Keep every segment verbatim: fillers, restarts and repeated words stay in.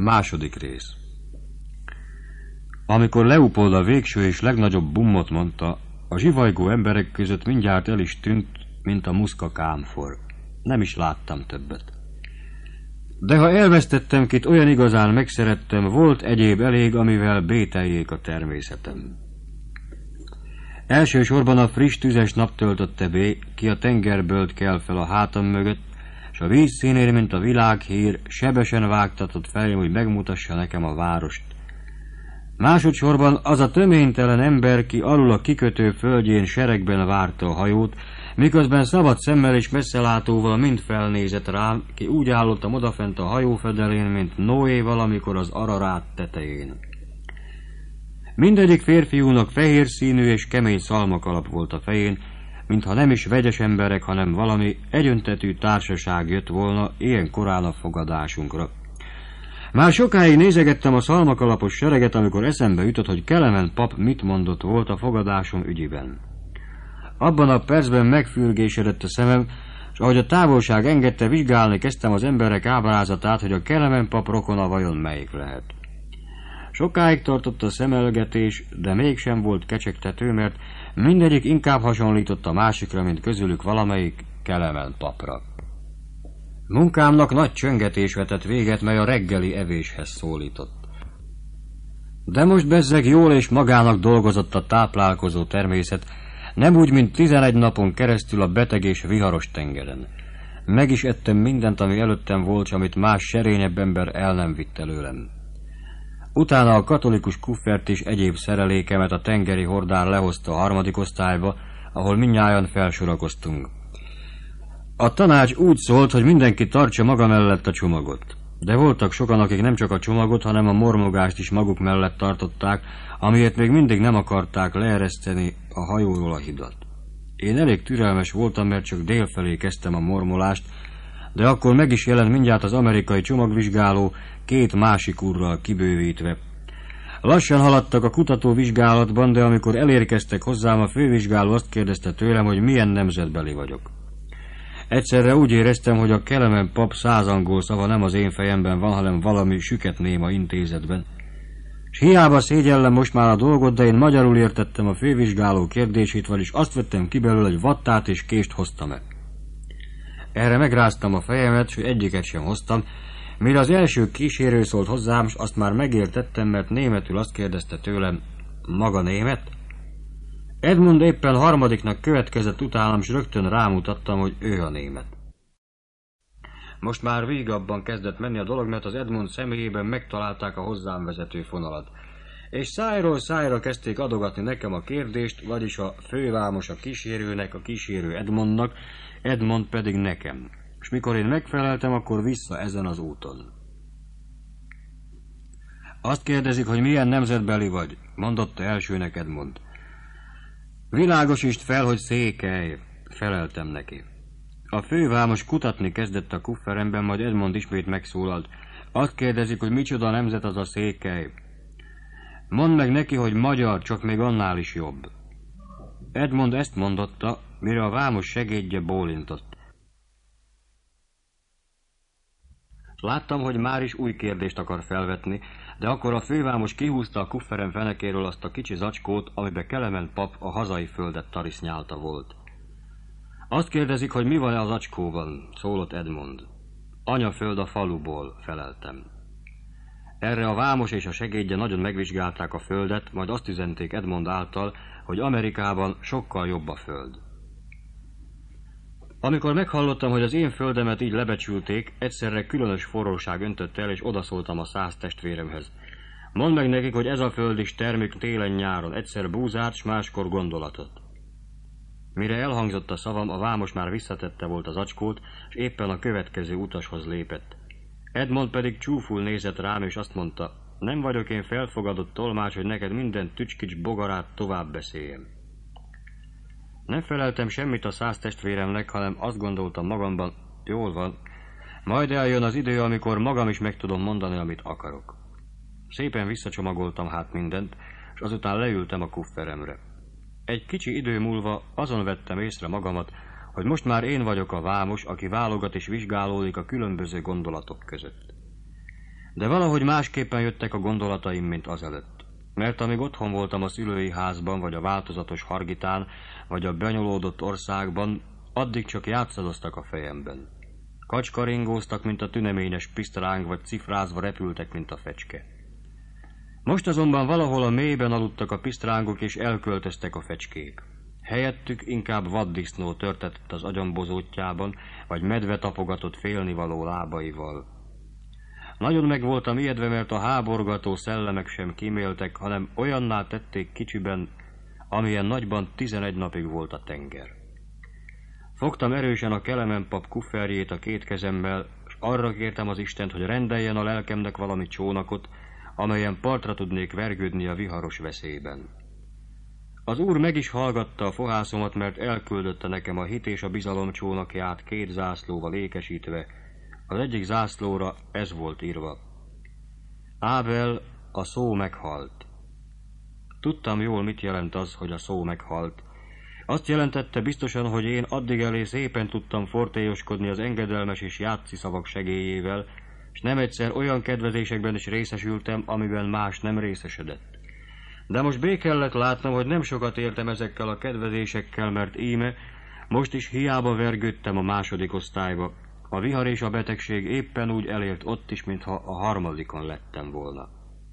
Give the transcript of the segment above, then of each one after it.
Második rész. Amikor Leopold a végső és legnagyobb bummot mondta, a zsivajgó emberek között mindjárt el is tűnt, mint a muszka kámfor. Nem is láttam többet. De ha elvesztettem kit, olyan igazán megszerettem, volt egyéb elég, amivel bételjék a természetem. Elsősorban a friss tüzes nap töltötte bé, ki a tengerből kell fel a hátam mögött, s a víz színén, mint a világhír, sebesen vágtatott felém, hogy megmutassa nekem a várost. Másodszorban az a töménytelen ember, ki alul a kikötő földjén seregben várta a hajót, miközben szabad szemmel és messzelátóval mind felnézett rám, ki úgy állottam odafent a hajó fedelén, mint Noé valamikor az Ararát tetején. Mindegyik férfiúnak fehér színű és kemény szalmakalap volt a fején, mintha nem is vegyes emberek, hanem valami egyöntetű társaság jött volna ilyen korán a fogadásunkra. Már sokáig nézegettem a szalmakalapos sereget, amikor eszembe jutott, hogy Kelemen pap mit mondott volt a fogadásom ügyiben. Abban a percben megfürgésedett a szemem, és ahogy a távolság engedte, vizsgálni kezdtem az emberek ábrázatát, hogy a Kelemen pap rokona vajon melyik lehet. Sokáig tartott a szemelgetés, de mégsem volt kecsegtető, mert mindegyik inkább hasonlított a másikra, mint közülük valamelyik Kelemen papra. Munkámnak nagy csöngetés vetett véget, mely a reggeli evéshez szólított. De most bezzeg jól és magának dolgozott a táplálkozó természet, nem úgy, mint tizenegy napon keresztül a beteg és viharos tengeren. Meg is ettem mindent, ami előttem volt, amit más serényebb ember el nem vitt előlem. Utána a katolikus kuffert és egyéb szerelékemet a tengeri hordán lehozta a harmadik osztályba, ahol mindnyájan felsorakoztunk. A tanács úgy szólt, hogy mindenki tartsa maga mellett a csomagot. De voltak sokan, akik nem csak a csomagot, hanem a mormogást is maguk mellett tartották, amiért még mindig nem akarták leereszteni a hajóról a hidat. Én elég türelmes voltam, mert csak délfelé kezdtem a mormolást, de akkor meg is jelent mindjárt az amerikai csomagvizsgáló, két másik úrral kibővítve. Lassan haladtak a kutatóvizsgálatban, de amikor elérkeztek hozzám, a fővizsgáló azt kérdezte tőlem, hogy milyen nemzetbeli vagyok. Egyszerre úgy éreztem, hogy a Kelemen pap száz angol szava nem az én fejemben van, hanem valami süket néma intézetben. S hiába szégyellem most már a dolgot, de én magyarul értettem a fővizsgáló kérdését, vagyis azt vettem ki belőle, hogy vattát és kést hoztam-e. Erre megráztam a fejemet, s egyiket sem hoztam, mire az első kísérő szólt hozzám, s azt már megértettem, mert németül azt kérdezte tőlem, maga német? Edmund éppen harmadiknak következett utánam, s rögtön rámutattam, hogy ő a német. Most már vígabban kezdett menni a dolog, mert az Edmund személyében megtalálták a hozzám vezető fonalat. És szájról szájra kezdték adogatni nekem a kérdést, vagyis a fővámos a kísérőnek, a kísérő Edmundnak, Edmund pedig nekem. És mikor én megfeleltem, akkor vissza ezen az úton. Azt kérdezik, hogy milyen nemzetbeli vagy, mondotta elsőnek Edmund. Világosítsd fel, hogy székely, feleltem neki. A fővámos kutatni kezdett a kufferemben, majd Edmund ismét megszólalt. Azt kérdezik, hogy micsoda nemzet az a székely. Mondd meg neki, hogy magyar, csak még annál is jobb. Edmund ezt mondotta, mire a vámos segédje bólintott. Láttam, hogy már is új kérdést akar felvetni, de akkor a fővámos kihúzta a kufferem fenekéről azt a kicsi zacskót, amiben Kelemen pap a hazai földet tarisznyálta volt. Azt kérdezik, hogy mi van-e az zacskóban, szólott Edmund. Anyaföld a faluból, feleltem. Erre a vámos és a segédje nagyon megvizsgálták a földet, majd azt üzenték Edmund által, hogy Amerikában sokkal jobb a föld. Amikor meghallottam, hogy az én földemet így lebecsülték, egyszerre különös forróság öntött el, és odaszóltam a száz testvéremhez. Mondd meg nekik, hogy ez a föld is termük télen-nyáron, egyszer búzát, s máskor gondolatot. Mire elhangzott a szavam, a vámos már visszatette volt az zacskót, és éppen a következő utashoz lépett. Edmund pedig csúful nézett rám, és azt mondta, nem vagyok én felfogadott tolmács, hogy neked minden tücskics bogarát tovább beszéljem. Nem feleltem semmit a száz testvéremnek, hanem azt gondoltam magamban, jól van, majd eljön az idő, amikor magam is meg tudom mondani, amit akarok. Szépen visszacsomagoltam hát mindent, és azután leültem a kufferemre. Egy kicsi idő múlva azon vettem észre magamat, hogy most már én vagyok a vámos, aki válogat és vizsgálódik a különböző gondolatok között. De valahogy másképpen jöttek a gondolataim, mint azelőtt. Mert amíg otthon voltam a szülői házban, vagy a változatos Hargitán, vagy a benyolódott országban, addig csak játszadoztak a fejemben. Kacskaringóztak, mint a tüneményes pisztráng, vagy cifrázva repültek, mint a fecske. Most azonban valahol a mélyben aludtak a pisztrángok, és elköltöztek a fecskék. Helyettük inkább vaddisznó törtetett az agyambozótjában, vagy medve tapogatott félnivaló lábaival. Nagyon meg voltam ijedve, mert a háborgató szellemek sem kíméltek, hanem olyanná tették kicsiben, amilyen nagyban tizenegy napig volt a tenger. Fogtam erősen a Kelemen pap kufferjét a két kezemmel, és arra kértem az Istent, hogy rendeljen a lelkemnek valami csónakot, amelyen partra tudnék vergődni a viharos veszélyben. Az Úr meg is hallgatta a fohászomat, mert elküldötte nekem a hit és a bizalom csónakját két zászlóval ékesítve. Az egyik zászlóra ez volt írva: Ábel, a szó meghalt. Tudtam jól, mit jelent az, hogy a szó meghalt. Azt jelentette biztosan, hogy én addig elé szépen tudtam fortélyoskodni az engedelmes és játszi szavak segélyével, és nem egyszer olyan kedvezésekben is részesültem, amiben más nem részesedett. De most bé kellett látnom, hogy nem sokat értem ezekkel a kedvezésekkel, mert íme most is hiába vergődtem a második osztályba. A vihar és a betegség éppen úgy elért ott is, mintha a harmadikon lettem volna.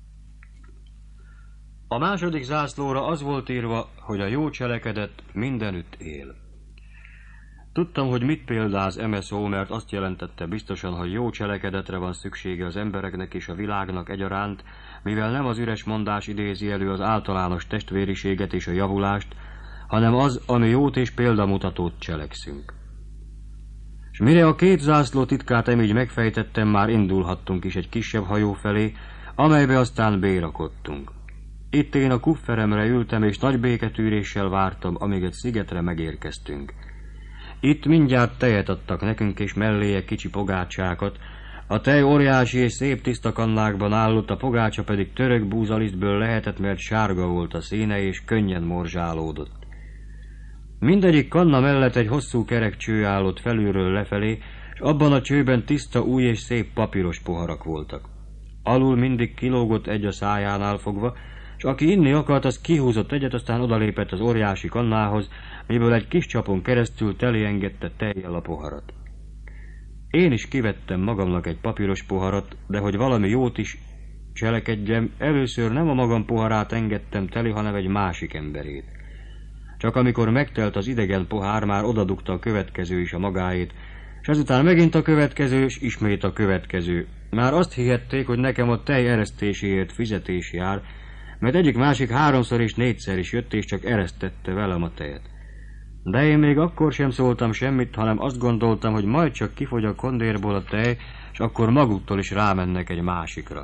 A második zászlóra az volt írva, hogy a jó cselekedet mindenütt él. Tudtam, hogy mit példáz eme szó, mert azt jelentette biztosan, hogy jó cselekedetre van szüksége az embereknek és a világnak egyaránt, mivel nem az üres mondás idézi elő az általános testvériséget és a javulást, hanem az, ami jót és példamutatót cselekszünk. És mire a két zászló titkát emígy megfejtettem, már indulhattunk is egy kisebb hajó felé, amelybe aztán bérakodtunk. Itt én a kufferemre ültem, és nagy béketűréssel vártam, amíg egy szigetre megérkeztünk. Itt mindjárt tejet adtak nekünk, és melléje kicsi pogácsákat. A tej óriási és szép tiszta kannákban állott, a pogácsa pedig török búzalisztből lehetett, mert sárga volt a színe, és könnyen morzsálódott. Mindegyik kanna mellett egy hosszú kerek cső állott felülről lefelé, és abban a csőben tiszta, új és szép papíros poharak voltak. Alul mindig kilógott egy a szájánál fogva, és aki inni akart, az kihúzott egyet, aztán odalépett az óriási kannához, miből egy kis csapon keresztül teli engedte tejjel a poharat. Én is kivettem magamnak egy papíros poharat, de hogy valami jót is cselekedjem, először nem a magam poharát engedtem teli, hanem egy másik emberét. Csak amikor megtelt az idegen pohár, már odadugta a következő is a magáét, és ezután megint a következő, és ismét a következő. Már azt hihették, hogy nekem a tej eresztéséért fizetés jár, mert egyik másik háromszor és négyszer is jött, és csak eresztette velem a tejet. De én még akkor sem szóltam semmit, hanem azt gondoltam, hogy majd csak kifogy a kondérból a tej, és akkor maguktól is rámennek egy másikra.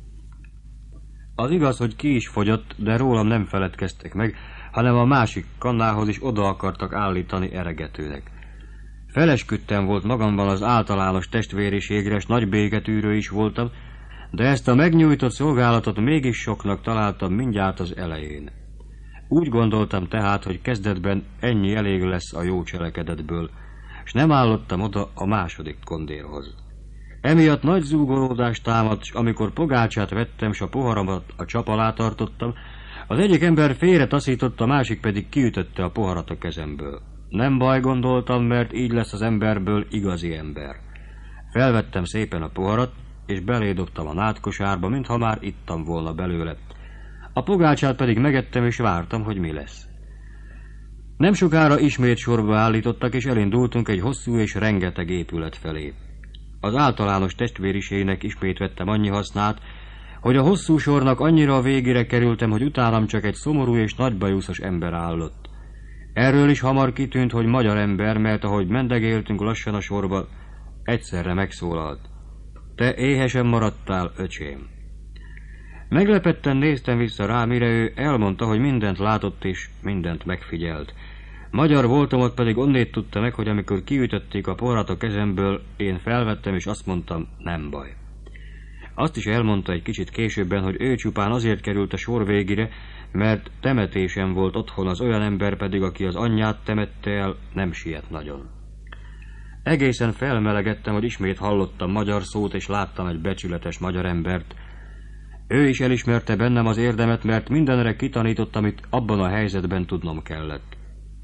Az igaz, hogy ki is fogyott, de rólam nem feledkeztek meg, hanem a másik kannához is oda akartak állítani eregetőnek. Felesküdtem volt magamban az általános testvériségre, s nagy béketűrő is voltam, de ezt a megnyújtott szolgálatot mégis soknak találtam mindjárt az elején. Úgy gondoltam tehát, hogy kezdetben ennyi elég lesz a jó cselekedetből, és nem állottam oda a második kondérhoz. Emiatt nagy zúgolódás támadt, s amikor pogácsát vettem, s a poharamat a csap alá tartottam, az egyik ember félre taszított, a másik pedig kiütötte a poharat a kezemből. Nem baj, gondoltam, mert így lesz az emberből igazi ember. Felvettem szépen a poharat, és belédobtam a nádkosárba, mintha már ittam volna belőle. A pogácsát pedig megettem, és vártam, hogy mi lesz. Nem sokára ismét sorba állítottak, és elindultunk egy hosszú és rengeteg épület felé. Az általános testvériségnek ismét vettem annyi hasznát, hogy a hosszú sornak annyira a végére kerültem, hogy utánam csak egy szomorú és nagybajuszos ember állott. Erről is hamar kitűnt, hogy magyar ember, mert ahogy mendegéltünk lassan a sorba, egyszerre megszólalt: Te éhesen maradtál, öcsém. Meglepetten néztem vissza rá, mire ő elmondta, hogy mindent látott és mindent megfigyelt. Magyar voltomat pedig onnét tudta meg, hogy amikor kiütötték a poharat a kezemből, én felvettem és azt mondtam, nem baj. Azt is elmondta egy kicsit későbben, hogy ő csupán azért került a sor végére, mert temetésem volt otthon, az olyan ember pedig, aki az anyját temette el, nem siet nagyon. Egészen felmelegettem, hogy ismét hallottam magyar szót, és láttam egy becsületes magyar embert. Ő is elismerte bennem az érdemet, mert mindenre kitanított, amit abban a helyzetben tudnom kellett.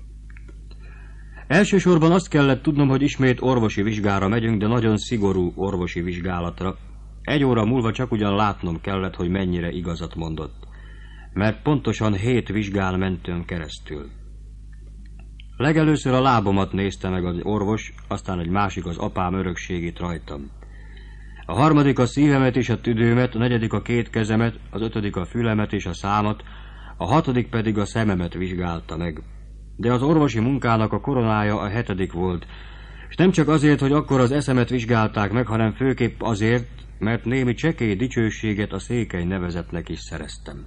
Elsősorban azt kellett tudnom, hogy ismét orvosi vizsgára megyünk, de nagyon szigorú orvosi vizsgálatra. Egy óra múlva csak ugyan látnom kellett, hogy mennyire igazat mondott, mert pontosan hét vizsgán mentünk keresztül. Legelőször a lábomat nézte meg az orvos, aztán egy másik az apám örökségét rajtam. A harmadik a szívemet és a tüdőmet, a negyedik a két kezemet, az ötödik a fülemet és a számat, a hatodik pedig a szememet vizsgálta meg. De az orvosi munkának a koronája a hetedik volt, és nem csak azért, hogy akkor az eszemet vizsgálták meg, hanem főképp azért, mert némi csekély dicsőséget a székely nevezetnek is szereztem.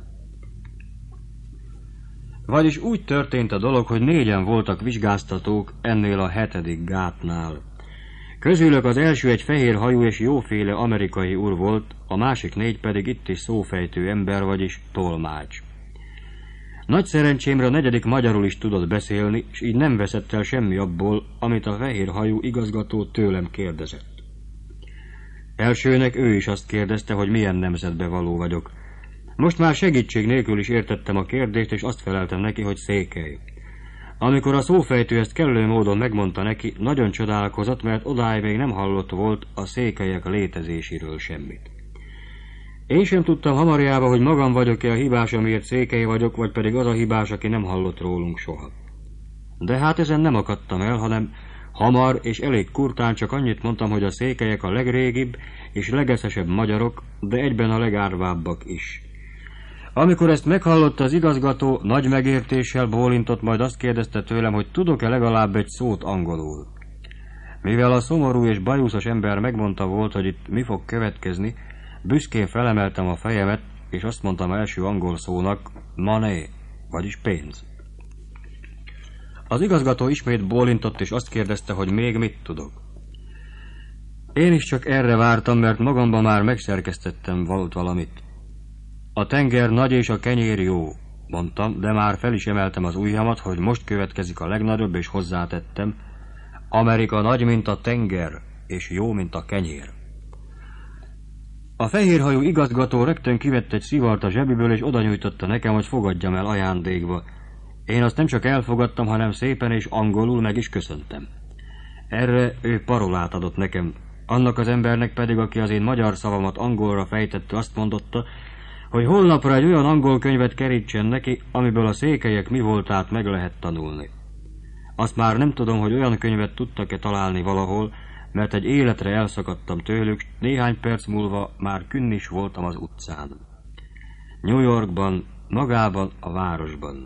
Vagyis úgy történt a dolog, hogy négyen voltak vizsgáztatók ennél a hetedik gátnál. Közülük az első egy fehér hajú és jóféle amerikai úr volt, a másik négy pedig itt is szófejtő ember, vagyis tolmács. Nagy szerencsémre a negyedik magyarul is tudott beszélni, és így nem veszett el semmi abból, amit a fehér hajú igazgató tőlem kérdezett. Elsőnek ő is azt kérdezte, hogy milyen nemzetbe való vagyok. Most már segítség nélkül is értettem a kérdést, és azt feleltem neki, hogy székely. Amikor a szófejtő ezt kellő módon megmondta neki, nagyon csodálkozott, mert odáig még nem hallott volt a székelyek létezéséről semmit. Én sem tudtam hamarjába, hogy magam vagyok-e a hibás, amiért székely vagyok, vagy pedig az a hibás, aki nem hallott rólunk soha. De hát ezen nem akadtam el, hanem hamar és elég kurtán csak annyit mondtam, hogy a székelyek a legrégibb és legeszesebb magyarok, de egyben a legárvábbak is. Amikor ezt meghallotta az igazgató, nagy megértéssel bólintott, majd azt kérdezte tőlem, hogy tudok-e legalább egy szót angolul. Mivel a szomorú és bajuszos ember megmondta volt, hogy itt mi fog következni, büszkén felemeltem a fejemet, és azt mondtam első angol szónak, money, vagyis pénz. Az igazgató ismét bólintott, és azt kérdezte, hogy még mit tudok. Én is csak erre vártam, mert magamban már megszerkesztettem volt valamit. A tenger nagy és a kenyér jó, mondtam, de már fel is emeltem az ujjamat, hogy most következik a legnagyobb, és hozzátettem, Amerika nagy, mint a tenger, és jó, mint a kenyér. A fehérhajú igazgató rögtön kivett egy szivart a zsebiből, és oda nyújtotta nekem, hogy fogadjam el ajándékba. Én azt nem csak elfogadtam, hanem szépen és angolul meg is köszöntem. Erre ő parolát adott nekem. Annak az embernek pedig, aki az én magyar szavamat angolra fejtette, azt mondotta, hogy holnapra egy olyan angol könyvet kerítsen neki, amiből a székelyek mi voltát meg lehet tanulni. Azt már nem tudom, hogy olyan könyvet tudtak-e találni valahol, mert egy életre elszakadtam tőlük, néhány perc múlva már künn is voltam az utcán. New Yorkban, magában a városban.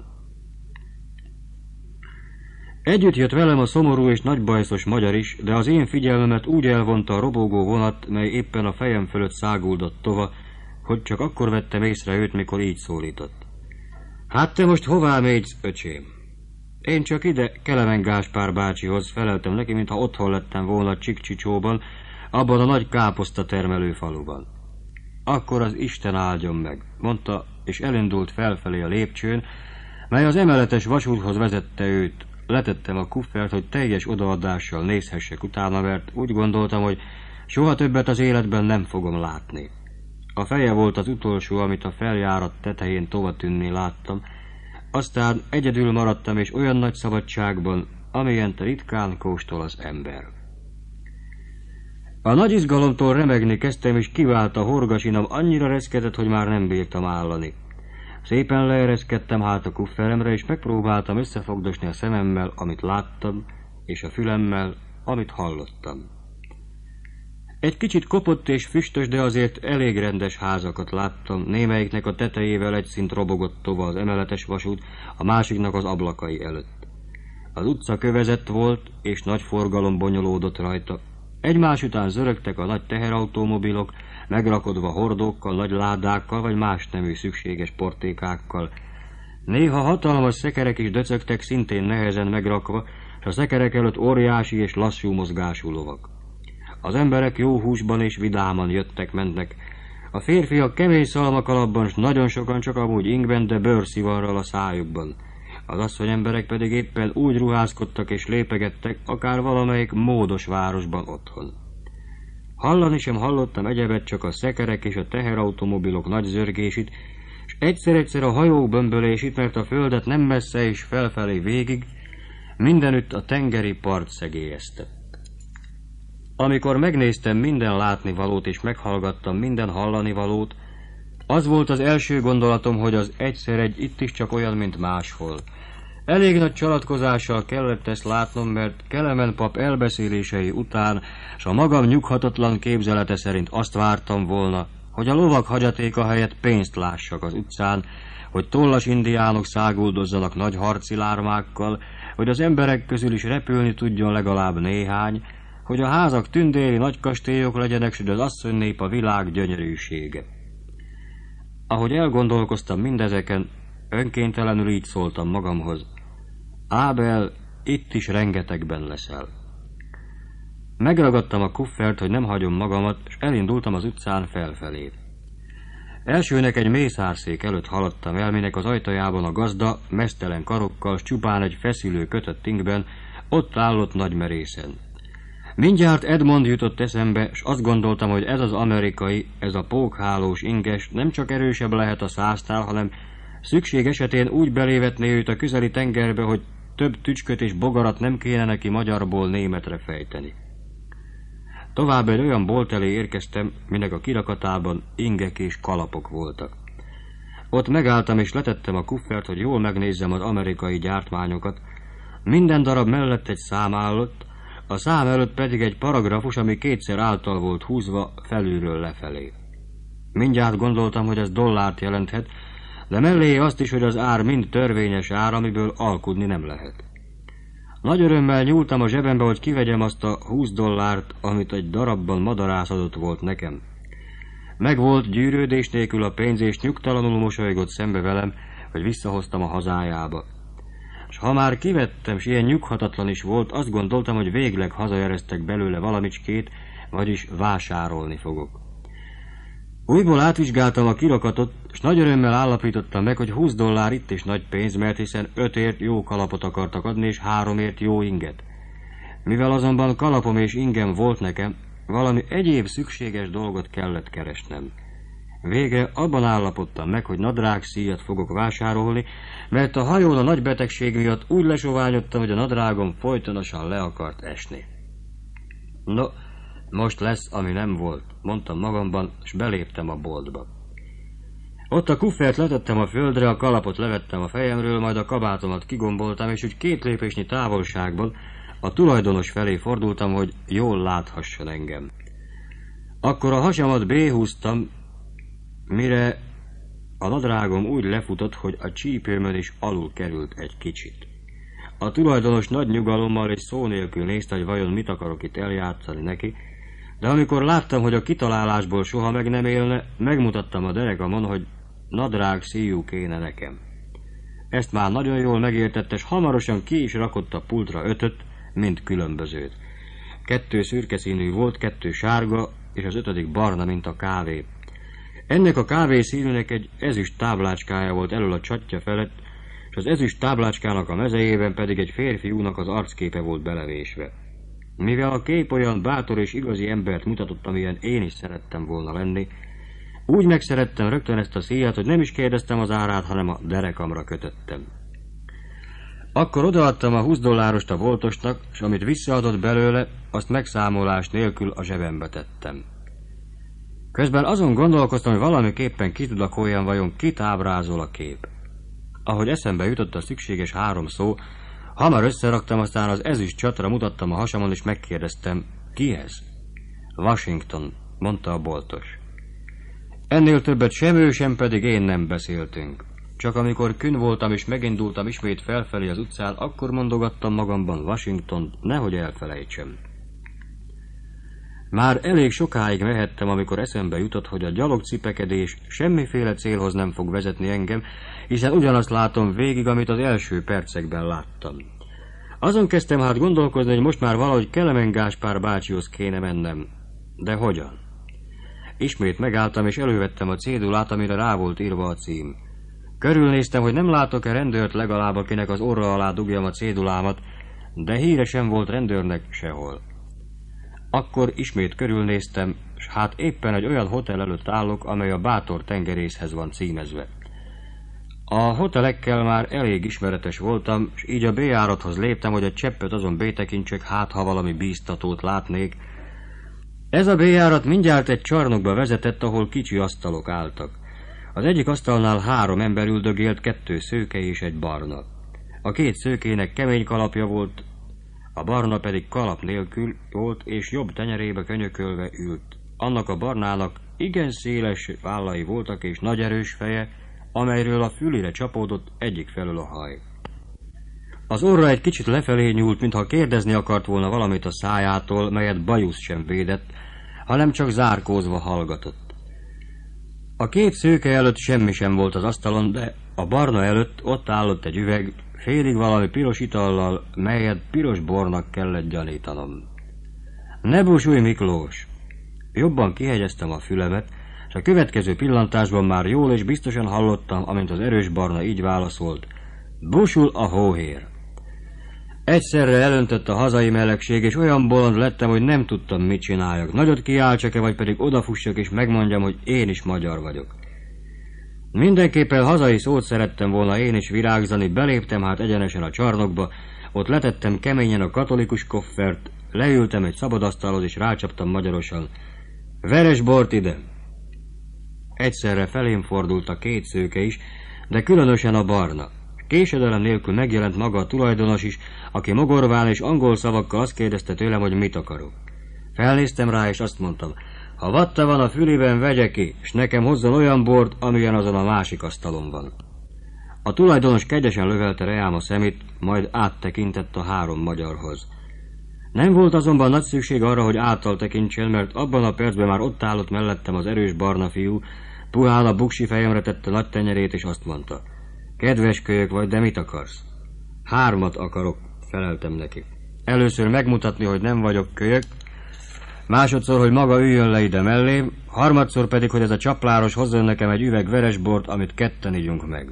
Együtt jött velem a szomorú és nagybajszos magyar is, de az én figyelmemet úgy elvonta a robogó vonat, mely éppen a fejem fölött száguldott tova, hogy csak akkor vettem észre őt, mikor így szólított. Hát te most hová mégysz, öcsém? Én csak ide, Kelemen Gáspár bácsihoz, feleltem neki, mintha otthon lettem volna Csíkcsicsóban, abban a nagy káposzta termelő faluban. Akkor az Isten áldjon meg, mondta, és elindult felfelé a lépcsőn, mely az emeletes vasúthoz vezette őt. Letettem a kuffert, hogy teljes odaadással nézhessek utána, mert úgy gondoltam, hogy soha többet az életben nem fogom látni. A feje volt az utolsó, amit a feljárat tetején tovatűnni láttam, aztán egyedül maradtam, és olyan nagy szabadságban, amilyent ritkán kóstol az ember. A nagy izgalomtól remegni kezdtem, és kivált a horgasinom, annyira reszkedett, hogy már nem bírtam állani. Szépen leereszkedtem hát a kufferemre, és megpróbáltam összefogdosni a szememmel, amit láttam, és a fülemmel, amit hallottam. Egy kicsit kopott és füstös, de azért elég rendes házakat láttam, némelyiknek a tetejével egy szint robogott tova az emeletes vasút, a másiknak az ablakai előtt. Az utca kövezett volt, és nagy forgalom bonyolódott rajta. Egymás után zörögtek a nagy teherautomobilok, megrakodva hordókkal, nagy ládákkal, vagy más nemű szükséges portékákkal. Néha hatalmas szekerek is döcögtek, szintén nehezen megrakva, és a szekerek előtt óriási és lassú mozgású lovak. Az emberek jó húsban és vidáman jöttek-mentek. A férfiak kemény szalmakalapban, s nagyon sokan csak amúgy ingben, de bőrszivarral a szájukban. Az asszony emberek pedig éppen úgy ruházkodtak és lépegettek, akár valamelyik módos városban otthon. Hallani sem hallottam egyebet, csak a szekerek és a teherautomobilok nagy zörgését, és egyszer-egyszer a hajók bömbölését, mert a földet nem messze és felfelé végig mindenütt a tengeri part szegélyezte. Amikor megnéztem minden látnivalót és meghallgattam minden hallanivalót, az volt az első gondolatom, hogy az egyszer egy itt is csak olyan, mint máshol. Elég nagy csalatkozással kellett ezt látnom, mert Kelemen pap elbeszélései után, s a magam nyughatatlan képzelete szerint azt vártam volna, hogy a lovak hagyatéka helyett pénzt lássak az utcán, hogy tollas indiánok száguldozzanak nagy harci lármákkal, hogy az emberek közül is repülni tudjon legalább néhány, hogy a házak tündéri nagy kastélyok legyenek, s hogy az asszonynép a világ gyönyörűsége. Ahogy elgondolkoztam mindezeken, önkéntelenül így szóltam magamhoz: Ábel, itt is rengetegben leszel. Megragadtam a kuffert, hogy nem hagyom magamat, és elindultam az utcán felfelé. Elsőnek egy mészárszék előtt haladtam el, minek az ajtajában a gazda, meztelen karokkal, s csupán egy feszülő kötött ingben ott állott nagymerészen. Mindjárt Edmond jutott eszembe, s azt gondoltam, hogy ez az amerikai, ez a pókhálós inges nem csak erősebb lehet a száztál, hanem szükség esetén úgy belévetné őt a közeli tengerbe, hogy több tücsköt és bogarat nem kéne neki magyarból németre fejteni. Tovább egy olyan bolt elé érkeztem, minek a kirakatában ingek és kalapok voltak. Ott megálltam és letettem a kuffert, hogy jól megnézzem az amerikai gyártmányokat. Minden darab mellett egy szám állott, a szám előtt pedig egy paragrafus, ami kétszer által volt húzva felülről lefelé. Mindjárt gondoltam, hogy ez dollárt jelenthet, de mellé azt is, hogy az ár mind törvényes ár, amiből alkudni nem lehet. Nagy örömmel nyúltam a zsebembe, hogy kivegyem azt a húsz dollárt, amit egy darabban madarászadott volt nekem. Meg volt gyűrődés nélkül a pénz, és nyugtalanul mosolygott szembe velem, hogy visszahoztam a hazájába. S ha már kivettem, s ilyen nyughatatlan is volt, azt gondoltam, hogy végleg hazaeresztek belőle valamicskét, vagyis vásárolni fogok. Újból átvizsgáltam a kirakatot, s nagy örömmel állapítottam meg, hogy húsz dollár itt is nagy pénz, mert hiszen ötért jó kalapot akartak adni, és háromért jó inget. Mivel azonban kalapom és ingem volt nekem, valami egyéb szükséges dolgot kellett keresnem. Végre abban állapodtam meg, hogy nadrágszíjat fogok vásárolni, mert a hajón a nagy betegség miatt úgy lesoványodtam, hogy a nadrágom folytonosan le akart esni. No, most lesz, ami nem volt, mondtam magamban, és beléptem a boltba. Ott a kuffert letettem a földre, a kalapot levettem a fejemről, majd a kabátomat kigomboltam, és úgy két lépésnyi távolságban a tulajdonos felé fordultam, hogy jól láthasson engem. Akkor a hasamat béhúztam, mire a nadrágom úgy lefutott, hogy a csípőmön is alul került egy kicsit. A tulajdonos nagy nyugalommal és szó nélkül nézte, hogy vajon mit akarok itt eljátszani neki, de amikor láttam, hogy a kitalálásból soha meg nem élne, megmutattam a derekamon, hogy nadrág szíjú kéne nekem. Ezt már nagyon jól megértette, s hamarosan ki is rakott a pultra ötöt, mind különbözőt. Kettő szürke színű volt, kettő sárga, és az ötödik barna, mint a kávé. Ennek a kávé színűnek egy ezüst táblácskája volt elől a csatja felett, és az ezüst táblácskának a mezejében pedig egy férfiúnak az arcképe volt belevésve. Mivel a kép olyan bátor és igazi embert mutatott, amilyen én is szerettem volna lenni, úgy megszerettem rögtön ezt a szíjat, hogy nem is kérdeztem az árát, hanem a derekamra kötöttem. Akkor odaadtam a húsz dollárost a voltosnak, és amit visszaadott belőle, azt megszámolás nélkül a zsebembe tettem. Közben azon gondolkoztam, hogy valamiképpen kitudakoljam, vajon kit ábrázol a kép. Ahogy eszembe jutott a szükséges három szó, hamar összeraktam, aztán az ezüst csatra mutattam a hasamon, és megkérdeztem, ki ez? Washington, mondta a boltos. Ennél többet sem ő, sem pedig én nem beszéltünk. Csak amikor kün voltam és megindultam ismét felfelé az utcán, akkor mondogattam magamban Washington, nehogy elfelejtsem. Már elég sokáig mehettem, amikor eszembe jutott, hogy a gyalogcipekedés semmiféle célhoz nem fog vezetni engem, hiszen ugyanazt látom végig, amit az első percekben láttam. Azon kezdtem hát gondolkozni, hogy most már valahogy Kelemen Gáspár bácsihoz kéne mennem. De hogyan? Ismét megálltam, és elővettem a cédulát, amire rá volt írva a cím. Körülnéztem, hogy nem látok-e rendőrt legalább, akinek az orra alá dugjam a cédulámat, de híre sem volt rendőrnek sehol. Akkor ismét körülnéztem, s hát éppen egy olyan hotel előtt állok, amely a Bátor tengerészhez van címezve. A hotelekkel már elég ismeretes voltam, s így a béjárathoz léptem, hogy egy cseppet azon bétekintsek, hát ha valami bíztatót látnék. Ez a béjárat mindjárt egy csarnokba vezetett, ahol kicsi asztalok álltak. Az egyik asztalnál három ember üldögélt, kettő szőke és egy barna. A két szőkének kemény kalapja volt, a barna pedig kalap nélkül volt, és jobb tenyerébe könyökölve ült. Annak a barnának igen széles vállai voltak és nagy erős feje, amelyről a fülére csapódott egyik felől a haj. Az orra egy kicsit lefelé nyúlt, mintha kérdezni akart volna valamit a szájától, melyet bajusz sem védett, hanem csak zárkózva hallgatott. A két szőke előtt semmi sem volt az asztalon, de a barna előtt ott állott egy üveg, félig valami piros itallal, melyet piros bornak kellett gyanítanom. Ne búsulj, Miklós! Jobban kihegyeztem a fülemet, és a következő pillantásban már jól és biztosan hallottam, amint az erős barna így válaszolt. Busul a hóhér! Egyszerre elöntött a hazai melegség, és olyan bolond lettem, hogy nem tudtam, mit csináljak. Nagyot kiáltsak-e, vagy pedig odafussak, és megmondjam, hogy én is magyar vagyok. Mindenképpen hazai szót szerettem volna én is virágzani, beléptem hát egyenesen a csarnokba, ott letettem keményen a katolikus koffert, leültem egy szabadasztalhoz, és rácsaptam magyarosan. Veres bort ide! Egyszerre felém fordult a két szőke is, de különösen a barna. Késedelem nélkül megjelent maga a tulajdonos is, aki mogorván és angol szavakkal azt kérdezte tőlem, hogy mit akarok. Felnéztem rá, és azt mondtam, ha vatta van a fülében, vegye ki, és nekem hozzon olyan bort, amilyen azon a másik asztalon van. A tulajdonos kegyesen lövelte reám a szemét, majd áttekintett a három magyarhoz. Nem volt azonban nagy szükség arra, hogy által tekintsen, mert abban a percben már ott állott mellettem az erős barna fiú, puhán a buksi fejemre tette nagy tenyerét, és azt mondta, kedves kölyök vagy, de mit akarsz? Hármat akarok, feleltem neki. Először megmutatni, hogy nem vagyok kölyök, másodszor, hogy maga üljön le ide mellém, harmadszor pedig, hogy ez a csapláros hozzon nekem egy üveg veresbort, amit ketten ígyunk meg.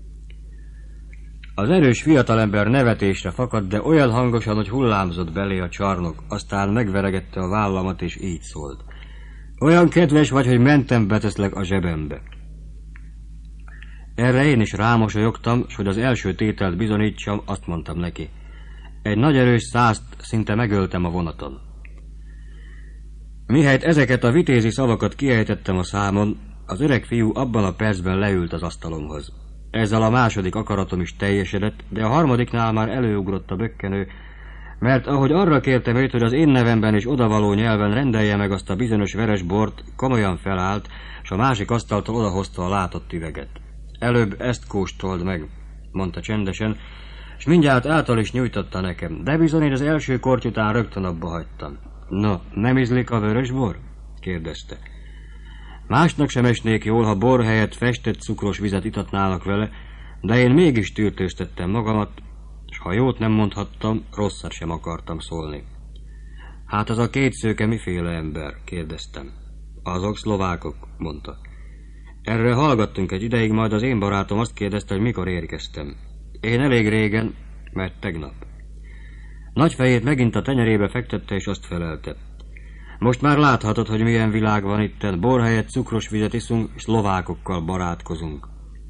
Az erős fiatalember nevetésre fakadt, de olyan hangosan, hogy hullámzott belé a csarnok, aztán megveregette a vállamat, és így szólt. Olyan kedves vagy, hogy mentem beteszlek a zsebembe. Erre én is rámosolyogtam, s hogy az első tételt bizonyítsam, azt mondtam neki. Egy nagy erős százt szinte megöltem a vonaton. Mihelyt ezeket a vitézi szavakat kiejtettem a számon, az öreg fiú abban a percben leült az asztalomhoz. Ezzel a második akaratom is teljesedett, de a harmadiknál már előugrott a bökkenő, mert ahogy arra kértem őt, hogy az én nevemben és odavaló nyelven rendelje meg azt a bizonyos veres bort, komolyan felállt, s a másik asztaltól odahozta a látott üveget. Előbb ezt kóstold meg, mondta csendesen, és mindjárt által is nyújtotta nekem, de bizony én az első korty után rögtön abba hagytam. No, nem ízlik a vörös bor? Kérdezte. Másnak sem esnék jól, ha bor helyett festett cukros vizet itatnának vele, de én mégis tűrtőztettem magamat, és ha jót nem mondhattam, rosszat sem akartam szólni. Hát az a két szőke miféle ember? Kérdeztem. Azok szlovákok, mondta. Erre hallgattunk egy ideig, majd az én barátom azt kérdezte, hogy mikor érkeztem. Én elég régen, mert tegnap. Nagy fejét megint a tenyerébe fektette, és azt felelte. Most már láthatod, hogy milyen világ van itten, bor helyett cukros vizet iszunk, és szlovákokkal barátkozunk.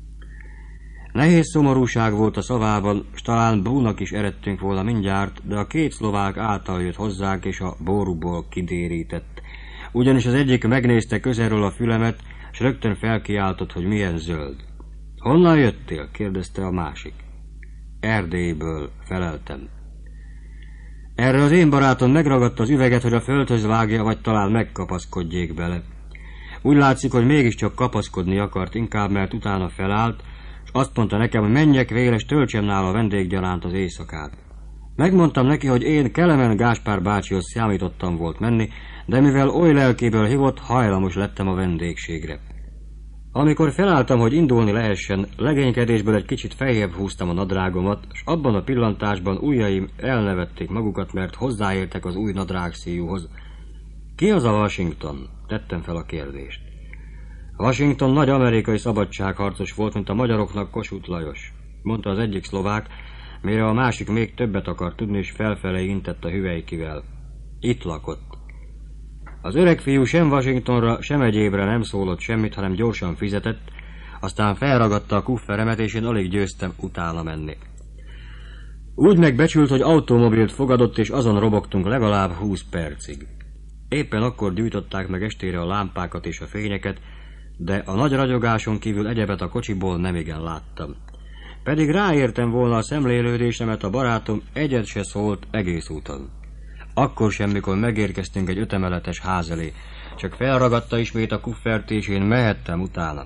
Nehéz szomorúság volt a szavában, s talán búnak is eredtünk volna mindjárt, de a két szlovák által jött hozzánk, és a bórúból kidérített. Ugyanis az egyik megnézte közelről a fülemet, s rögtön felkiáltott, hogy milyen zöld. Honnan jöttél? Kérdezte a másik. Erdélyből, feleltem. Erre az én barátom megragadta az üveget, hogy a földhöz vágja, vagy talán megkapaszkodjék bele. Úgy látszik, hogy mégiscsak kapaszkodni akart inkább, mert utána felállt, és azt mondta nekem, hogy menjek végre, és töltsem nála a vendéggyaránt az éjszakát. Megmondtam neki, hogy én Kelemen Gáspár bácsihoz számítottam volt menni, de mivel oly lelkéből hívott, hajlamos lettem a vendégségre. Amikor felálltam, hogy indulni lehessen, legénykedésből egy kicsit feljebb húztam a nadrágomat, és abban a pillantásban ujjaim elnevették magukat, mert hozzáértek az új nadrágszíjúhoz. Ki az a Washington? Tettem fel a kérdést. Washington nagy amerikai szabadságharcos volt, mint a magyaroknak Kossuth Lajos, mondta az egyik szlovák, mire a másik még többet akar tudni, és felfelé intett a hüvelykivel. Itt lakott. Az öreg fiú sem Washingtonra, sem egyébre nem szólott semmit, hanem gyorsan fizetett, aztán felragadta a kufferemet, és én alig győztem utána menni. Úgy megbecsült, hogy automobilt fogadott, és azon robogtunk legalább húsz percig. Éppen akkor gyújtották meg estére a lámpákat és a fényeket, de a nagy ragyogáson kívül egyebet a kocsiból nemigen láttam. Pedig ráértem volna a szemlélődésemet, a barátom egyet se szólt egész úton. Akkor sem, mikor megérkeztünk egy ötemeletes ház elé, csak felragadta ismét a kuffert, és én mehettem utána.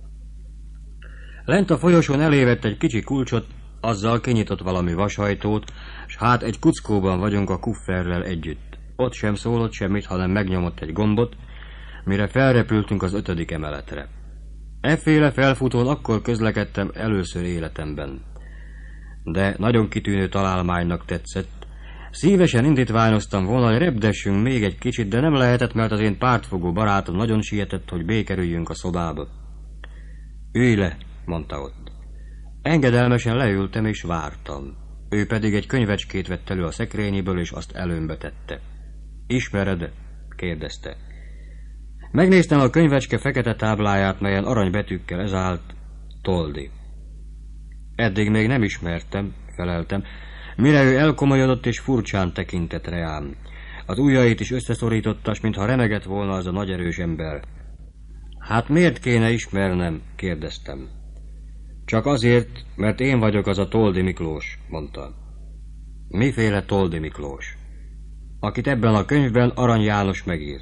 Lent a folyosón elévett egy kicsi kulcsot, azzal kinyitott valami vasajtót, s hát egy kuckóban vagyunk a kufferrel együtt. Ott sem szólott semmit, hanem megnyomott egy gombot, mire felrepültünk az ötödik emeletre. Efféle felfutón akkor közlekedtem először életemben. De nagyon kitűnő találmánynak tetszett. Szívesen indítványoztam volna, hogy repdessünk még egy kicsit, de nem lehetett, mert az én pártfogó barátom nagyon sietett, hogy békerüljünk a szobába. Ülj le, mondta ott. Engedelmesen leültem és vártam. Ő pedig egy könyvecskét vett elő a szekrényéből, és azt előmbe tette. Ismered? kérdezte. Megnéztem a könyvecske fekete tábláját, melyen aranybetűkkel ez állt: Toldi. Eddig még nem ismertem, feleltem, mire ő elkomolyodott és furcsán tekintett rám. Az ujjait is összeszorítottas, mintha remegett volna az a nagy erős ember. Hát miért kéne ismernem? kérdeztem. Csak azért, mert én vagyok az a Toldi Miklós, mondta. Miféle Toldi Miklós? Akit ebben a könyvben Arany János megírt.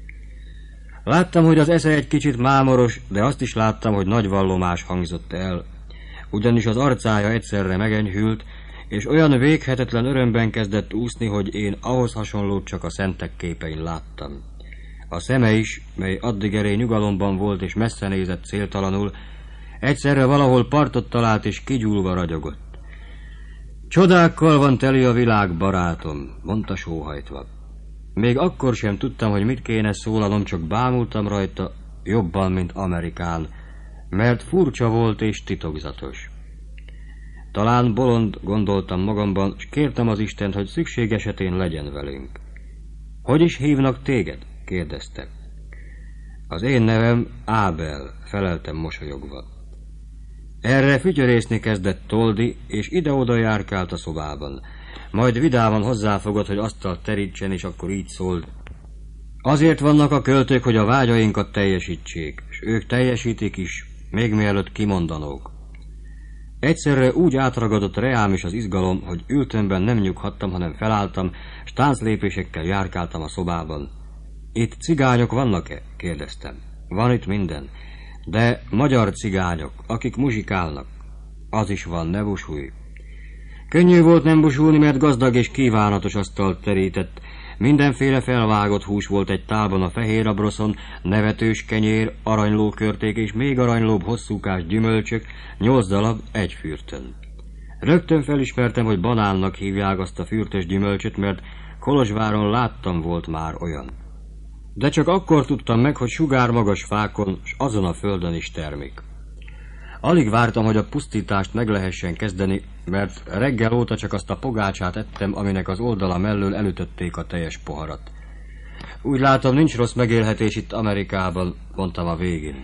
Láttam, hogy az esze egy kicsit mámoros, de azt is láttam, hogy nagy vallomás hangzott el, ugyanis az arcája egyszerre megenyhült, és olyan véghetetlen örömben kezdett úszni, hogy én ahhoz hasonlót csak a szentek képein láttam. A szeme is, mely addig elé nyugalomban volt és messze nézett céltalanul, egyszerre valahol partot talált és kigyúlva ragyogott. Csodákkal van teli a világ, barátom, mondta sóhajtva. Még akkor sem tudtam, hogy mit kéne szólalnom, csak bámultam rajta jobban, mint Amerikán, mert furcsa volt és titokzatos. Talán bolond, gondoltam magamban, és kértem az Istent, hogy szükség esetén legyen velünk. Hogy is hívnak téged? kérdezte. Az én nevem Ábel, feleltem mosolyogva. Erre fütyörészni kezdett Toldi, és ide-oda járkált a szobában. Majd vidáman hozzáfogott, hogy asztalt terítsen, és akkor így szólt. Azért vannak a költők, hogy a vágyainkat teljesítsék, és ők teljesítik is, még mielőtt kimondanók. Egyszerre úgy átragadott reám is az izgalom, hogy ültőmben nem nyughattam, hanem felálltam, s tánclépésekkel járkáltam a szobában. Itt cigányok vannak-e? kérdeztem. Van itt minden, de magyar cigányok, akik muzsikálnak. Az is van, ne busulj. Könnyű volt nem busulni, mert gazdag és kívánatos asztalt terített. Mindenféle felvágott hús volt egy tálban a fehér abroszon, nevetős kenyér, aranylókörték és még aranylóbb hosszúkás gyümölcsök, nyolc darab egy fürtön. Rögtön felismertem, hogy banánnak hívják azt a fürtös gyümölcsöt, mert Kolozsváron láttam volt már olyan. De csak akkor tudtam meg, hogy sugármagas fákon, s azon a földön is termik. Alig vártam, hogy a pusztítást meg lehessen kezdeni, mert reggel óta csak azt a pogácsát ettem, aminek az oldala mellől elütötték a teljes poharat. Úgy látom, nincs rossz megélhetés itt Amerikában, mondtam a végén.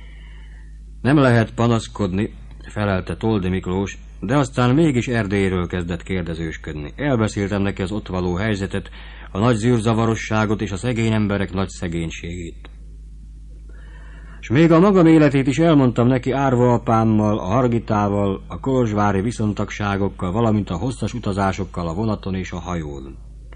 Nem lehet panaszkodni, felelte Toldi Miklós, de aztán mégis Erdélyről kezdett kérdezősködni. Elbeszéltem neki az ott való helyzetet, a nagy zűrzavarosságot és a szegény emberek nagy szegénységét. És még a magam életét is elmondtam neki árva apámmal, a Hargitával, a kolozsvári viszontagságokkal, valamint a hosszas utazásokkal a vonaton és a hajón.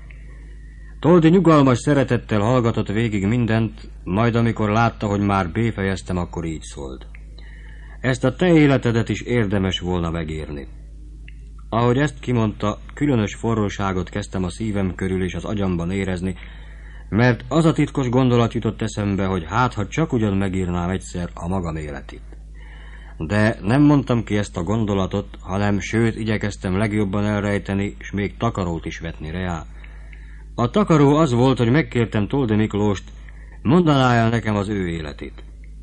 Toldi nyugalmas szeretettel hallgatott végig mindent, majd amikor látta, hogy már béfejeztem, akkor így szólt. Ezt a te életedet is érdemes volna megírni. Ahogy ezt kimondta, különös forróságot kezdtem a szívem körül és az agyamban érezni, mert az a titkos gondolat jutott eszembe, hogy hát, ha csak ugyan megírnám egyszer a magam életét. De nem mondtam ki ezt a gondolatot, hanem sőt igyekeztem legjobban elrejteni, és még takarót is vetni rá. A takaró az volt, hogy megkértem Toldi Miklóst, mondaná el nekem az ő életét.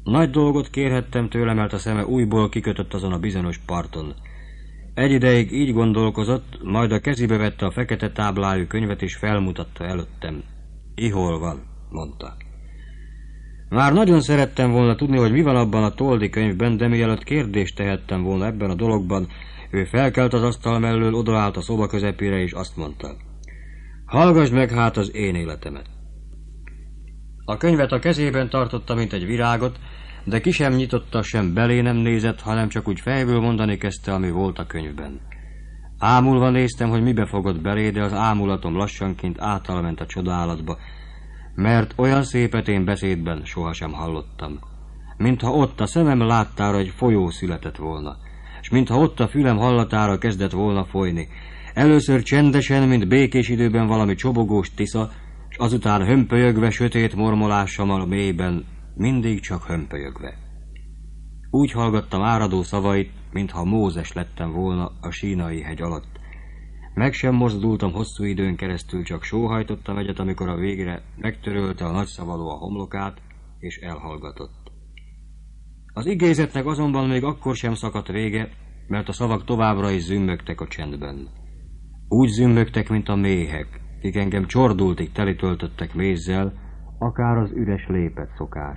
Nagy dolgot kérhettem tőle, mert a szeme újból kikötött azon a bizonyos parton. Egy ideig így gondolkozott, majd a kezébe vette a fekete táblájú könyvet és felmutatta előttem. Ihol van, mondta. Már nagyon szerettem volna tudni, hogy mi van abban a Toldi könyvben, de mielőtt kérdést tehettem volna ebben a dologban, ő felkelt az asztal mellől, odaállt a szoba közepére, és azt mondta. Hallgassd meg hát az én életemet. A könyvet a kezében tartotta, mint egy virágot, de ki sem nyitotta, sem belé nem nézett, hanem csak úgy fejből mondani kezdte, ami volt a könyvben. Ámulva néztem, hogy mibe fogott belé, de az ámulatom lassanként átalment a csodálatba, mert olyan szépet én beszédben sohasem hallottam. Mintha ott a szemem láttára egy folyó született volna, és mintha ott a fülem hallatára kezdett volna folyni. Először csendesen, mint békés időben valami csobogós tisza, és azután hömpölyögve, sötét mormolással a mélyben, mindig csak hömpölyögve. Úgy hallgattam áradó szavait, mintha Mózes lettem volna a Sínai hegy alatt. Meg sem mozdultam hosszú időn keresztül, csak sóhajtottam egyet, amikor a végre megtörölte a nagyszavaló a homlokát, és elhallgatott. Az igézetnek azonban még akkor sem szakadt vége, mert a szavak továbbra is zümmögtek a csendben. Úgy zümmögtek, mint a méhek, kik engem csordultig telitöltöttek mézzel, akár az üres lépet szokás.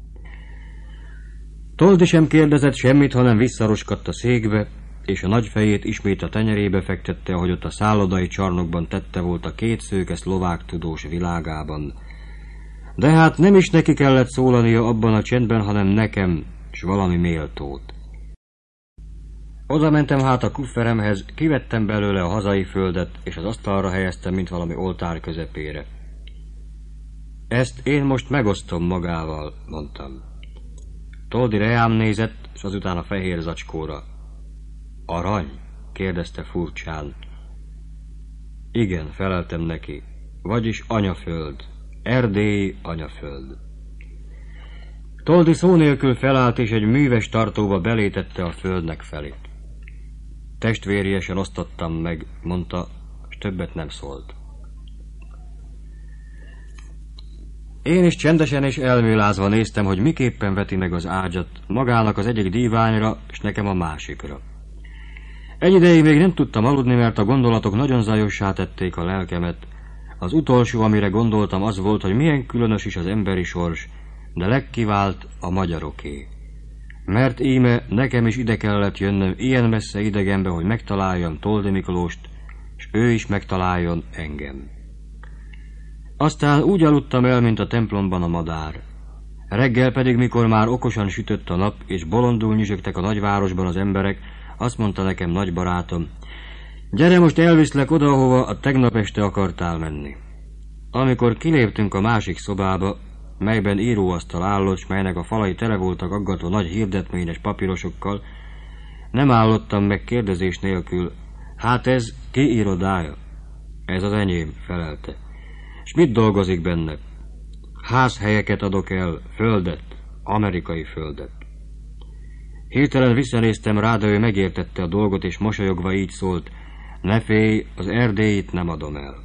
Toldi sem kérdezett semmit, hanem visszaroskadt a székbe, és a nagy fejét ismét a tenyerébe fektette, ahogy ott a szállodai csarnokban tette volt a két szőke szlovák tudós világában. De hát nem is neki kellett szólania abban a csendben, hanem nekem, s valami méltót. Oda mentem hát a kufferemhez, kivettem belőle a hazai földet, és az asztalra helyeztem, mint valami oltár közepére. Ezt én most megosztom magával, mondtam. Toldi reám nézett, és azután a fehér zacskóra. Arany? Kérdezte furcsán. Igen, feleltem neki. Vagyis anyaföld. Erdélyi anyaföld. Toldi szó nélkül felállt, és egy műves tartóba belétette a földnek felét. Testvériesen osztottam meg, mondta, és többet nem szólt. Én is csendesen és elmélázva néztem, hogy miképpen veti meg az ágyat, magának az egyik díványra, és nekem a másikra. Egy ideig még nem tudtam aludni, mert a gondolatok nagyon zajossá tették a lelkemet. Az utolsó, amire gondoltam, az volt, hogy milyen különös is az emberi sors, de legkivált a magyaroké. Mert íme nekem is ide kellett jönnöm ilyen messze idegenbe, hogy megtaláljam Toldi Miklóst, és ő is megtaláljon engem. Aztán úgy aludtam el, mint a templomban a madár. Reggel pedig, mikor már okosan sütött a nap, és bolondul nyüzsögtek a nagyvárosban az emberek, azt mondta nekem nagy barátom, gyere, most elviszlek oda, ahova a tegnap este akartál menni. Amikor kiléptünk a másik szobába, melyben íróasztal állott, s melynek a falai tele voltak aggatva nagy hirdetményes papírosokkal, nem állottam meg kérdezés nélkül, hát ez ki irodája? Ez az enyém, felelte. És mit dolgozik benne? Házhelyeket adok el, földet, amerikai földet. Hirtelen visszanéztem rá, de ő megértette a dolgot, és mosolyogva így szólt, ne félj, az Erdélyt nem adom el.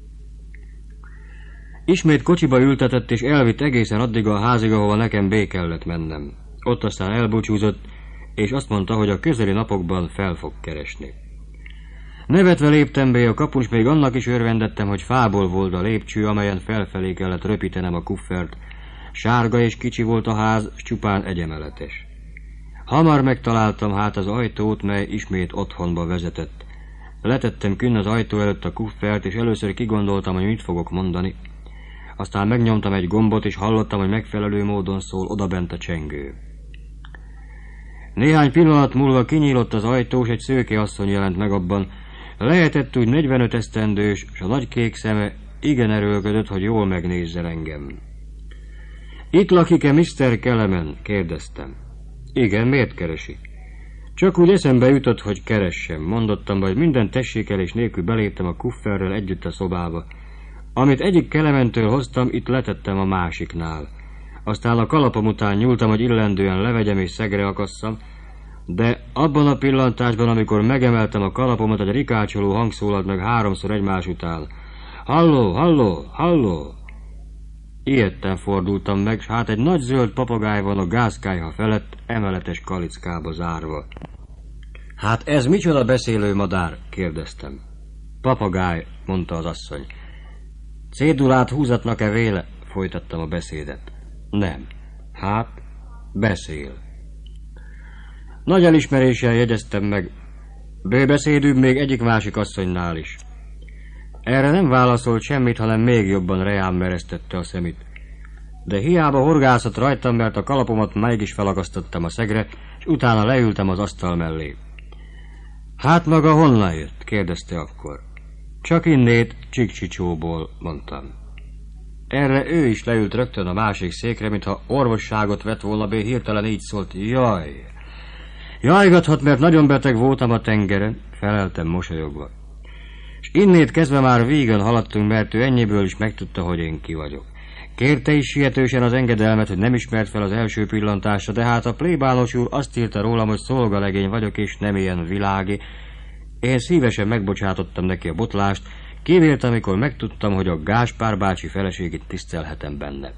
Ismét kocsiba ültetett, és elvitt egészen addig a házig, ahova nekem bé kellett mennem. Ott aztán elbúcsúzott, és azt mondta, hogy a közeli napokban fel fog keresni. Nevetve léptem be a kapun, s még annak is örvendettem, hogy fából volt a lépcső, amelyen felfelé kellett röpítenem a kuffert. Sárga és kicsi volt a ház, s csupán egyemeletes. Hamar megtaláltam hát az ajtót, mely ismét otthonba vezetett. Letettem künn az ajtó előtt a kuffert, és először kigondoltam, hogy mit fogok mondani. Aztán megnyomtam egy gombot, és hallottam, hogy megfelelő módon szól odabent a csengő. Néhány pillanat múlva kinyílott az ajtó, és egy szőke asszony jelent meg abban. Lehetett úgy negyvenöt esztendős, s a nagy kék szeme igen erőlködött, hogy jól megnézzen engem. Itt lakik-e miszter Kelemen? Kérdeztem. Igen, miért keresi? Csak úgy eszembe jutott, hogy keressem. Mondottam, hogy minden tessékelés nélkül beléptem a kufferrel együtt a szobába. Amit egyik Kelementől hoztam, itt letettem a másiknál. Aztán a kalapom után nyúltam, hogy illendően levegyem és szegre akasszam, de abban a pillantásban, amikor megemeltem a kalapomat, egy rikácsoló hang szólalt meg háromszor egymás után. Halló, halló, halló! Ilyetten fordultam meg, s hát egy nagy zöld papagáj van a gázkályha felett, emeletes kalickába zárva. Hát ez micsoda beszélő madár? Kérdeztem. Papagáj, mondta az asszony. Cédulát húzatnak-e véle? Folytattam a beszédet. Nem. Hát, beszél. Nagy elismeréssel jegyeztem meg. Bőbeszédűbb még egyik-másik asszonynál is. Erre nem válaszolt semmit, hanem még jobban reám meresztette a szemét. De hiába horgászott rajtam, mert a kalapomat mégis felakasztottam a szegre, és utána leültem az asztal mellé. Hát maga honnan jött? Kérdezte akkor. Csak innét, Csik-Csicsóból, mondtam. Erre ő is leült rögtön a másik székre, mintha orvosságot vett volna be, hirtelen így szólt. Jaj! Jajgathat, mert nagyon beteg voltam a tengeren, feleltem mosolyogva. És innét kezdve már vígan haladtunk, mert ő ennyiből is megtudta, hogy én ki vagyok. Kérte is sietősen az engedelmet, hogy nem ismert fel az első pillantásra, de hát a plébános úr azt írta rólam, hogy szolgalegény vagyok, és nem ilyen világi. Én szívesen megbocsátottam neki a botlást, kivélt, amikor megtudtam, hogy a Gáspár bácsi feleségét tisztelhetem benne.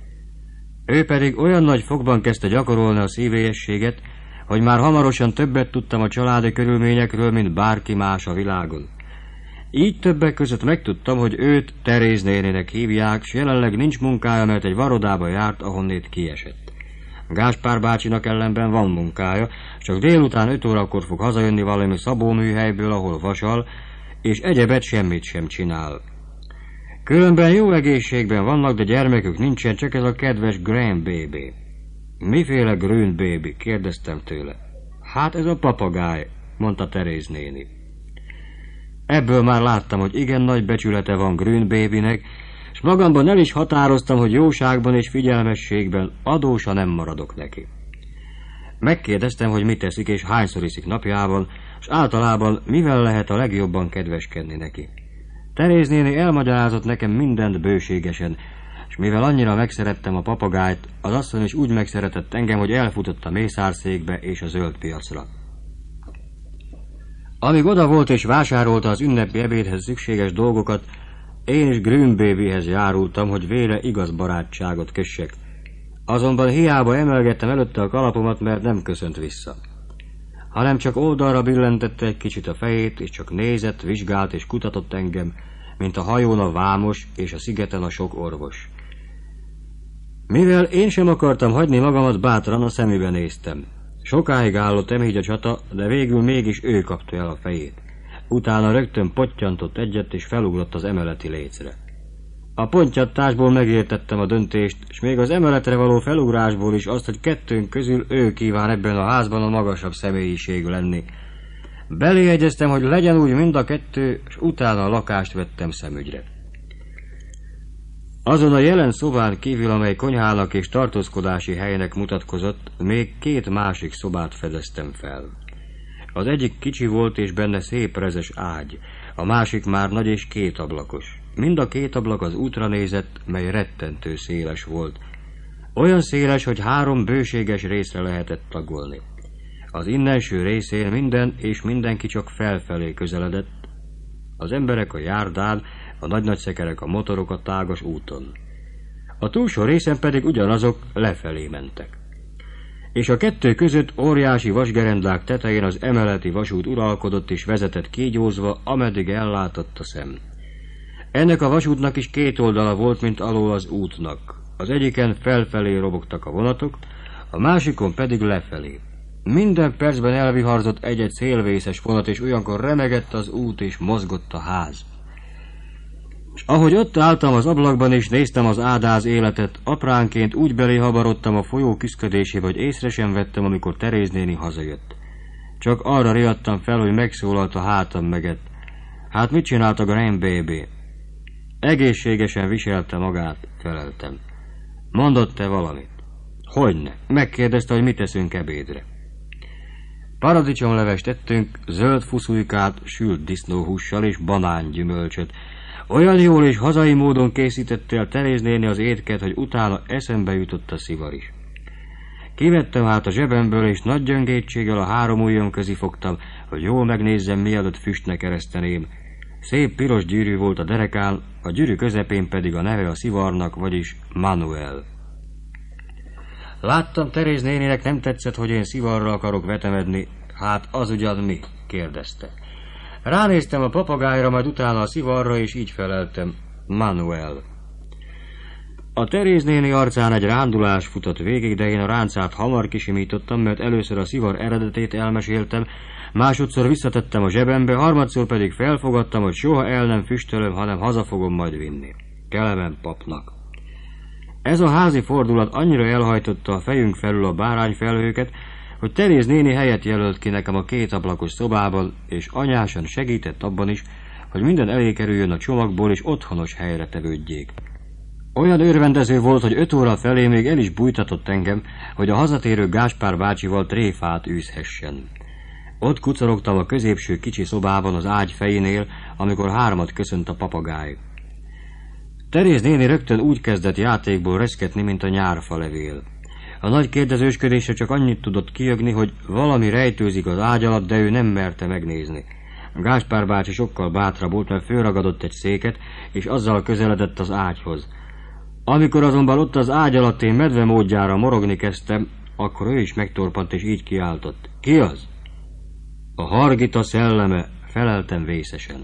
Ő pedig olyan nagy fogban kezdte gyakorolni a szívélyességet, hogy már hamarosan többet tudtam a családi körülményekről, mint bárki más a világon. Így többek között megtudtam, hogy őt Teréz nénének hívják, s jelenleg nincs munkája, mert egy varodába járt, ahonnét kiesett. Gáspár bácsinak ellenben van munkája, csak délután öt órakor fog hazajönni valami szabóműhelyből, ahol vasal, és egyebet semmit sem csinál. Különben jó egészségben vannak, de gyermekük nincsen, csak ez a kedves Graham baby. Miféle Green baby? Kérdeztem tőle. Hát ez a papagáj, mondta Teréz néni. Ebből már láttam, hogy igen nagy becsülete van Green babynek, és magamban el is határoztam, hogy jóságban és figyelmességben adósa nem maradok neki. Megkérdeztem, hogy mit teszik és hányszor iszik napjában, és általában mivel lehet a legjobban kedveskedni neki. Teréz néni elmagyarázott nekem mindent bőségesen, és mivel annyira megszerettem a papagájt, az asszony is úgy megszeretett engem, hogy elfutott a mészárszékbe és a zöld piacra. Amíg oda volt és vásárolta az ünnepi ebédhez szükséges dolgokat, én is Green babyhez járultam, hogy vére igaz barátságot kössek. Azonban hiába emelgettem előtte a kalapomat, mert nem köszönt vissza. Hanem csak oldalra billentette egy kicsit a fejét, és csak nézett, vizsgált és kutatott engem, mint a hajón a vámos és a szigeten a sok orvos. Mivel én sem akartam hagyni magamat, bátran a szemébe néztem. Sokáig állott emígy a csata, de végül mégis ő kapta el a fejét. Utána rögtön pottyantott egyet, és felugrott az emeleti lécre. A pontyattásból megértettem a döntést, és még az emeletre való felugrásból is azt, hogy kettőnk közül ő kíván ebben a házban a magasabb személyiségű lenni. Beléjegyeztem, hogy legyen úgy mind a kettő, és utána a lakást vettem szemügyre. Azon a jelen szobán kívül, amely konyhának és tartózkodási helynek mutatkozott, még két másik szobát fedeztem fel. Az egyik kicsi volt, és benne szép rezes ágy, a másik már nagy és kétablakos. Mind a két ablak az útra nézett, mely rettentő széles volt. Olyan széles, hogy három bőséges részre lehetett tagolni. Az innenső részén minden és mindenki csak felfelé közeledett, az emberek a járdán, a nagy-nagy szekerek a motorok a tágas úton. A túlsó részen pedig ugyanazok lefelé mentek. És a kettő között óriási vasgerendák tetején az emeleti vasút uralkodott és vezetett kígyózva, ameddig ellátott a szem. Ennek a vasútnak is két oldala volt, mint alól az útnak. Az egyiken felfelé robogtak a vonatok, a másikon pedig lefelé. Minden percben elviharzott egy-egy szélvészes vonat, és olyankor remegett az út, és mozgott a ház. És ahogy ott álltam az ablakban, és néztem az ádáz életet, apránként úgy beléhabarodtam a folyó küszködésébe, hogy észre sem vettem, amikor Teréz néni hazajött. Csak arra riadtam fel, hogy megszólalt a hátam meget. Hát mit csinált a Graham baby? Egészségesen viselte magát, feleltem. Mondott-e valamit? Hogyne? Megkérdezte, hogy mit teszünk ebédre. Paradicsomlevest tettünk, zöld fuszulykát, sült disznóhússal és banángyümölcsöt. Olyan jól és hazai módon készítette el Teréz néni az étket, hogy utána eszembe jutott a szivar is. Kivettem hát a zsebemből, és nagy gyöngétséggel a három ujjam közé fogtam, hogy jól megnézzem, mielőtt füstnek ereszteném. Szép piros gyűrű volt a derekán, a gyűrű közepén pedig a neve a szivarnak, vagyis Manuel. Láttam, Teréz néninek nem tetszett, hogy én szivarra akarok vetemedni. Hát az ugyan mi? Kérdezte. Ránéztem a papagájra, majd utána a szivarra, és így feleltem. Manuel. A Teréz néni arcán egy rándulás futott végig, de én a ráncát hamar kisimítottam, mert először a szivar eredetét elmeséltem, másodszor visszatettem a zsebembe, harmadszor pedig felfogadtam, hogy soha el nem füstölöm, hanem haza fogom majd vinni. Kelemen papnak. Ez a házi fordulat annyira elhajtotta a fejünk felül a bárányfelhőket, hogy Teréz néni helyet jelölt ki nekem a két ablakos szobában, és anyásan segített abban is, hogy minden elé kerüljön a csomagból, és otthonos helyre tevődjék. Olyan örvendező volt, hogy öt óra felé még el is bújtatott engem, hogy a hazatérő Gáspár bácsival tréfát űzhessen. Ott kucorogtam a középső kicsi szobában az ágy fejénél, amikor hármat köszönt a papagáj. Teréz néni rögtön úgy kezdett játékból reszketni, mint a nyárfalevél. A nagy kérdezősködésre csak annyit tudott kijögni, hogy valami rejtőzik az ágy alatt, de ő nem merte megnézni. Gáspár bácsi sokkal bátrabb volt, mert fölragadott egy széket, és azzal közeledett az ágyhoz. Amikor azonban ott az ágy alatt én medve módjára morogni kezdtem, akkor ő is megtorpant, és így kiáltott. Ki az? A Hargita szelleme, feleltem vészesen.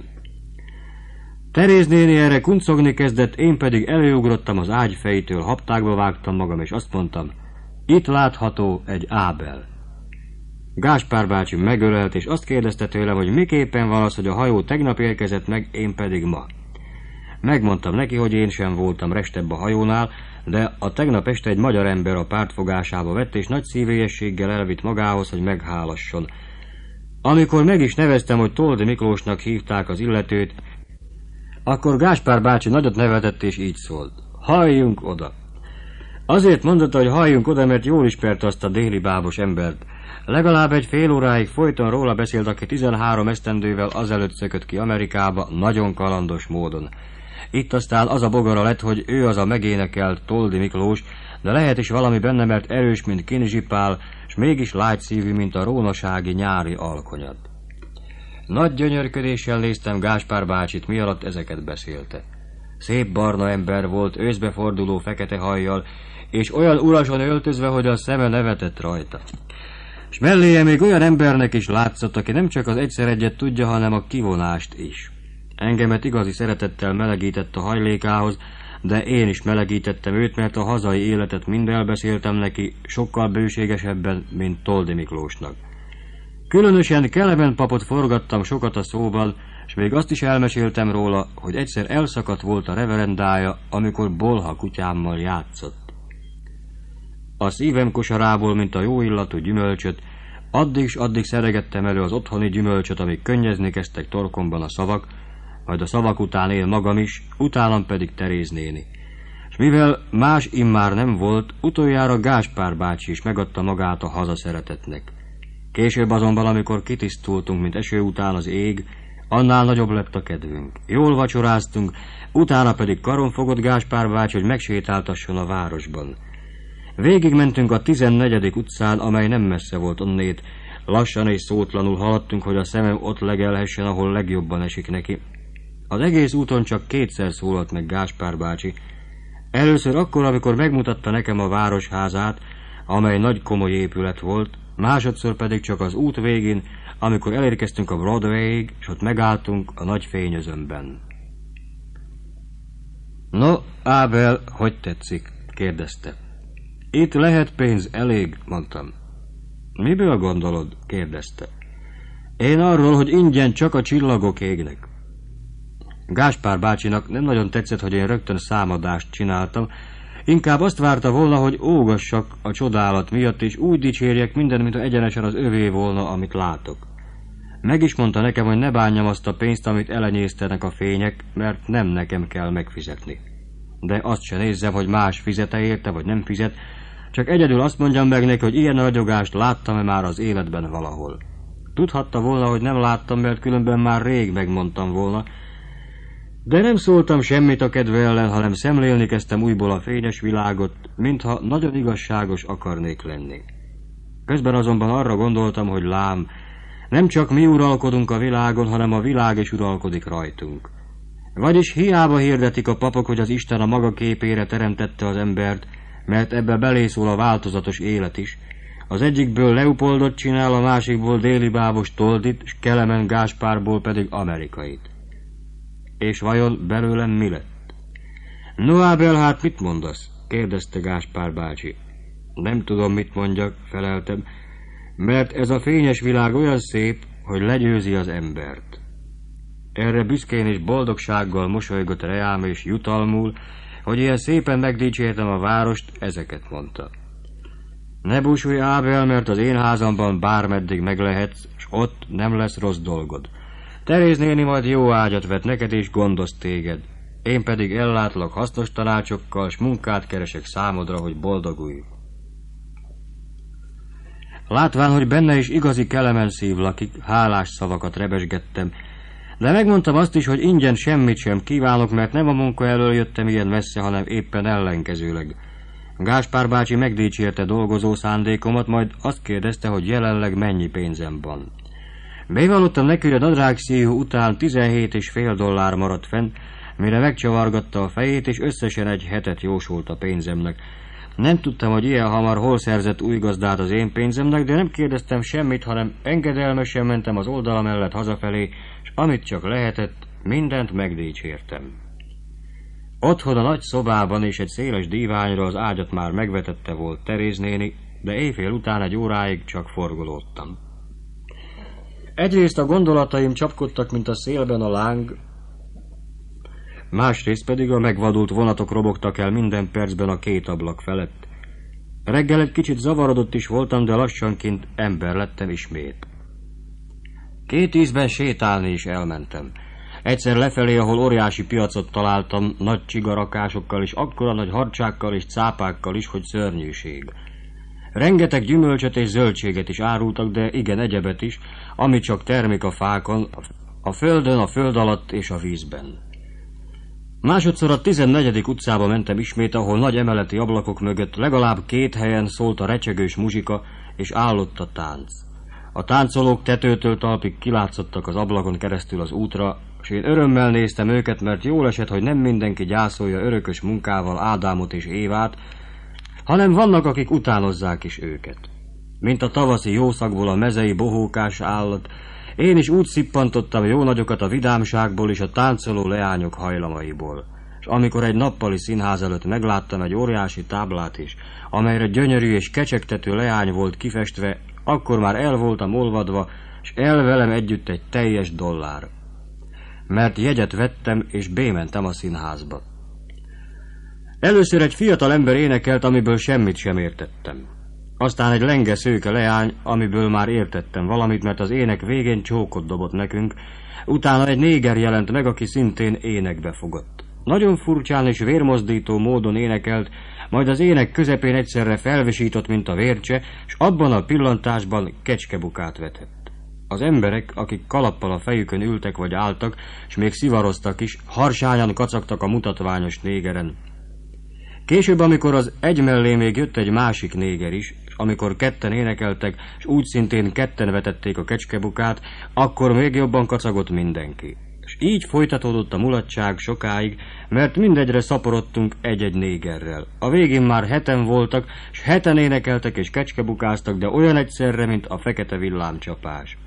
Teréz néni erre kuncogni kezdett, én pedig előugrottam az ágy fejétől, haptákba vágtam magam, és azt mondtam, itt látható egy Ábel. Gáspár bácsi megölelt, és azt kérdezte tőlem, hogy miképpen van az, hogy a hajó tegnap érkezett meg, én pedig ma. Megmondtam neki, hogy én sem voltam restebb a hajónál, de a tegnap este egy magyar ember a pártfogásába vett, és nagy szívélyességgel elvitt magához, hogy meghálasson. Amikor meg is neveztem, hogy Toldi Miklósnak hívták az illetőt, akkor Gáspár bácsi nagyot nevetett, és így szólt. Halljunk oda! Azért mondotta, hogy halljunk oda, mert jól ismerte azt a déli bábos embert. Legalább egy fél óráig folyton róla beszélt, aki tizenhárom esztendővel azelőtt szökött ki Amerikába, nagyon kalandos módon. Itt aztán az a bogara lett, hogy ő az a megénekelt Toldi Miklós, de lehet is valami benne, mert erős, mint kinizsipál, s mégis lágyszívű, mint a rónasági nyári alkonyat. Nagy gyönyörködéssel néztem Gáspár bácsit, mi alatt ezeket beszélte. Szép barna ember volt, őszbeforduló fekete hajjal, és olyan urasan öltözve, hogy a szeme nevetett rajta. S melléje még olyan embernek is látszott, aki nem csak az egyszer egyet tudja, hanem a kivonást is. Engemet igazi szeretettel melegített a hajlékához, de én is melegítettem őt, mert a hazai életet mind elbeszéltem neki, sokkal bőségesebben, mint Toldi Miklósnak. Különösen Kelemen papot forgattam sokat a szóban, és még azt is elmeséltem róla, hogy egyszer elszakadt volt a reverendája, amikor bolha kutyámmal játszott. A szívem kosarából, mint a jó illatú gyümölcsöt, addig s addig szeregettem elő az otthoni gyümölcsöt, amíg könnyezni kezdtek torkomban a szavak, majd a szavak után él magam is, utánam pedig Teréz néni. És mivel más immár nem volt, utoljára Gáspár bácsi is megadta magát a hazaszeretetnek. Később azonban, amikor kitisztultunk, mint eső után az ég, annál nagyobb lett a kedvünk. Jól vacsoráztunk, utána pedig karon fogott Gáspár bácsi, hogy megsétáltasson a városban. Végigmentünk a tizennegyedik utcán, amely nem messze volt onnét. Lassan és szótlanul haladtunk, hogy a szemem ott legelhessen, ahol legjobban esik neki. Az egész úton csak kétszer szólalt meg Gáspár bácsi. Először akkor, amikor megmutatta nekem a városházát, amely nagy komoly épület volt, másodszor pedig csak az út végén, amikor elérkeztünk a Broadwayig, és ott megálltunk a nagy fényözömben. No, Ábel, hogy tetszik? Kérdezte. Itt lehet pénz, elég, mondtam. Miből gondolod? Kérdezte. Én arról, hogy ingyen csak a csillagok égnek. Gáspár bácsinak nem nagyon tetszett, hogy én rögtön számadást csináltam, inkább azt várta volna, hogy ógassak a csodálat miatt, és úgy dicsérjek minden, mint egyenesen az övé volna, amit látok. Meg is mondta nekem, hogy ne bánjam azt a pénzt, amit elenyésztenek a fények, mert nem nekem kell megfizetni. De azt se nézzem, hogy más fizet-e érte, vagy nem fizet, csak egyedül azt mondjam meg neki, hogy ilyen ragyogást láttam-e már az életben valahol. Tudhatta volna, hogy nem láttam, mert különben már rég megmondtam volna, de nem szóltam semmit a kedve ellen, hanem szemlélni kezdtem újból a fényes világot, mintha nagyon igazságos akarnék lenni. Közben azonban arra gondoltam, hogy lám, Nem csak mi uralkodunk a világon, hanem a világ is uralkodik rajtunk. Vagyis hiába hirdetik a papok, hogy az Isten a maga képére teremtette az embert, mert ebbe belészól a változatos élet is. Az egyikből Leopoldot csinál, a másikból Déli Bábos Toldit, s Kelemen Gáspárból pedig amerikait. És vajon belőlem mi lett? No, Ábel, hát mit mondasz? Kérdezte Gáspár bácsi. Nem tudom, mit mondjak, feleltem, mert ez a fényes világ olyan szép, hogy legyőzi az embert. Erre büszkén és boldogsággal mosolygott reám és jutalmul, hogy ilyen szépen megdicsértem a várost, ezeket mondta. Ne búsulj, Ábel, mert az én házamban bármeddig meglehetsz, s ott nem lesz rossz dolgod. Teréz néni majd jó ágyat vet neked és gondoz téged. Én pedig ellátlak hasznos tanácsokkal, s munkát keresek számodra, hogy boldogulj. Látván, hogy benne is igazi Kelemen szív lakik, hálás szavakat rebesgettem, de megmondtam azt is, hogy ingyen semmit sem kívánok, mert nem a munka elől jöttem ilyen messze, hanem éppen ellenkezőleg. Gáspár bácsi megdicsérte dolgozó szándékomat, majd azt kérdezte, hogy jelenleg mennyi pénzem van. Bevallottam neki, hogy a nadrág szíjú után tizenhét és fél dollár maradt fenn, mire megcsavargatta a fejét, és összesen egy hetet jósolt a pénzemnek. Nem tudtam, hogy ilyen hamar hol szerzett új gazdát az én pénzemnek, de nem kérdeztem semmit, hanem engedelmesen mentem az oldala mellett hazafelé, és amit csak lehetett, mindent megdicsértem. Otthon a nagy szobában és egy széles díványra az ágyat már megvetette volt Teréz néni, de éjfél után egy óráig csak forgolódtam. Egyrészt a gondolataim csapkodtak, mint a szélben a láng, másrészt pedig a megvadult vonatok robogtak el minden percben a két ablak felett. Reggel egy kicsit zavarodott is voltam, de lassanként ember lettem ismét. Két ízben sétálni is elmentem. Egyszer lefelé, ahol óriási piacot találtam, nagy csigarakásokkal és akkora nagy harcsákkal és cápákkal is, hogy szörnyűség. Rengeteg gyümölcsöt és zöldséget is árultak, de igen egyebet is, ami csak termik a fákon, a földön, a föld alatt és a vízben. Másodszor a tizennegyedik utcába mentem ismét, ahol nagy emeleti ablakok mögött legalább két helyen szólt a recsegős muzsika, és állott a tánc. A táncolók tetőtől talpig kilátszottak az ablakon keresztül az útra, és én örömmel néztem őket, mert jól esett, hogy nem mindenki gyászolja örökös munkával Ádámot és Évát, hanem vannak, akik utánozzák is őket. Mint a tavaszi jószagból a mezei bohókás állat, én is úgy szippantottam jó nagyokat a vidámságból és a táncoló leányok hajlamaiból. És amikor egy nappali színház előtt megláttam egy óriási táblát is, amelyre gyönyörű és kecsegtető leány volt kifestve, akkor már el voltam olvadva, és el velem együtt egy teljes dollár. Mert jegyet vettem, és bémentem a színházba. Először egy fiatal ember énekelt, amiből semmit sem értettem. Aztán egy lenge szőke leány, amiből már értettem valamit, mert az ének végén csókot dobott nekünk, utána egy néger jelent meg, aki szintén énekbe fogott. Nagyon furcsán és vérmozdító módon énekelt, majd az ének közepén egyszerre felvisított, mint a vércse, és abban a pillantásban kecskebukát vetett. Az emberek, akik kalappal a fejükön ültek vagy álltak, és még szivaroztak is, harsányan kacagtak a mutatványos négeren. Később, amikor az egy mellé még jött egy másik néger is, és amikor ketten énekeltek, és úgy szintén ketten vetették a kecskebukát, akkor még jobban kacagott mindenki. És így folytatódott a mulatság sokáig, mert mindegyre szaporodtunk egy-egy négerrel. A végén már heten voltak, és heten énekeltek és kecskebukáztak, de olyan egyszerre, mint a fekete villámcsapás.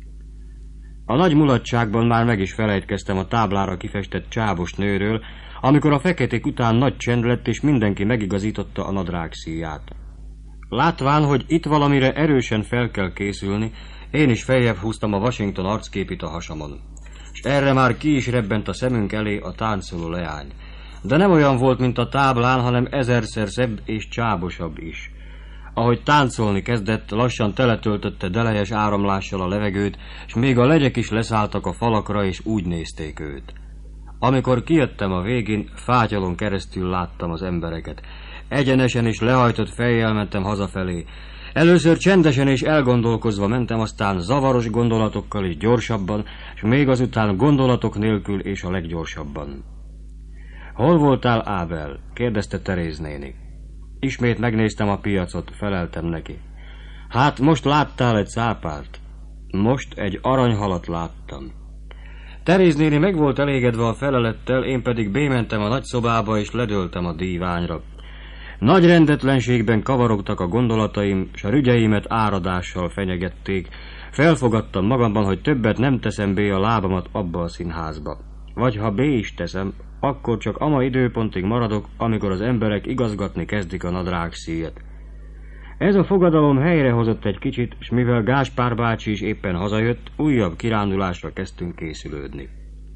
A nagy mulatságban már meg is felejtkeztem a táblára kifestett csábos nőről, amikor a feketék után nagy csend lett, és mindenki megigazította a nadrág szíját. Látván, hogy itt valamire erősen fel kell készülni, én is feljebb húztam a Washington arcképit a hasamon. És erre már ki is rebbent a szemünk elé a táncoló leány. De nem olyan volt, mint a táblán, hanem ezerszer szebb és csábosabb is. Ahogy táncolni kezdett, lassan teletöltötte delejes áramlással a levegőt, és még a legyek is leszálltak a falakra, és úgy nézték őt. Amikor kijöttem a végén, fátyolon keresztül láttam az embereket. Egyenesen és lehajtott fejjel mentem hazafelé. Először csendesen és elgondolkozva mentem, aztán zavaros gondolatokkal és gyorsabban, és még azután gondolatok nélkül és a leggyorsabban. Hol voltál, Ábel? Kérdezte Teréz néni. Ismét megnéztem a piacot, feleltem neki. Hát most láttál egy cápát? Most egy aranyhalat láttam. Teréz néni meg volt elégedve a felelettel, én pedig bémentem a nagyszobába és ledöltem a díványra. Nagy rendetlenségben kavarogtak a gondolataim, s a rügyeimet áradással fenyegették. Felfogadtam magamban, hogy többet nem teszem bé a lábamat abba a színházba. Vagy ha bé is teszem, akkor csak ama időpontig maradok, amikor az emberek igazgatni kezdik a nadrágszíjet. Ez a fogadalom helyrehozott egy kicsit, s mivel Gáspár bácsi is éppen hazajött, újabb kirándulásra kezdtünk készülődni.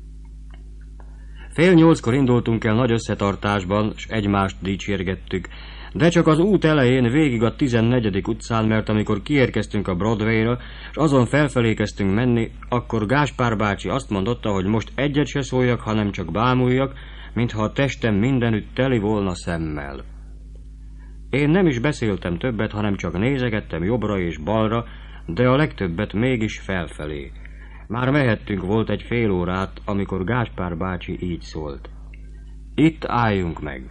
Fél nyolckor indultunk el nagy összetartásban, s egymást dicsérgettük, de csak az út elején végig a tizennegyedik utcán, mert amikor kiérkeztünk a Broadwayra, s azon felfelé kezdtünk menni, akkor Gáspár bácsi azt mondotta, hogy most egyet se szóljak, hanem csak bámuljak, mintha a testem mindenütt teli volna szemmel. Én nem is beszéltem többet, hanem csak nézegettem jobbra és balra, de a legtöbbet mégis felfelé. Már mehettünk volt egy fél órát, amikor Gáspár bácsi így szólt. Itt álljunk meg.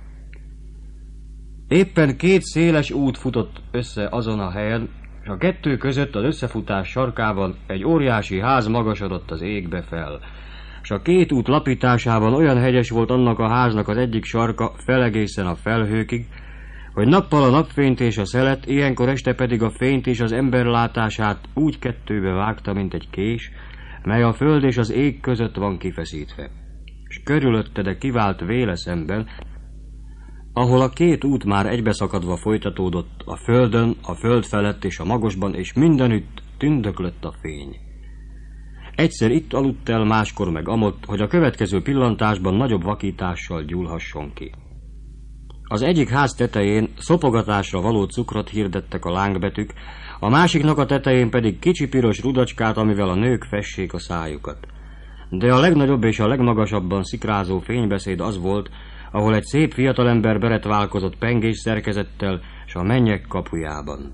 Éppen két széles út futott össze azon a helyen, és a kettő között az összefutás sarkában egy óriási ház magasodott az égbe fel, és a két út lapításában olyan hegyes volt annak a háznak az egyik sarka felegészen a felhőkig, hogy nappal a napfényt és a szelet, ilyenkor este pedig a fényt és az ember látását úgy kettőbe vágta, mint egy kés, mely a föld és az ég között van kifeszítve. És körülötte, de kivált véle szemben, ahol a két út már egybeszakadva folytatódott, a földön, a föld felett és a magosban, és mindenütt tündöklött a fény. Egyszer itt aludt el, máskor meg amott, hogy a következő pillantásban nagyobb vakítással gyúlhasson ki. Az egyik ház tetején szopogatásra való cukrot hirdettek a lángbetűk, a másiknak a tetején pedig kicsi piros rudacskát, amivel a nők fessék a szájukat. De a legnagyobb és a legmagasabban szikrázó fénybeszéd az volt, ahol egy szép fiatalember beretválkozott pengés szerkezettel, s a mennyek kapujában.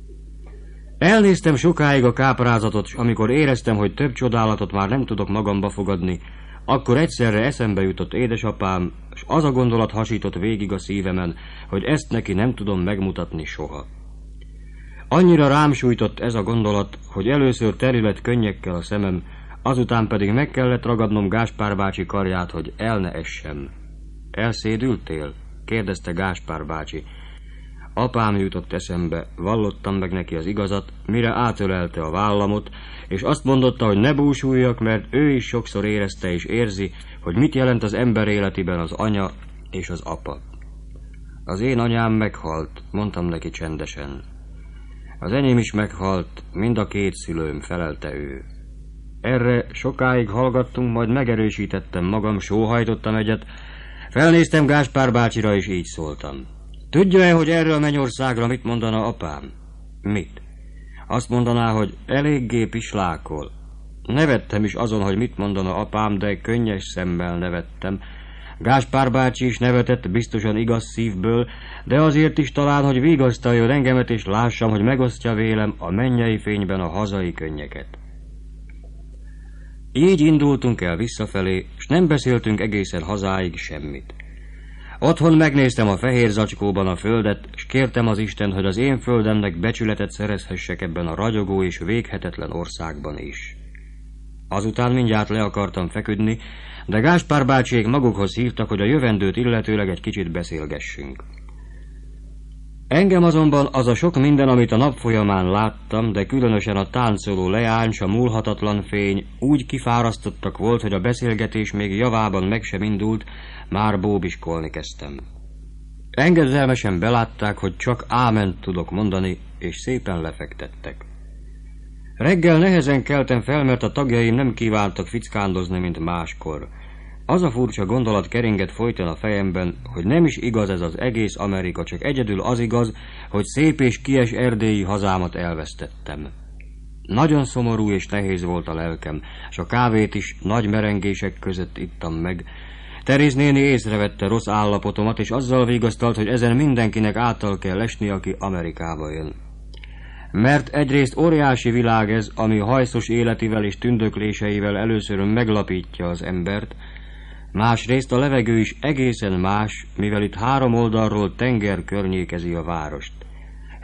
Elnéztem sokáig a káprázatot, s amikor éreztem, hogy több csodálatot már nem tudok magamba fogadni, akkor egyszerre eszembe jutott édesapám, s az a gondolat hasított végig a szívemen, hogy ezt neki nem tudom megmutatni soha. Annyira rám sújtott ez a gondolat, hogy először teli lett könnyekkel a szemem, azután pedig meg kellett ragadnom Gáspár bácsi karját, hogy el ne essem. Elszédültél? Kérdezte Gáspár bácsi. Apám jutott eszembe, vallottam meg neki az igazat, mire átölelte a vállamot, és azt mondotta, hogy ne búsuljak, mert ő is sokszor érezte és érzi, hogy mit jelent az ember életében az anya és az apa. Az én anyám meghalt, mondtam neki csendesen. Az enyém is meghalt, mind a két szülőm, felelte ő. Erre sokáig hallgattunk, majd megerősítettem magam, sóhajtottam egyet, felnéztem Gáspár bácsira, és így szóltam. Tudja-e, hogy erre a mennyországra mit mondana apám? Mit? Azt mondaná, hogy eléggé pislákol. Nevettem is azon, hogy mit mondana apám, de könnyes szemmel nevettem. Gáspár bácsi is nevetett, biztosan igaz szívből, de azért is talán, hogy vigasztaljon engemet, és lássam, hogy megosztja vélem a mennyei fényben a hazai könnyeket. Így indultunk el visszafelé, s nem beszéltünk egészen hazáig semmit. Otthon megnéztem a fehér zacskóban a földet, s kértem az Isten, hogy az én földemnek becsületet szerezhessek ebben a ragyogó és véghetetlen országban is. Azután mindjárt le akartam feküdni, de Gáspár bácsiék magukhoz hívtak, hogy a jövendőt illetőleg egy kicsit beszélgessünk. Engem azonban az a sok minden, amit a nap folyamán láttam, de különösen a táncoló leány s a múlhatatlan fény úgy kifárasztottak volt, hogy a beszélgetés még javában meg sem indult, már bóbiskolni kezdtem. Engedelmesen belátták, hogy csak áment tudok mondani, és szépen lefektettek. Reggel nehezen keltem fel, mert a tagjaim nem kívántak fickándozni, mint máskor. Az a furcsa gondolat keringett folyton a fejemben, hogy nem is igaz ez az egész Amerika, csak egyedül az igaz, hogy szép és kies erdélyi hazámat elvesztettem. Nagyon szomorú és nehéz volt a lelkem, s a kávét is nagy merengések között ittam meg. Teréz néni észrevette rossz állapotomat, és azzal vigasztalt, hogy ezen mindenkinek által kell esni, aki Amerikába jön. Mert egyrészt óriási világ ez, ami hajszos életivel és tündökléseivel először meglapítja az embert, másrészt a levegő is egészen más, mivel itt három oldalról tenger környékezi a várost.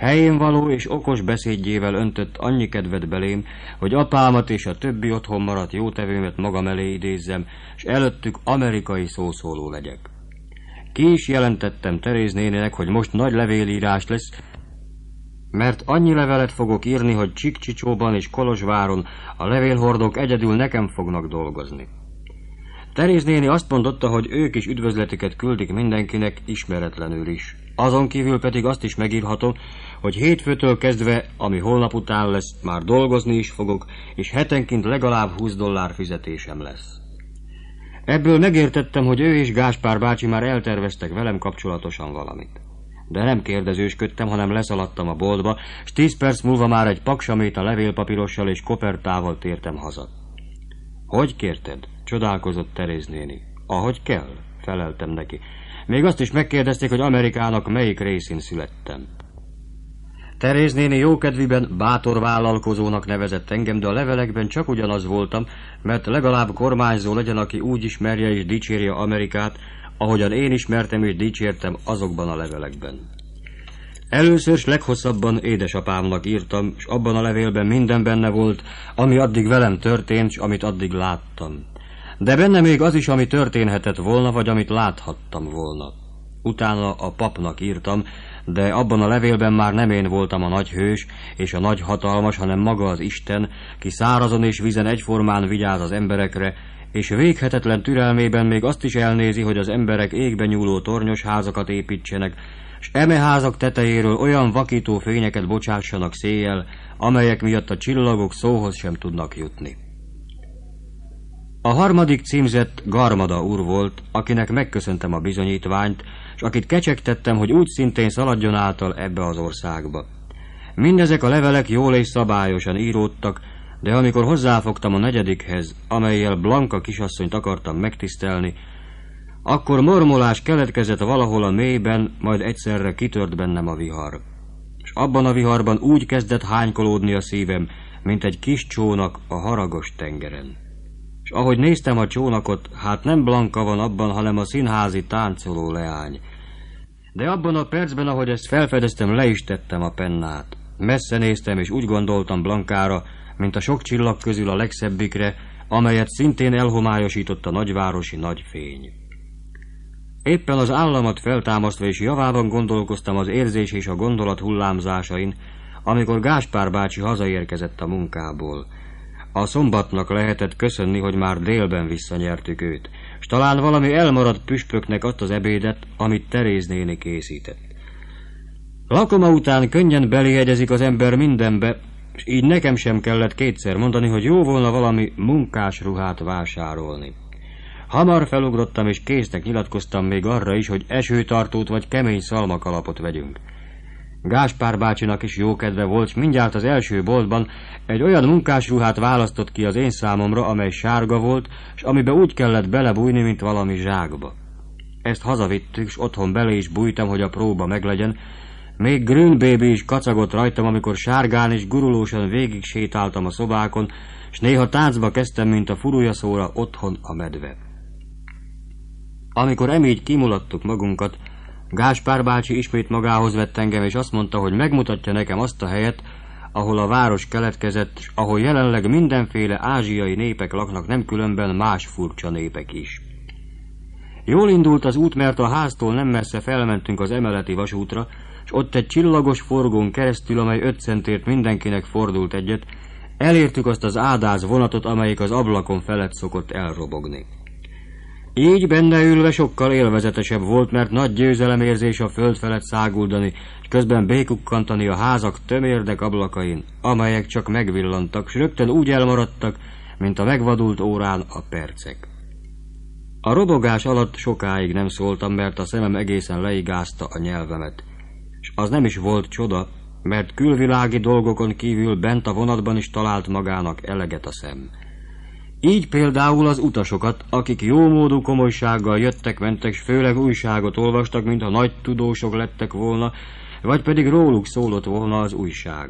Helyén való és okos beszédjével öntött annyi kedvet belém, hogy apámat és a többi otthon maradt jótevőmet magam elé idézzem, s előttük amerikai szószóló legyek. Ki is jelentettem Teréz néninek, hogy most nagy levélírás lesz, mert annyi levelet fogok írni, hogy Csíkcsicsóban és Kolozsváron a levélhordók egyedül nekem fognak dolgozni. Teréz néni azt mondotta, hogy ők is üdvözletüket küldik mindenkinek, ismeretlenül is. Azon kívül pedig azt is megírhatom, hogy hétfőtől kezdve, ami holnap után lesz, már dolgozni is fogok, és hetenként legalább húsz dollár fizetésem lesz. Ebből megértettem, hogy ő és Gáspár bácsi már elterveztek velem kapcsolatosan valamit. De nem kérdezősködtem, hanem leszaladtam a boltba, s tíz perc múlva már egy paksamét a levélpapírossal és kopertával tértem haza. Hogy kérted? Csodálkozott Teréz néni. Ahogy kell, feleltem neki. Még azt is megkérdezték, hogy Amerikának melyik részén születtem. Teréz néni jókedviben bátor vállalkozónak nevezett engem, de a levelekben csak ugyanaz voltam, mert legalább kormányzó legyen, aki úgy ismerje és dicsérje Amerikát, ahogyan én ismertem és dicsértem azokban a levelekben. Először s leghosszabban édesapámnak írtam, s abban a levélben minden benne volt, ami addig velem történt, s amit addig láttam. De benne még az is, ami történhetett volna, vagy amit láthattam volna. Utána a papnak írtam, de abban a levélben már nem én voltam a nagy hős és a nagy hatalmas, hanem maga az Isten, ki szárazon és vízen egyformán vigyáz az emberekre, és véghetetlen türelmében még azt is elnézi, hogy az emberek égbe nyúló tornyos házakat építsenek, s eme házak tetejéről olyan vakító fényeket bocsássanak széjjel, amelyek miatt a csillagok szóhoz sem tudnak jutni. A harmadik címzett Garmada úr volt, akinek megköszöntem a bizonyítványt, s akit kecsegtettem, hogy úgy szintén szaladjon által ebbe az országba. Mindezek a levelek jól és szabályosan íródtak, de amikor hozzáfogtam a negyedikhez, amellyel Blanka kisasszonyt akartam megtisztelni, akkor mormolás keletkezett valahol a mélyben, majd egyszerre kitört bennem a vihar. És abban a viharban úgy kezdett hánykolódni a szívem, mint egy kis csónak a haragos tengeren. És ahogy néztem a csónakot, hát nem Blanka van abban, hanem a színházi táncoló leány. De abban a percben, ahogy ezt felfedeztem, le is tettem a pennát. Messze néztem, és úgy gondoltam Blankára, mint a sok csillag közül a legszebbikre, amelyet szintén elhomályosított a nagyvárosi nagy fény. Éppen az államat feltámasztva és javában gondolkoztam az érzés és a gondolat hullámzásain, amikor Gáspár bácsi hazaérkezett a munkából. A szombatnak lehetett köszönni, hogy már délben visszanyertük őt, s talán valami elmaradt püspöknek azt az ebédet, amit Teréz néni készített. Lakoma után könnyen beléjegyezik az ember mindenbe, és így nekem sem kellett kétszer mondani, hogy jó volna valami munkásruhát vásárolni. Hamar felugrottam, és késznek nyilatkoztam még arra is, hogy esőtartót vagy kemény szalmakalapot vegyünk. Gáspár bácsinak is jó kedve volt, s mindjárt az első boltban egy olyan munkásruhát választott ki az én számomra, amely sárga volt, s amibe úgy kellett belebújni, mint valami zsákba. Ezt hazavittük, s otthon bele is bújtam, hogy a próba meglegyen. Még Grün Baby is kacagott rajtam, amikor sárgán és gurulósan végig sétáltam a szobákon, s néha táncba kezdtem, mint a furujaszóra otthon a medve. Amikor emígy kimulattuk magunkat, Gáspár bácsi ismét magához vett engem, és azt mondta, hogy megmutatja nekem azt a helyet, ahol a város keletkezett, s ahol jelenleg mindenféle ázsiai népek laknak, nem különben más furcsa népek is. Jól indult az út, mert a háztól nem messze felmentünk az emeleti vasútra, s ott egy csillagos forgón keresztül, amely öt centért mindenkinek fordult egyet, elértük azt az ádáz vonatot, amelyik az ablakon felett szokott elrobogni. Így benne ülve sokkal élvezetesebb volt, mert nagy győzelemérzés a föld felett száguldani, és közben békukkantani a házak tömérdek ablakain, amelyek csak megvillantak, s rögtön úgy elmaradtak, mint a megvadult órán a percek. A robogás alatt sokáig nem szóltam, mert a szemem egészen leigázta a nyelvemet. És az nem is volt csoda, mert külvilági dolgokon kívül bent a vonatban is talált magának eleget a szem. Így például az utasokat, akik jómódú komolysággal jöttek-mentek, s főleg újságot olvastak, mintha nagy tudósok lettek volna, vagy pedig róluk szólott volna az újság.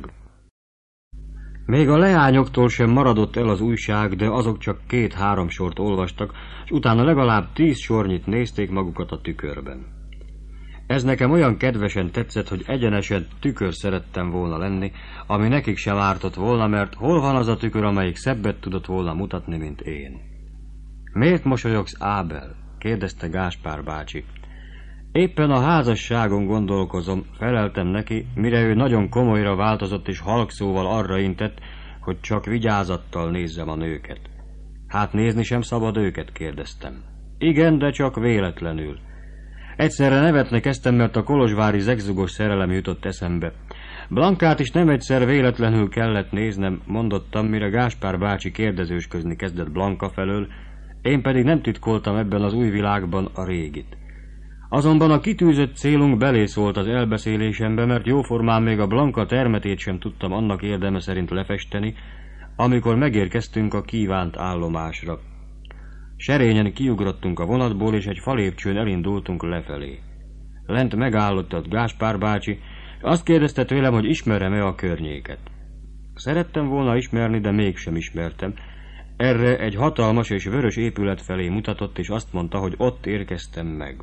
Még a leányoktól sem maradott el az újság, de azok csak két-három sort olvastak, és utána legalább tíz sornyit nézték magukat a tükörben. Ez nekem olyan kedvesen tetszett, hogy egyenesen tükör szerettem volna lenni, ami nekik sem ártott volna, mert hol van az a tükör, amelyik szebbet tudott volna mutatni, mint én? Miért mosolyogsz, Ábel? Kérdezte Gáspár bácsi. Éppen a házasságon gondolkozom, feleltem neki, mire ő nagyon komolyra változott és halkszóval arra intett, hogy csak vigyázattal nézzem a nőket. Hát nézni sem szabad őket, kérdeztem. Igen, de csak véletlenül. Egyszerre nevetni kezdtem, mert a kolozsvári zegzugos szerelem jutott eszembe. Blankát is nem egyszer véletlenül kellett néznem, mondottam, mire Gáspár bácsi kérdezősködni kezdett Blanka felől, én pedig nem titkoltam ebben az új világban a régit. Azonban a kitűzött célunk belészólt az elbeszélésembe, mert jóformán még a Blanka termetét sem tudtam annak érdeme szerint lefesteni, amikor megérkeztünk a kívánt állomásra. Serényen kiugrottunk a vonatból, és egy falépcsőn elindultunk lefelé. Lent megállott ott Gáspár bácsi, és azt kérdezte tőlem, hogy ismerem-e a környéket. Szerettem volna ismerni, de mégsem ismertem. Erre egy hatalmas és vörös épület felé mutatott, és azt mondta, hogy ott érkeztem meg.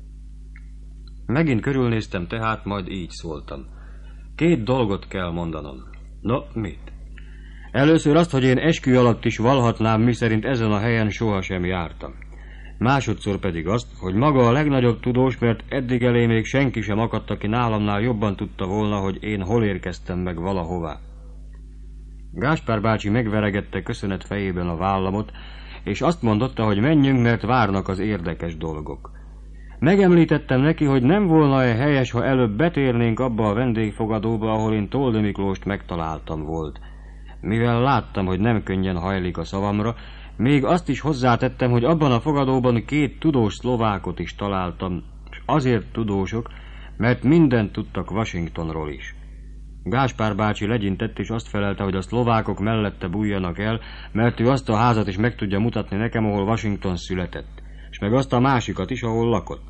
Megint körülnéztem tehát, majd így szóltam. Két dolgot kell mondanom. No, mit? Először azt, hogy én eskü alatt is valhatnám, miszerint ezen a helyen sohasem jártam. Másodszor pedig azt, hogy maga a legnagyobb tudós, mert eddig elé még senki sem akadt, aki nálamnál jobban tudta volna, hogy én hol érkeztem meg valahová. Gáspár bácsi megveregette köszönet fejében a vállamot, és azt mondotta, hogy menjünk, mert várnak az érdekes dolgok. Megemlítettem neki, hogy nem volna-e helyes, ha előbb betérnénk abba a vendégfogadóba, ahol én Toldi Miklóst megtaláltam volt. Mivel láttam, hogy nem könnyen hajlik a szavamra, még azt is hozzátettem, hogy abban a fogadóban két tudós szlovákot is találtam, és azért tudósok, mert mindent tudtak Washingtonról is. Gáspár bácsi legyintett, és azt felelte, hogy a szlovákok mellette bújjanak el, mert ő azt a házat is meg tudja mutatni nekem, ahol Washington született, és meg azt a másikat is, ahol lakott.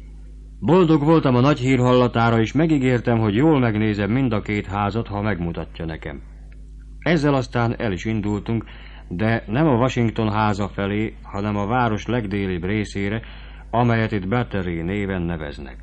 Boldog voltam a nagy hír hallatára, és megígértem, hogy jól megnézem mind a két házat, ha megmutatja nekem. Ezzel aztán el is indultunk, de nem a Washington háza felé, hanem a város legdélibb részére, amelyet itt Battery néven neveznek.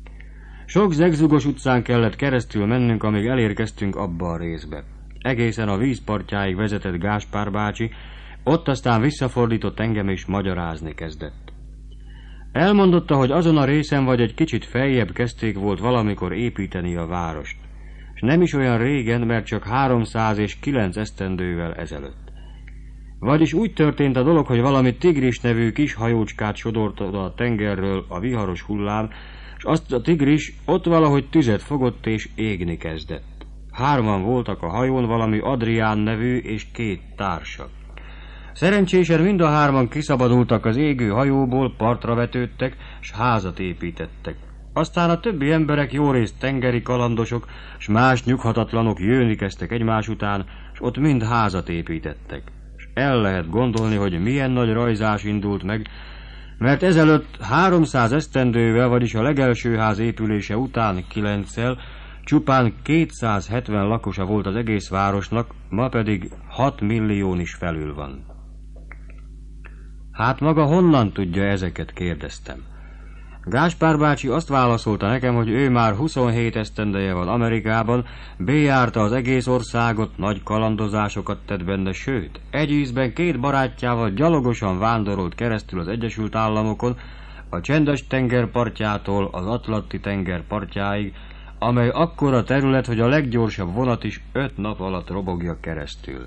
Sok zegzugos utcán kellett keresztül mennünk, amíg elérkeztünk abba a részbe. Egészen a vízpartjáig vezetett Gáspár bácsi, ott aztán visszafordított engem és magyarázni kezdett. Elmondotta, hogy azon a részen vagy egy kicsit feljebb kezdték volt valamikor építeni a várost, és nem is olyan régen, mert csak háromszáz és kilenc esztendővel ezelőtt. Vagyis úgy történt a dolog, hogy valami Tigris nevű kis hajócskát sodort oda a tengerről a viharos hullám, és azt a tigris ott valahogy tüzet fogott és égni kezdett. Hárman voltak a hajón, valami Adrián nevű és két társa. Szerencsésen mind a hárman kiszabadultak az égő hajóból, partra vetődtek, s házat építettek. Aztán a többi emberek jórészt tengeri kalandosok, s más nyughatatlanok jönni kezdtek egymás után, s ott mind házat építettek. És el lehet gondolni, hogy milyen nagy rajzás indult meg, mert ezelőtt háromszáz esztendővel, vagyis a legelső ház épülése után kilenccel, csupán kétszázhetven lakosa volt az egész városnak, ma pedig hat millión is felül van. Hát maga honnan tudja ezeket, kérdeztem. Gáspár bácsi azt válaszolta nekem, hogy ő már huszonhét esztendeje van Amerikában, béjárta az egész országot, nagy kalandozásokat tett benne, sőt, egy ízben két barátjával gyalogosan vándorolt keresztül az Egyesült Államokon, a Csendes-tenger partjától az Atlanti-tenger partjáig, amely akkora terület, hogy a leggyorsabb vonat is öt nap alatt robogja keresztül.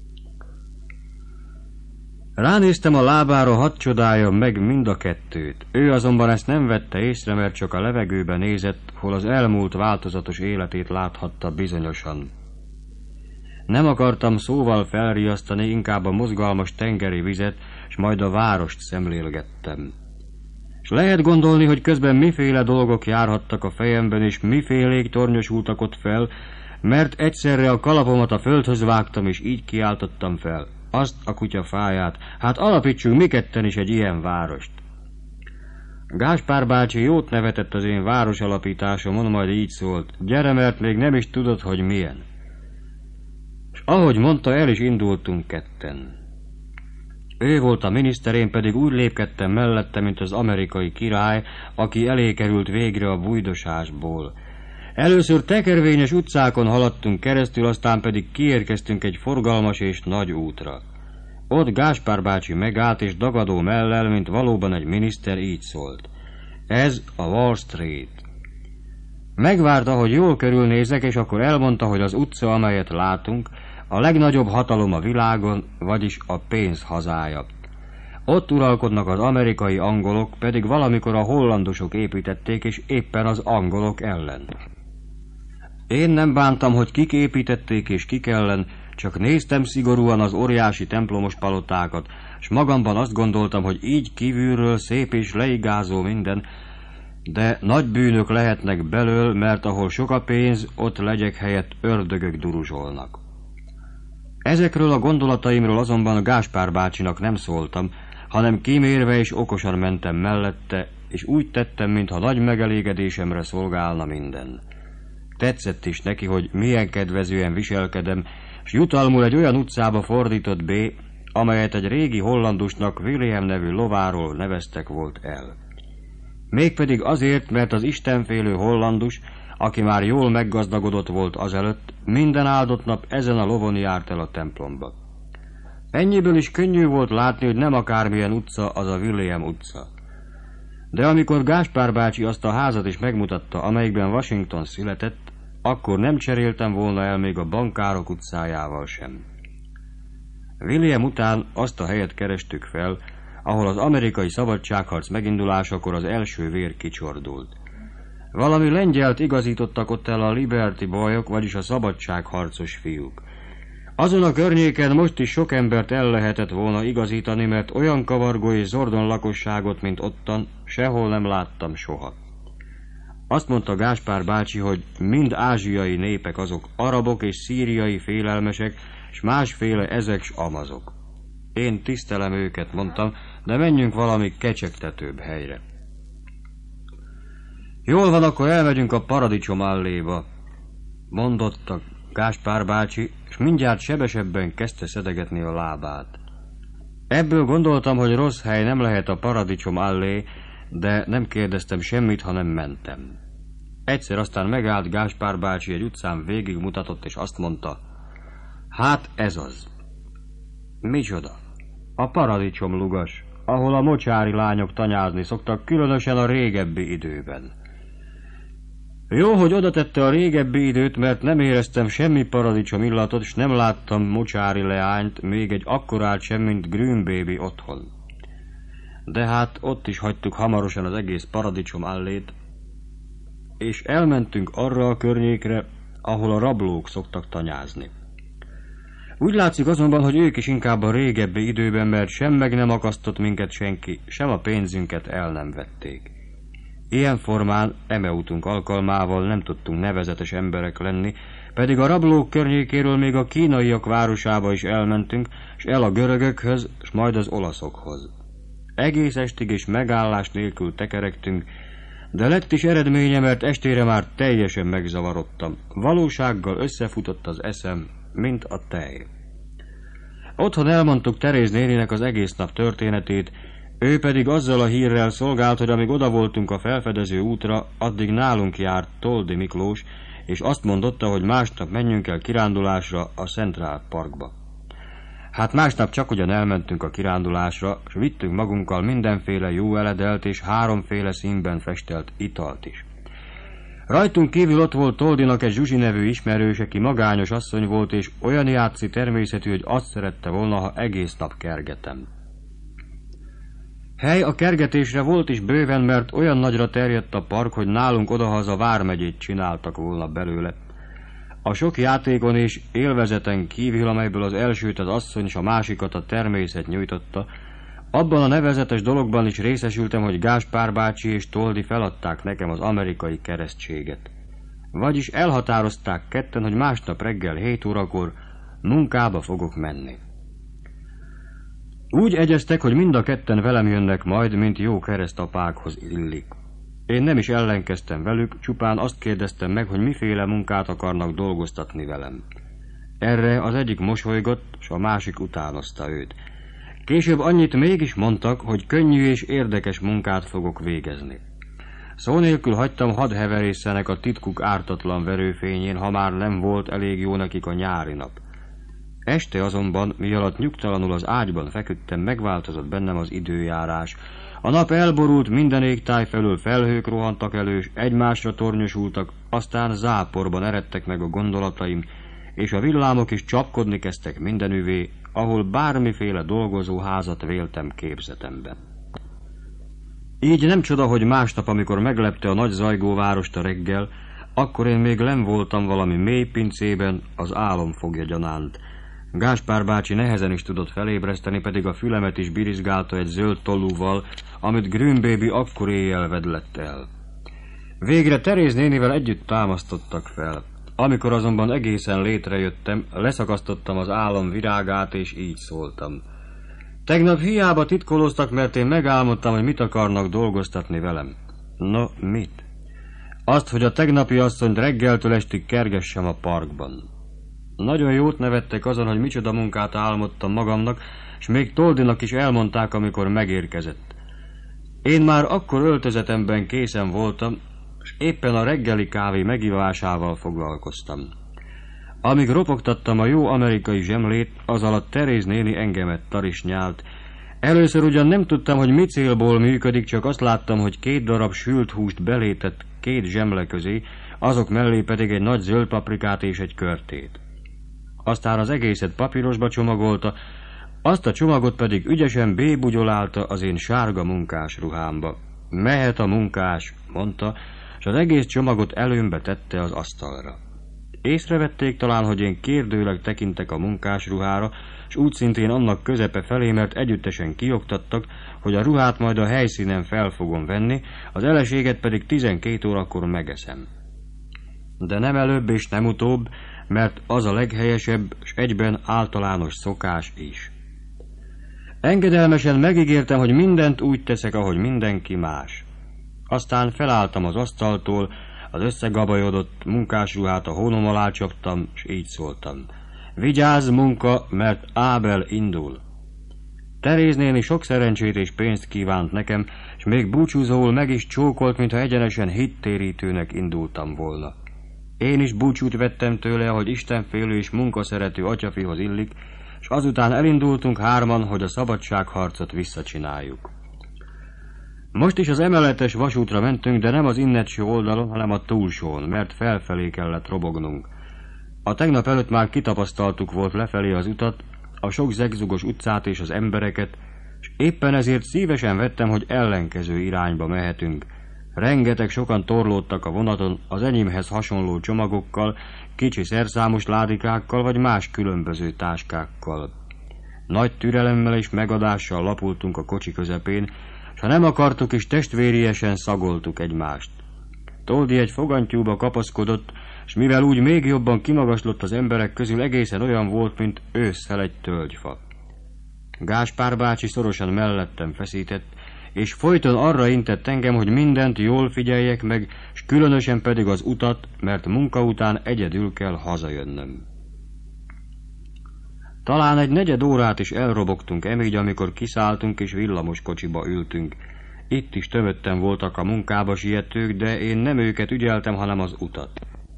Ránéztem a lábára, hadd csodáljam meg mind a kettőt. Ő azonban ezt nem vette észre, mert csak a levegőbe nézett, hol az elmúlt változatos életét láthatta bizonyosan. Nem akartam szóval felriasztani, inkább a mozgalmas tengeri vizet, s majd a várost szemlélgettem. S lehet gondolni, hogy közben miféle dolgok járhattak a fejemben, és mifélék tornyosultak ott fel, mert egyszerre a kalapomat a földhöz vágtam, és így kiáltottam fel. Azt a kutya fáját, hát alapítsunk mi ketten is egy ilyen várost. Gáspár bácsi jót nevetett az én városalapításomon, majd így szólt, gyere, mert még nem is tudod, hogy milyen. És ahogy mondta, el is indultunk ketten. Ő volt a miniszter, én pedig úgy lépkedtem mellette, mint az amerikai király, aki elé került végre a bújdosásból. Először tekervényes utcákon haladtunk keresztül, aztán pedig kiérkeztünk egy forgalmas és nagy útra. Ott Gáspár bácsi megállt, és dagadó mellel, mint valóban egy miniszter, így szólt. Ez a Wall Street. Megvárta, hogy jól körülnézek, és akkor elmondta, hogy az utca, amelyet látunk, a legnagyobb hatalom a világon, vagyis a pénz hazája. Ott uralkodnak az amerikai angolok, pedig valamikor a hollandosok építették, és éppen az angolok ellen. Én nem bántam, hogy kik építették és kik ellen, csak néztem szigorúan az óriási templomos palotákat, s magamban azt gondoltam, hogy így kívülről szép és leigázó minden, de nagy bűnök lehetnek belől, mert ahol sok a pénz, ott legyek helyett ördögök duruzsolnak. Ezekről a gondolataimról azonban Gáspár bácsinak nem szóltam, hanem kímérve és okosan mentem mellette, és úgy tettem, mintha nagy megelégedésemre szolgálna minden. Tetszett is neki, hogy milyen kedvezően viselkedem, s jutalmul egy olyan utcába fordított B, amelyet egy régi hollandusnak, William nevű lováról neveztek volt el. Mégpedig azért, mert az istenfélő hollandus, aki már jól meggazdagodott volt azelőtt, minden áldott nap ezen a lovon járt el a templomba. Ennyiből is könnyű volt látni, hogy nem akármilyen utca az a William utca. De amikor Gáspár bácsi azt a házat is megmutatta, amelyikben Washington született, akkor nem cseréltem volna el még a bankárok utcájával sem. William után azt a helyet kerestük fel, ahol az amerikai szabadságharc megindulásakor az első vér kicsordult. Valami lengyelt igazítottak ott el a Liberty Boyok, vagyis a szabadságharcos fiúk. Azon a környéken most is sok embert el lehetett volna igazítani, mert olyan kavargó és zordon lakosságot, mint ottan, sehol nem láttam soha. Azt mondta Gáspár bácsi, hogy mind ázsiai népek azok, arabok és szíriai félelmesek, s másféle ezek s amazok. Én tisztelem őket, mondtam, de menjünk valami kecsegtetőbb helyre. Jól van, akkor elmegyünk a Paradicsom alléba, mondotta Gáspár bácsi, és mindjárt sebesebben kezdte szedegetni a lábát. Ebből gondoltam, hogy rossz hely nem lehet a Paradicsom allé, de nem kérdeztem semmit, hanem mentem. Egyszer aztán megállt Gáspár bácsi, egy utcán végigmutatott, és azt mondta, hát ez az. Micsoda? A Paradicsom lugas, ahol a mocsári lányok tanyázni szoktak, különösen a régebbi időben. Jó, hogy oda tette a régebbi időt, mert nem éreztem semmi paradicsom illatot, és nem láttam mocsári leányt, még egy akkorát sem, mint Green Baby otthon. De hát ott is hagytuk hamarosan az egész Paradicsom allét, és elmentünk arra a környékre, ahol a rablók szoktak tanyázni. Úgy látszik azonban, hogy ők is inkább a régebbi időben, mert sem meg nem akasztott minket senki, sem a pénzünket el nem vették. Ilyen formán eme útunk alkalmával nem tudtunk nevezetes emberek lenni, pedig a rablók környékéről még a kínaiak városába is elmentünk, s el a görögökhöz, s majd az olaszokhoz. Egész estig és megállás nélkül tekerektünk, de lett is eredménye, mert estére már teljesen megzavarodtam. Valósággal összefutott az eszem, mint a tej. Otthon elmondtuk Teréz néninek az egész nap történetét, ő pedig azzal a hírrel szolgált, hogy amíg oda voltunk a felfedező útra, addig nálunk járt Toldi Miklós, és azt mondotta, hogy másnap menjünk el kirándulásra a Central Parkba. Hát másnap csak ugyan elmentünk a kirándulásra, és vittünk magunkkal mindenféle jó eledelt és háromféle színben festelt italt is. Rajtunk kívül ott volt Toldinak egy Zsuzsi nevű ismerős, aki magányos asszony volt, és olyan játszi természetű, hogy azt szerette volna, ha egész nap kergetem. Hely a kergetésre volt is bőven, mert olyan nagyra terjedt a park, hogy nálunk odahaza vármegyét csináltak volna belőle. A sok játékon és élvezeten kívül, amelyből az elsőt az asszony és a másikat a természet nyújtotta, abban a nevezetes dologban is részesültem, hogy Gáspár bácsi és Toldi feladták nekem az amerikai keresztséget. Vagyis elhatározták ketten, hogy másnap reggel hét órakor munkába fogok menni. Úgy egyeztek, hogy mind a ketten velem jönnek majd, mint jó keresztapákhoz illik. Én nem is ellenkeztem velük, csupán azt kérdeztem meg, hogy miféle munkát akarnak dolgoztatni velem. Erre az egyik mosolygott, s a másik utánozta őt. Később annyit mégis mondtak, hogy könnyű és érdekes munkát fogok végezni. Szó nélkül hagytam, hadd heverészenek a titkuk ártatlan verőfényén, ha már nem volt elég jó nekik a nyári nap. Este azonban, mi alatt nyugtalanul az ágyban feküdtem, megváltozott bennem az időjárás. A nap elborult, minden égtáj felől felhők rohantak elő, s egymásra tornyosultak, aztán záporban eredtek meg a gondolataim, és a villámok is csapkodni kezdtek mindenüvé, ahol bármiféle dolgozóházat véltem képzetemben. Így nem csoda, hogy másnap, amikor meglepte a nagy zajgó várost a reggel, akkor én még lenn voltam valami mély pincében, az álom fogja gyanánt. Gáspár bácsi nehezen is tudott felébreszteni, pedig a fülemet is birizgálta egy zöld tollúval, amit Grünbaby akkor éjjel vedlett el. Végre Teréz nénivel együtt támasztottak fel. Amikor azonban egészen létrejöttem, leszakasztottam az álom virágát, és így szóltam. Tegnap hiába titkolóztak, mert én megálmodtam, hogy mit akarnak dolgoztatni velem. No, mit? Azt, hogy a tegnapi asszonyt reggeltől estig kergessem a parkban. Nagyon jót nevettek azon, hogy micsoda munkát álmodtam magamnak, és még Toldinak is elmondták, amikor megérkezett. Én már akkor öltözetemben készen voltam, és éppen a reggeli kávé megivásával foglalkoztam. Amíg ropogtattam a jó amerikai zsemlét, az alatt Teréz néni engemet tarisnyált. Először ugyan nem tudtam, hogy mi célból működik, csak azt láttam, hogy két darab sült húst belétett két zsemle közé, azok mellé pedig egy nagy zöld paprikát és egy körtét. Aztán az egészet papírosba csomagolta, azt a csomagot pedig ügyesen bébugyolálta az én sárga munkás ruhámba. Mehet a munkás, mondta, és az egész csomagot előmbe tette az asztalra. Észrevették talán, hogy én kérdőleg tekintek a munkás ruhára, s úgy szintén annak közepe felé, mert együttesen kioktattak, hogy a ruhát majd a helyszínen fel fogom venni, az eleséget pedig tizenkét órakor megeszem. De nem előbb és nem utóbb, mert az a leghelyesebb, s egyben általános szokás is. Engedelmesen megígértem, hogy mindent úgy teszek, ahogy mindenki más. Aztán felálltam az asztaltól, az összegabajodott munkásruhát a hónom alá csaptam, s így szóltam. Vigyázz, munka, mert Ábel indul. Teréz néni sok szerencsét és pénzt kívánt nekem, és még búcsúzóul meg is csókolt, mintha egyenesen hittérítőnek indultam volna. Én is búcsút vettem tőle, ahogy istenfélő és munkaszerető atyafihoz illik, és azután elindultunk hárman, hogy a szabadságharcot visszacsináljuk. Most is az emeletes vasútra mentünk, de nem az innetső oldalon, hanem a túlsón, mert felfelé kellett robognunk. A tegnap előtt már kitapasztaltuk volt lefelé az utat, a sok zegzugos utcát és az embereket, és éppen ezért szívesen vettem, hogy ellenkező irányba mehetünk. Rengeteg sokan torlódtak a vonaton az enyémhez hasonló csomagokkal, kicsi szerszámos ládikákkal vagy más különböző táskákkal. Nagy türelemmel és megadással lapultunk a kocsi közepén, s ha nem akartuk is, testvériesen szagoltuk egymást. Toldi egy fogantyúba kapaszkodott, s mivel úgy még jobban kimagaslott az emberek közül, egészen olyan volt, mint ősszel egy tölgyfa. Gáspár bácsi szorosan mellettem feszített, és folyton arra intett engem, hogy mindent jól figyeljek meg, s különösen pedig az utat, mert munka után egyedül kell hazajönnöm. Talán egy negyed órát is elrobogtunk emígy, amikor kiszálltunk és villamos kocsiba ültünk. Itt is tömötten voltak a munkába sietők, de én nem őket ügyeltem, hanem az utat.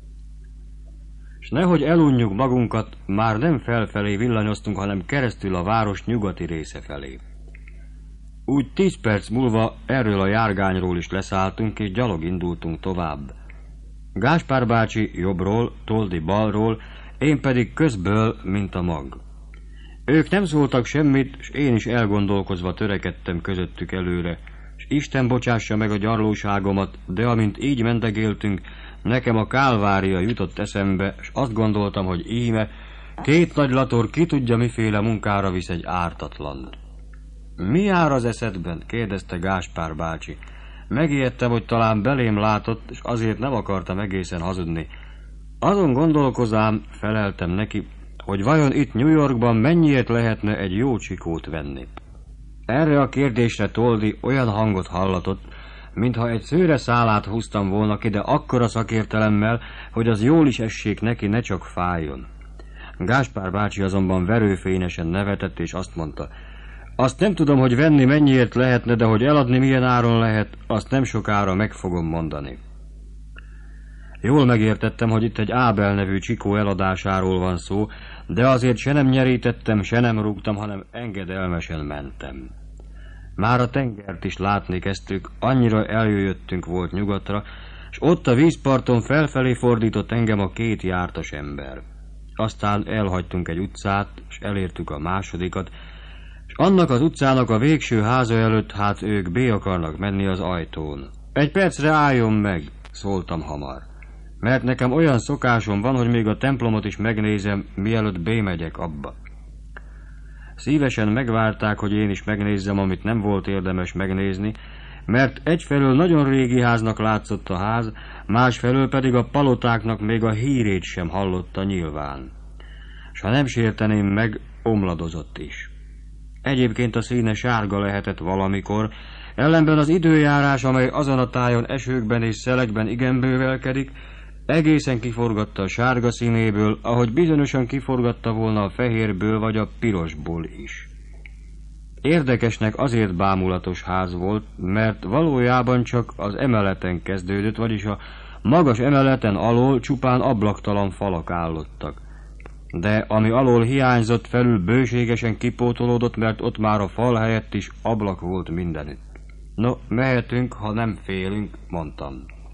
S nehogy elunjuk magunkat, már nem felfelé villanyoztunk, hanem keresztül a város nyugati része felé. Úgy tíz perc múlva erről a járgányról is leszálltunk, és gyalog indultunk tovább. Gáspár bácsi jobbról, Toldi balról, én pedig közből, mint a mag. Ők nem szóltak semmit, s én is elgondolkozva törekedtem közöttük előre, s Isten bocsássa meg a gyarlóságomat, de amint így mendegéltünk, nekem a Kálvária jutott eszembe, s azt gondoltam, hogy íme, két nagy lator ki tudja miféle munkára visz egy ártatlant. Mi jár az eszedben? Kérdezte Gáspár bácsi. Megijedtem, hogy talán belém látott, és azért nem akartam egészen hazudni. Azon gondolkozám, feleltem neki, hogy vajon itt New Yorkban mennyiért lehetne egy jó csikót venni. Erre a kérdésre Toldi olyan hangot hallatott, mintha egy szőre szálát húztam volna ki, de akkora szakértelemmel, hogy az jól is essék neki, ne csak fájjon. Gáspár bácsi azonban verőfényesen nevetett, és azt mondta, Azt nem tudom, hogy venni mennyiért lehetne, de hogy eladni milyen áron lehet, azt nem sokára meg fogom mondani. Jól megértettem, hogy itt egy Ábel nevű csikó eladásáról van szó, de azért se nem nyerítettem, se nem rúgtam, hanem engedelmesen mentem. Már a tengert is látni kezdtük, annyira eljöttünk volt nyugatra, s ott a vízparton felfelé fordított engem a két jártas ember. Aztán elhagytunk egy utcát, s elértük a másodikat, s annak az utcának a végső háza előtt, hát ők bé akarnak menni az ajtón. Egy percre álljon meg, szóltam hamar, mert nekem olyan szokásom van, hogy még a templomot is megnézem, mielőtt bémegyek abba. Szívesen megvárták, hogy én is megnézzem, amit nem volt érdemes megnézni, mert egyfelől nagyon régi háznak látszott a ház, másfelől pedig a palotáknak még a hírét sem hallotta nyilván. S ha nem sérteném meg, omladozott is. Egyébként a színe sárga lehetett valamikor, ellenben az időjárás, amely azon a tájon esőkben és szelekben igen bővelkedik, egészen kiforgatta a sárga színéből, ahogy bizonyosan kiforgatta volna a fehérből vagy a pirosból is. Érdekesnek azért bámulatos ház volt, mert valójában csak az emeleten kezdődött, vagyis a magas emeleten alól csupán ablaktalan falak állottak. De ami alól hiányzott, felül bőségesen kipótolódott, mert ott már a fal helyett is ablak volt mindenütt. No, mehetünk, ha nem félünk, mondtam.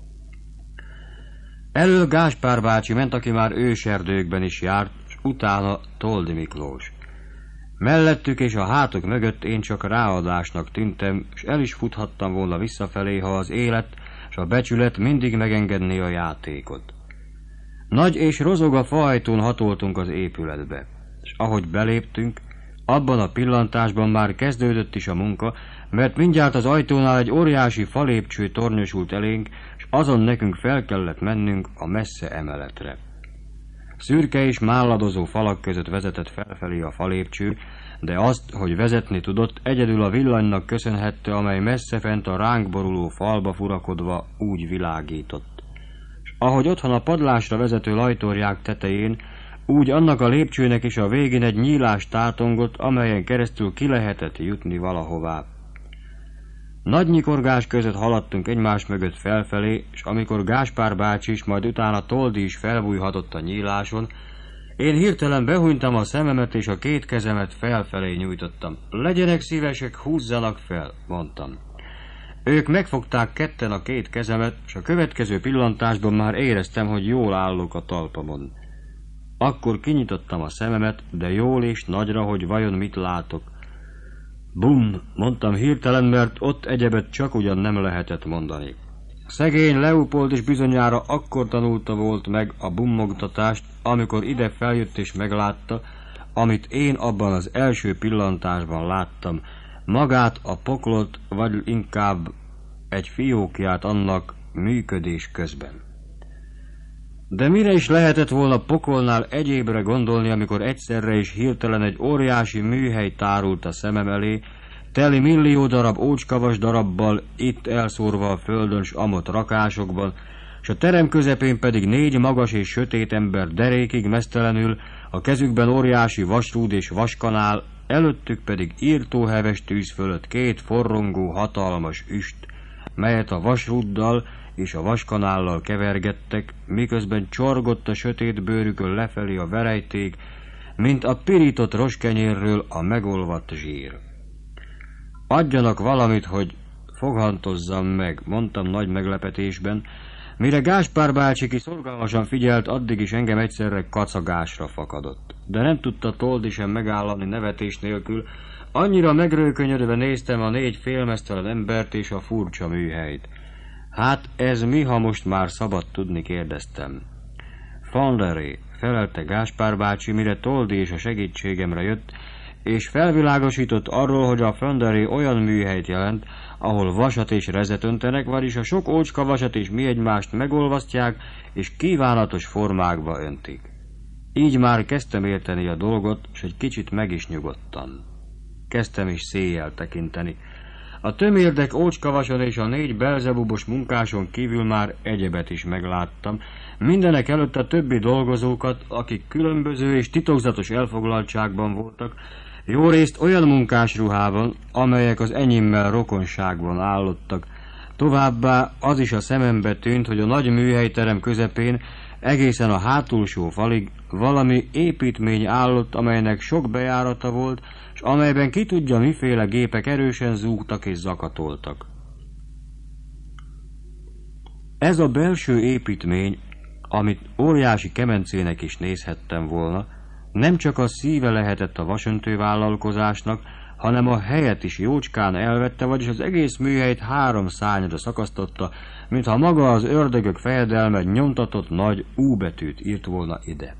Elől Gáspár bácsi ment, aki már őserdőkben is járt, s utána Toldi Miklós. Mellettük és a hátuk mögött én csak ráadásnak tűntem, s el is futhattam volna visszafelé, ha az élet s a becsület mindig megengedné a játékot. Nagy és rozog a faajtón hatoltunk az épületbe, és ahogy beléptünk, abban a pillantásban már kezdődött is a munka, mert mindjárt az ajtónál egy óriási falépcső tornyosult elénk, s azon nekünk fel kellett mennünk a messze emeletre. Szürke és málladozó falak között vezetett felfelé a falépcső, de azt, hogy vezetni tudott, egyedül a villanynak köszönhette, amely messze fent a ránk boruló falba furakodva úgy világított. S ahogy otthon a padlásra vezető lajtorják tetején, úgy annak a lépcsőnek is a végén egy nyílás tátongott, amelyen keresztül ki lehetett jutni valahová. Nagy nyikorgás között haladtunk egymás mögött felfelé, és amikor Gáspár bácsi is, majd utána Toldi is felbújhatott a nyíláson, én hirtelen behúnytam a szememet, és a két kezemet felfelé nyújtottam. Legyenek szívesek, húzzanak fel, mondtam. Ők megfogták ketten a két kezemet, és a következő pillantásban már éreztem, hogy jól állok a talpamon. Akkor kinyitottam a szememet, de jól és nagyra, hogy vajon mit látok. Bum, mondtam hirtelen, mert ott egyebet csak ugyan nem lehetett mondani. Szegény Leopold is bizonyára akkor tanulta volt meg a bummogtatást, amikor ide feljött és meglátta, amit én abban az első pillantásban láttam, magát a poklot, vagy inkább egy fiókját annak működés közben. De mire is lehetett volna pokolnál egyébre gondolni, amikor egyszerre és hirtelen egy óriási műhely tárult a szemem elé, teli millió darab ócskavas darabbal, itt elszórva a földön s amott rakásokban, s a terem közepén pedig négy magas és sötét ember derékig meztelenül, a kezükben óriási vasrúd és vaskanál, előttük pedig írtóheves tűz fölött két forrongó hatalmas üst, melyet a vasrúddal és a vaskanállal kevergettek, miközben csorgott a sötét bőrükön lefelé a verejték, mint a pirított roskenyérről a megolvadt zsír. Adjanak valamit, hogy foghantozzam meg, mondtam nagy meglepetésben, mire Gáspár bácsi, ki szorgalmasan figyelt, addig is engem egyszerre kacagásra fakadott. De nem tudta Toldi sem megállani nevetés nélkül, annyira megrőkönyödve néztem a négy félmeztelen embert és a furcsa műhelyt. Hát ez mi, ha most már szabad tudni, kérdeztem. Fanderé, felelte Gáspár bácsi, mire Toldi és a segítségemre jött, és felvilágosított arról, hogy a Fanderé olyan műhelyt jelent, ahol vasat és rezet öntenek, vagyis a sok ócska vasat és mi egymást megolvasztják, és kívánatos formákba öntik. Így már kezdtem érteni a dolgot, s egy kicsit meg is nyugodtam. Kezdtem is széjjel tekinteni. A tömérdek ócskavason és a négy belzebubos munkáson kívül már egyebet is megláttam, mindenek előtt a többi dolgozókat, akik különböző és titokzatos elfoglaltságban voltak, Jó részt olyan munkásruhában, amelyek az enyémmel rokonságban állottak. Továbbá az is a szemembe tűnt, hogy a nagy műhelyterem közepén egészen a hátulsó falig valami építmény állott, amelynek sok bejárata volt, és amelyben ki tudja miféle gépek erősen zúgtak és zakatoltak. Ez a belső építmény, amit óriási kemencének is nézhettem volna, nem csak a szíve lehetett a vasöntő vállalkozásnak, hanem a helyet is jócskán elvette, vagyis az egész műhelyt három szárnyra szakasztotta, mintha maga az ördögök fejedelme nyomtatott nagy U betűt írt volna ide.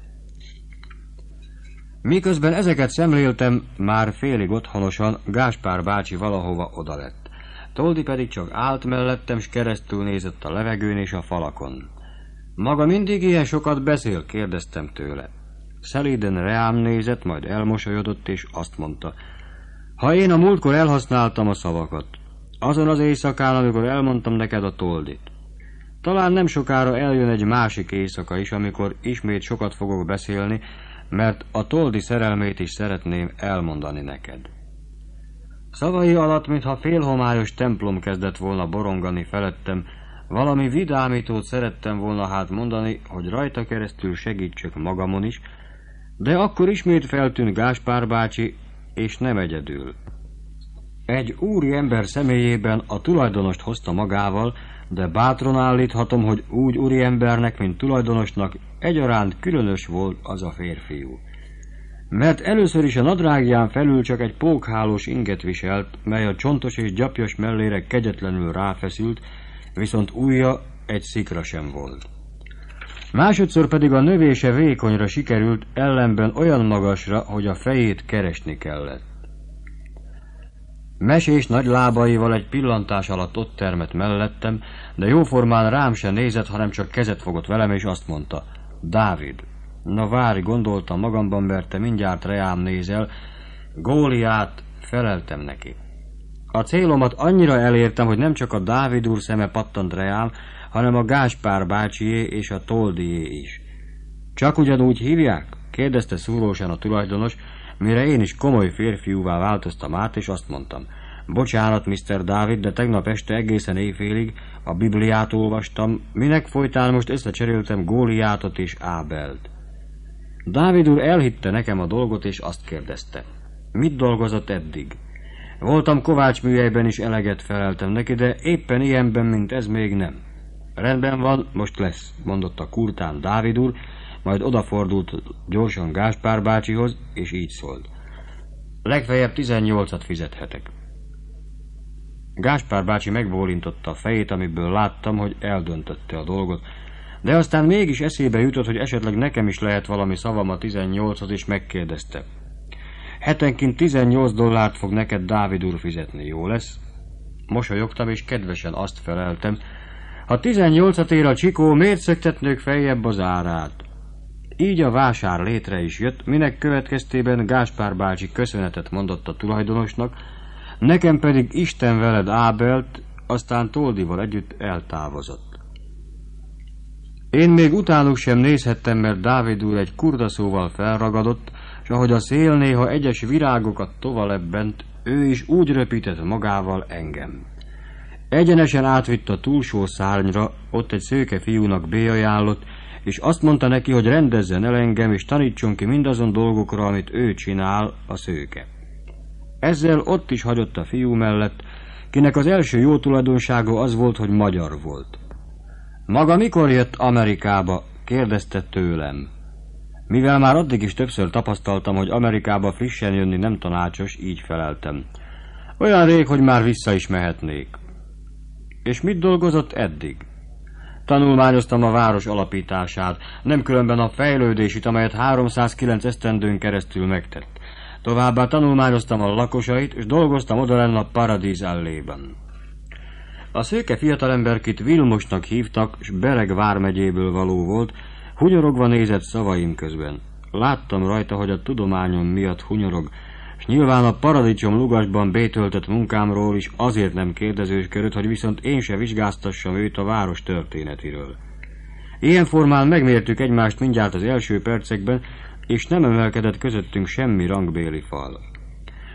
Miközben ezeket szemléltem, már félig otthonosan Gáspár bácsi valahova odalett. Toldi pedig csak állt mellettem, s keresztül nézett a levegőn és a falakon. Maga mindig ilyen sokat beszél? Kérdeztem tőle. Szelíden reám nézett, majd elmosolyodott, és azt mondta: ha én a múltkor elhasználtam a szavakat, azon az éjszakán, amikor elmondtam neked a toldit. Talán nem sokára eljön egy másik éjszaka is, amikor ismét sokat fogok beszélni, mert a toldi szerelmét is szeretném elmondani neked. Szavai alatt, mintha félhomályos templom kezdett volna borongani felettem, valami vidámítót szerettem volna hát mondani, hogy rajta keresztül segítsek magamon is, de akkor ismét feltűnt Gáspár bácsi, és nem egyedül. Egy úri ember személyében a tulajdonost hozta magával, de bátran állíthatom, hogy úgy úri embernek, mint tulajdonosnak egyaránt különös volt az a férfiú. Mert először is a nadrágján felül csak egy pókhálós inget viselt, mely a csontos és gyapjas mellére kegyetlenül ráfeszült, viszont ujja egy szikra sem volt. Másodszor pedig a növése vékonyra sikerült, ellenben olyan magasra, hogy a fejét keresni kellett. Mesés nagy lábaival egy pillantás alatt ott termett mellettem, de jóformán rám se nézett, hanem csak kezet fogott velem, és azt mondta: Dávid. Na várj, gondoltam magamban, mert te mindjárt reám nézel. Góliát, feleltem neki. A célomat annyira elértem, hogy nem csak a Dávid úr szeme pattant reám, hanem a Gáspár bácsié és a Toldié is. Csak ugyanúgy hívják? Kérdezte szúrósan a tulajdonos, mire én is komoly férfiúvá változtam át, és azt mondtam: bocsánat, miszter Dávid, de tegnap este egészen éjfélig a Bibliát olvastam, minek folytán most összecseréltem Góliátot és Ábelt. Dávid úr elhitte nekem a dolgot, és azt kérdezte: mit dolgozott eddig? Voltam kovácsműhelyben is, eleget feleltem neki, de éppen ilyenben, mint ez, még nem. Rendben van, most lesz, mondotta kurtán Dávid úr, majd odafordult gyorsan Gáspár bácsihoz, és így szólt: legfeljebb tizennyolcat fizethetek. Gáspár bácsi megbólintotta a fejét, amiből láttam, hogy eldöntötte a dolgot, de aztán mégis eszébe jutott, hogy esetleg nekem is lehet valami szavam a tizennyolchoz, és megkérdezte: hetenként tizennyolc dollárt fog neked Dávid úr fizetni, jó lesz? Mosolyogtam, és kedvesen azt feleltem: ha tizennyolcat ér a csikó, miért szöktetnők feljebb az árát? Így a vásár létre is jött, minek következtében Gáspár bácsi köszönetet mondott a tulajdonosnak, nekem pedig Isten veled Ábelt, aztán Toldival együtt eltávozott. Én még utánuk sem nézhettem, mert Dávid úr egy kurdaszóval felragadott, és ahogy a szél néha egyes virágokat tovalebbent, ő is úgy röpített magával engem. Egyenesen átvitt a túlsó szárnyra, ott egy szőke fiúnak bélyajánlott, és azt mondta neki, hogy rendezzen el engem, és tanítson ki mindazon dolgokra, amit ő csinál, a szőke. Ezzel ott is hagyott a fiú mellett, kinek az első jó tulajdonsága az volt, hogy magyar volt. Maga mikor jött Amerikába? Kérdezte tőlem. Mivel már addig is többször tapasztaltam, hogy Amerikába frissen jönni nem tanácsos, így feleltem: olyan rég, hogy már vissza is mehetnék. És mit dolgozott eddig? Tanulmányoztam a város alapítását, nem különben a fejlődését, amelyet háromszázkilenc esztendőn keresztül megtett. Továbbá tanulmányoztam a lakosait, és dolgoztam odalenn a Paradíz allében. A szőke fiatalember, kit Vilmosnak hívtak, s Bereg vármegyéből való volt, hunyorogva nézett szavaim közben. Láttam rajta, hogy a tudományom miatt hunyorog, s nyilván a paradicsom lugasban bétöltött munkámról is azért nem kérdezősködött, hogy viszont én se vizsgáztassam őt a város történetiről. Ilyen formán megmértük egymást mindjárt az első percekben, és nem emelkedett közöttünk semmi rangbéli fal.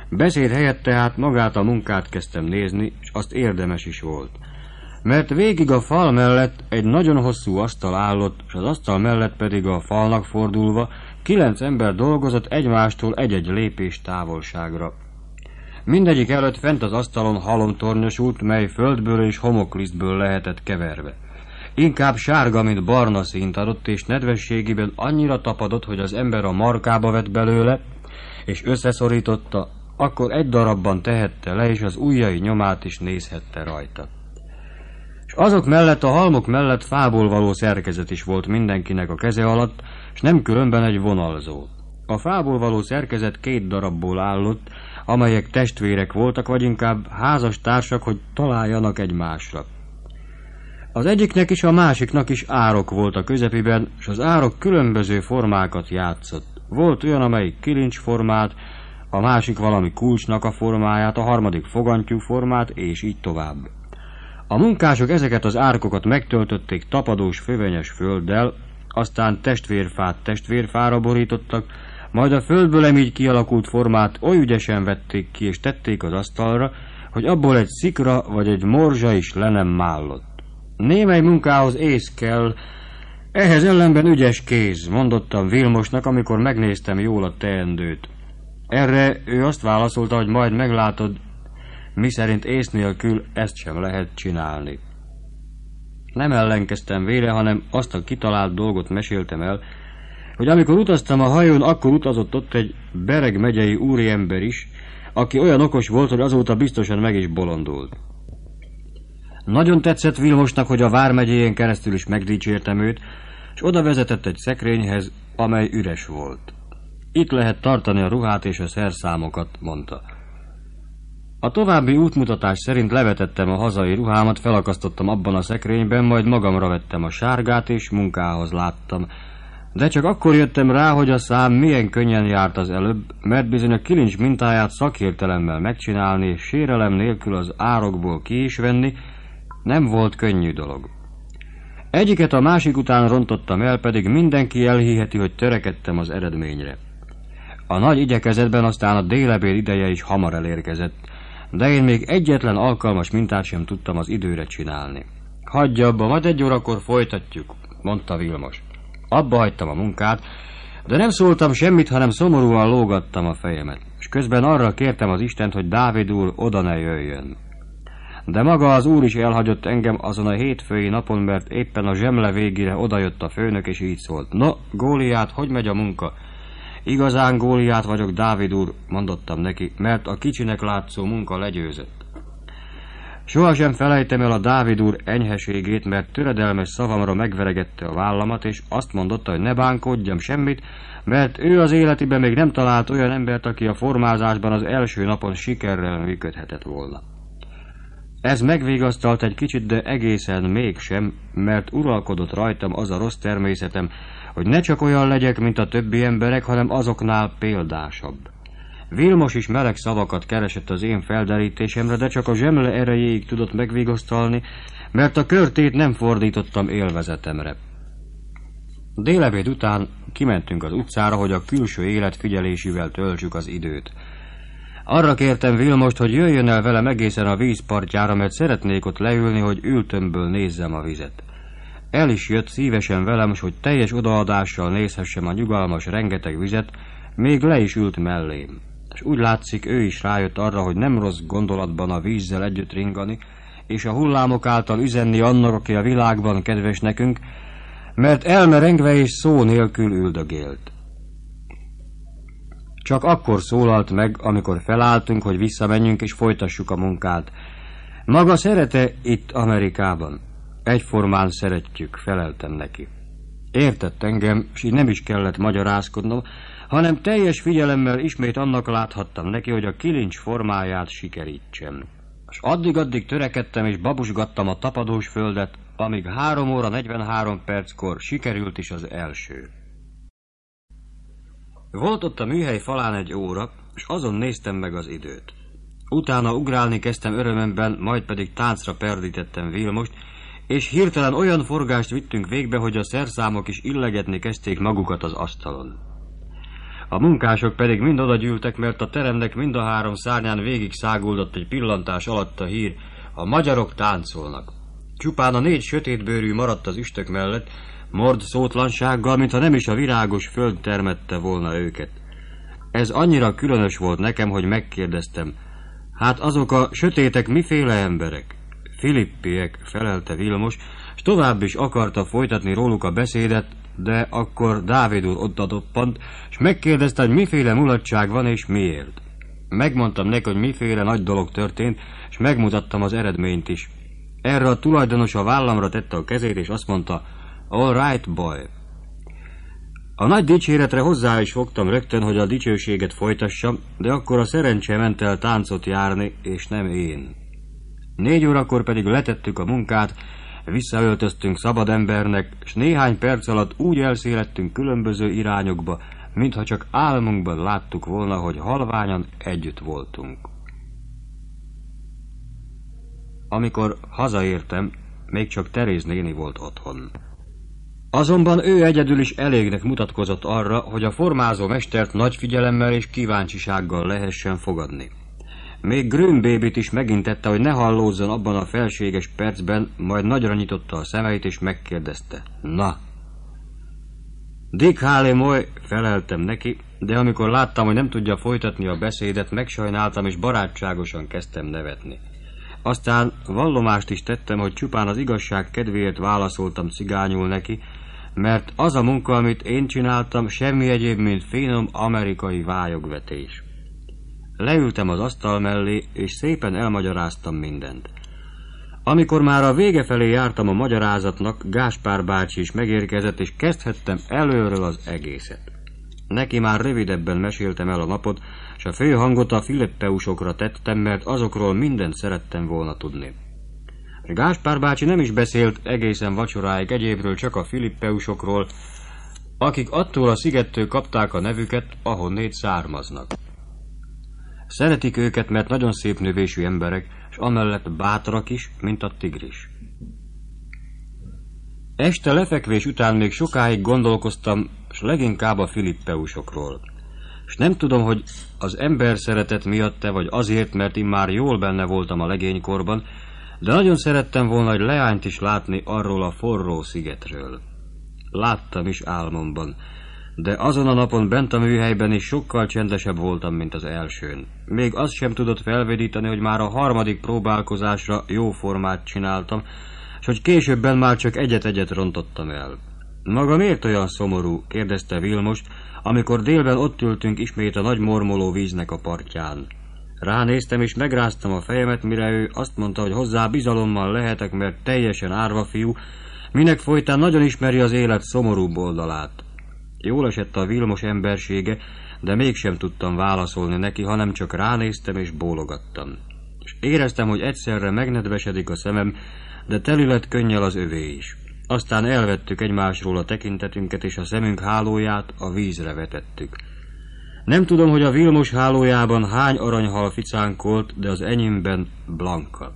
Beszéd helyett tehát magát a munkát kezdtem nézni, és azt érdemes is volt. Mert végig a fal mellett egy nagyon hosszú asztal állott, és az asztal mellett pedig a falnak fordulva kilenc ember dolgozott egymástól egy-egy lépés távolságra. Mindegyik előtt fent az asztalon halom tornyosult, mely földből és homoklisztből lehetett keverve. Inkább sárga, mint barna színt adott, és nedvességében annyira tapadott, hogy az ember a markába vett belőle, és összeszorította, akkor egy darabban tehette le, és az ujjai nyomát is nézhette rajta. És azok mellett, a halmok mellett fából való szerkezet is volt mindenkinek a keze alatt, és nem különben egy vonalzó. A fából való szerkezet két darabból állott, amelyek testvérek voltak, vagy inkább házas társak, hogy találjanak egymásra. Az egyiknek is, a másiknak is árok volt a közepiben, és az árok különböző formákat játszott. Volt olyan, amelyik kilincs formát, a másik valami kulcsnak a formáját, a harmadik fogantyú formát, és így tovább. A munkások ezeket az árkokat megtöltötték tapadós fövenyes földdel, aztán testvérfát testvérfára borítottak, majd a földből emígy kialakult formát oly ügyesen vették ki és tették az asztalra, hogy abból egy szikra vagy egy morzsa is le nem mállott. Némely munkához ész kell, ehhez ellenben ügyes kéz, mondottam Vilmosnak, amikor megnéztem jól a teendőt. Erre ő azt válaszolta, hogy majd meglátod, miszerint ész nélkül ezt sem lehet csinálni. Nem ellenkeztem vele, hanem azt a kitalált dolgot meséltem el, hogy amikor utaztam a hajón, akkor utazott ott egy Bereg megyei úriember is, aki olyan okos volt, hogy azóta biztosan meg is bolondult. Nagyon tetszett Vilmosnak, hogy a vármegyén keresztül is megdicsértem őt, és oda vezetett egy szekrényhez, amely üres volt. Itt lehet tartani a ruhát és a szerszámokat, mondta. A további útmutatás szerint levetettem a hazai ruhámat, felakasztottam abban a szekrényben, majd magamra vettem a sárgát, és munkához láttam. De csak akkor jöttem rá, hogy a szám milyen könnyen járt az előbb, mert bizony a kilincs mintáját szakértelemmel megcsinálni, és sérelem nélkül az árokból ki is venni, nem volt könnyű dolog. Egyiket a másik után rontottam el, pedig mindenki elhiheti, hogy törekedtem az eredményre. A nagy igyekezetben aztán a délebéd ideje is hamar elérkezett, de én még egyetlen alkalmas mintát sem tudtam az időre csinálni. Hagyja abba, majd egy órakor folytatjuk, mondta Vilmos. Abba hagytam a munkát, de nem szóltam semmit, hanem szomorúan lógattam a fejemet, és közben arra kértem az Istent, hogy Dávid úr oda ne jöjjön. De maga az úr is elhagyott engem azon a hétfői napon, mert éppen a zsemle végére odajött a főnök, és így szólt. No, Góliát, hogy megy a munka? Igazán Góliát vagyok, Dávid úr, mondottam neki, mert a kicsinek látszó munka legyőzött. Sohasem felejtem el a Dávid úr enyheségét, mert töredelmes szavamra megveregette a vállamat, és azt mondotta, hogy ne bánkodjam semmit, mert ő az életében még nem talált olyan embert, aki a formázásban az első napon sikerrel működhetett volna. Ez megvigasztalt egy kicsit, de egészen mégsem, mert uralkodott rajtam az a rossz természetem, hogy ne csak olyan legyek, mint a többi emberek, hanem azoknál példásabb. Vilmos is meleg szavakat keresett az én felderítésemre, de csak a zsemle erejéig tudott megvigasztalni, mert a körtét nem fordítottam élvezetemre. Délebéd után kimentünk az utcára, hogy a külső élet figyelésével töltsük az időt. Arra kértem Vilmost, hogy jöjjön el velem egészen a vízpartjára, mert szeretnék ott leülni, hogy ültömből nézzem a vizet. El is jött szívesen velem, hogy teljes odaadással nézhessem a nyugalmas rengeteg vizet, még le is ült mellém. És úgy látszik, ő is rájött arra, hogy nem rossz gondolatban a vízzel együtt ringani, és a hullámok által üzenni annak, aki a világban kedves nekünk, mert elmerengve és szó nélkül üldögélt. Csak akkor szólalt meg, amikor felálltunk, hogy visszamenjünk és folytassuk a munkát. Maga szerete itt Amerikában? Egyformán szeretjük, feleltem neki. Értett engem, s így nem is kellett magyarázkodnom, hanem teljes figyelemmel ismét annak láthattam neki, hogy a kilincs formáját sikerítsem. És addig-addig törekedtem és babusgattam a tapadós földet, amíg három óra negyvenhárom perckor sikerült is az első. Volt ott a műhely falán egy óra, és azon néztem meg az időt. Utána ugrálni kezdtem örömemben, majd pedig táncra perdítettem Vilmost, és hirtelen olyan forgást vittünk végbe, hogy a szerszámok is illegetni kezdték magukat az asztalon. A munkások pedig mind oda gyűltek, mert a teremnek mind a három szárnyán végig száguldott egy pillantás alatt a hír: a magyarok táncolnak. Csupán a négy sötétbőrű maradt az üstök mellett, mord szótlansággal, mintha nem is a virágos föld termette volna őket. Ez annyira különös volt nekem, hogy megkérdeztem: hát azok a sötétek miféle emberek? Filippiek, felelte Vilmos, s tovább is akarta folytatni róluk a beszédet, de akkor Dávid úr odadoppant, s megkérdezte, hogy miféle mulatság van és miért. Megmondtam neki, hogy miféle nagy dolog történt, és megmutattam az eredményt is. Erre a tulajdonos a vállamra tette a kezét, és azt mondta: all right, boy. A nagy dicséretre hozzá is fogtam rögtön, hogy a dicsőséget folytassam, de akkor a szerencse ment el táncot járni, és nem én. Négy órakor pedig letettük a munkát, visszaöltöztünk szabad embernek, s néhány perc alatt úgy elszélettünk különböző irányokba, mintha csak álmunkban láttuk volna, hogy halványan együtt voltunk. Amikor hazaértem, még csak Teréz néni volt otthon. Azonban ő egyedül is elégnek mutatkozott arra, hogy a formázó mestert nagy figyelemmel és kíváncsisággal lehessen fogadni. Még Grünbébit is megintette, hogy ne hallózzon abban a felséges percben, majd nagyra nyitotta a szemeit és megkérdezte: na? Dick Haley, feleltem neki, de amikor láttam, hogy nem tudja folytatni a beszédet, megsajnáltam és barátságosan kezdtem nevetni. Aztán vallomást is tettem, hogy csupán az igazság kedvéért válaszoltam cigányul neki, mert az a munka, amit én csináltam, semmi egyéb, mint finom amerikai vályogvetés. Leültem az asztal mellé, és szépen elmagyaráztam mindent. Amikor már a vége felé jártam a magyarázatnak, Gáspár bácsi is megérkezett, és kezdhettem előről az egészet. Neki már rövidebben meséltem el a napot, és a főhangot a filippeusokra tettem, mert azokról mindent szerettem volna tudni. Gáspár bácsi nem is beszélt egészen vacsoráig egyébről, csak a filippeusokról, akik attól a szigettől kapták a nevüket, ahonnét származnak. Szeretik őket, mert nagyon szép növésű emberek, és amellett bátrak is, mint a tigris. Este lefekvés után még sokáig gondolkoztam, s leginkább a filippeusokról. És nem tudom, hogy az ember szeretet miatt-e, vagy azért, mert immár jól benne voltam a legénykorban, de nagyon szerettem volna egy leányt is látni arról a forró szigetről. Láttam is álmomban, de azon a napon bent a műhelyben is sokkal csendesebb voltam, mint az elsőn. Még azt sem tudott felvidítani, hogy már a harmadik próbálkozásra jó formát csináltam, és hogy későbben már csak egyet-egyet rontottam el. Maga miért olyan szomorú? Kérdezte Vilmos, amikor délben ott ültünk ismét a nagy mormoló víznek a partján. Ránéztem és megráztam a fejemet, mire ő azt mondta, hogy hozzá bizalommal lehetek, mert teljesen árva fiú, minek folytán nagyon ismeri az élet szomorúbb oldalát. Jól esett a Vilmos embersége, de mégsem tudtam válaszolni neki, hanem csak ránéztem és bólogattam. És éreztem, hogy egyszerre megnedvesedik a szemem, de teli lett könnyel az övé is. Aztán elvettük egymásról a tekintetünket, és a szemünk hálóját a vízre vetettük. Nem tudom, hogy a Vilmos hálójában hány aranyhal ficánkolt, de az enyémben Blanka.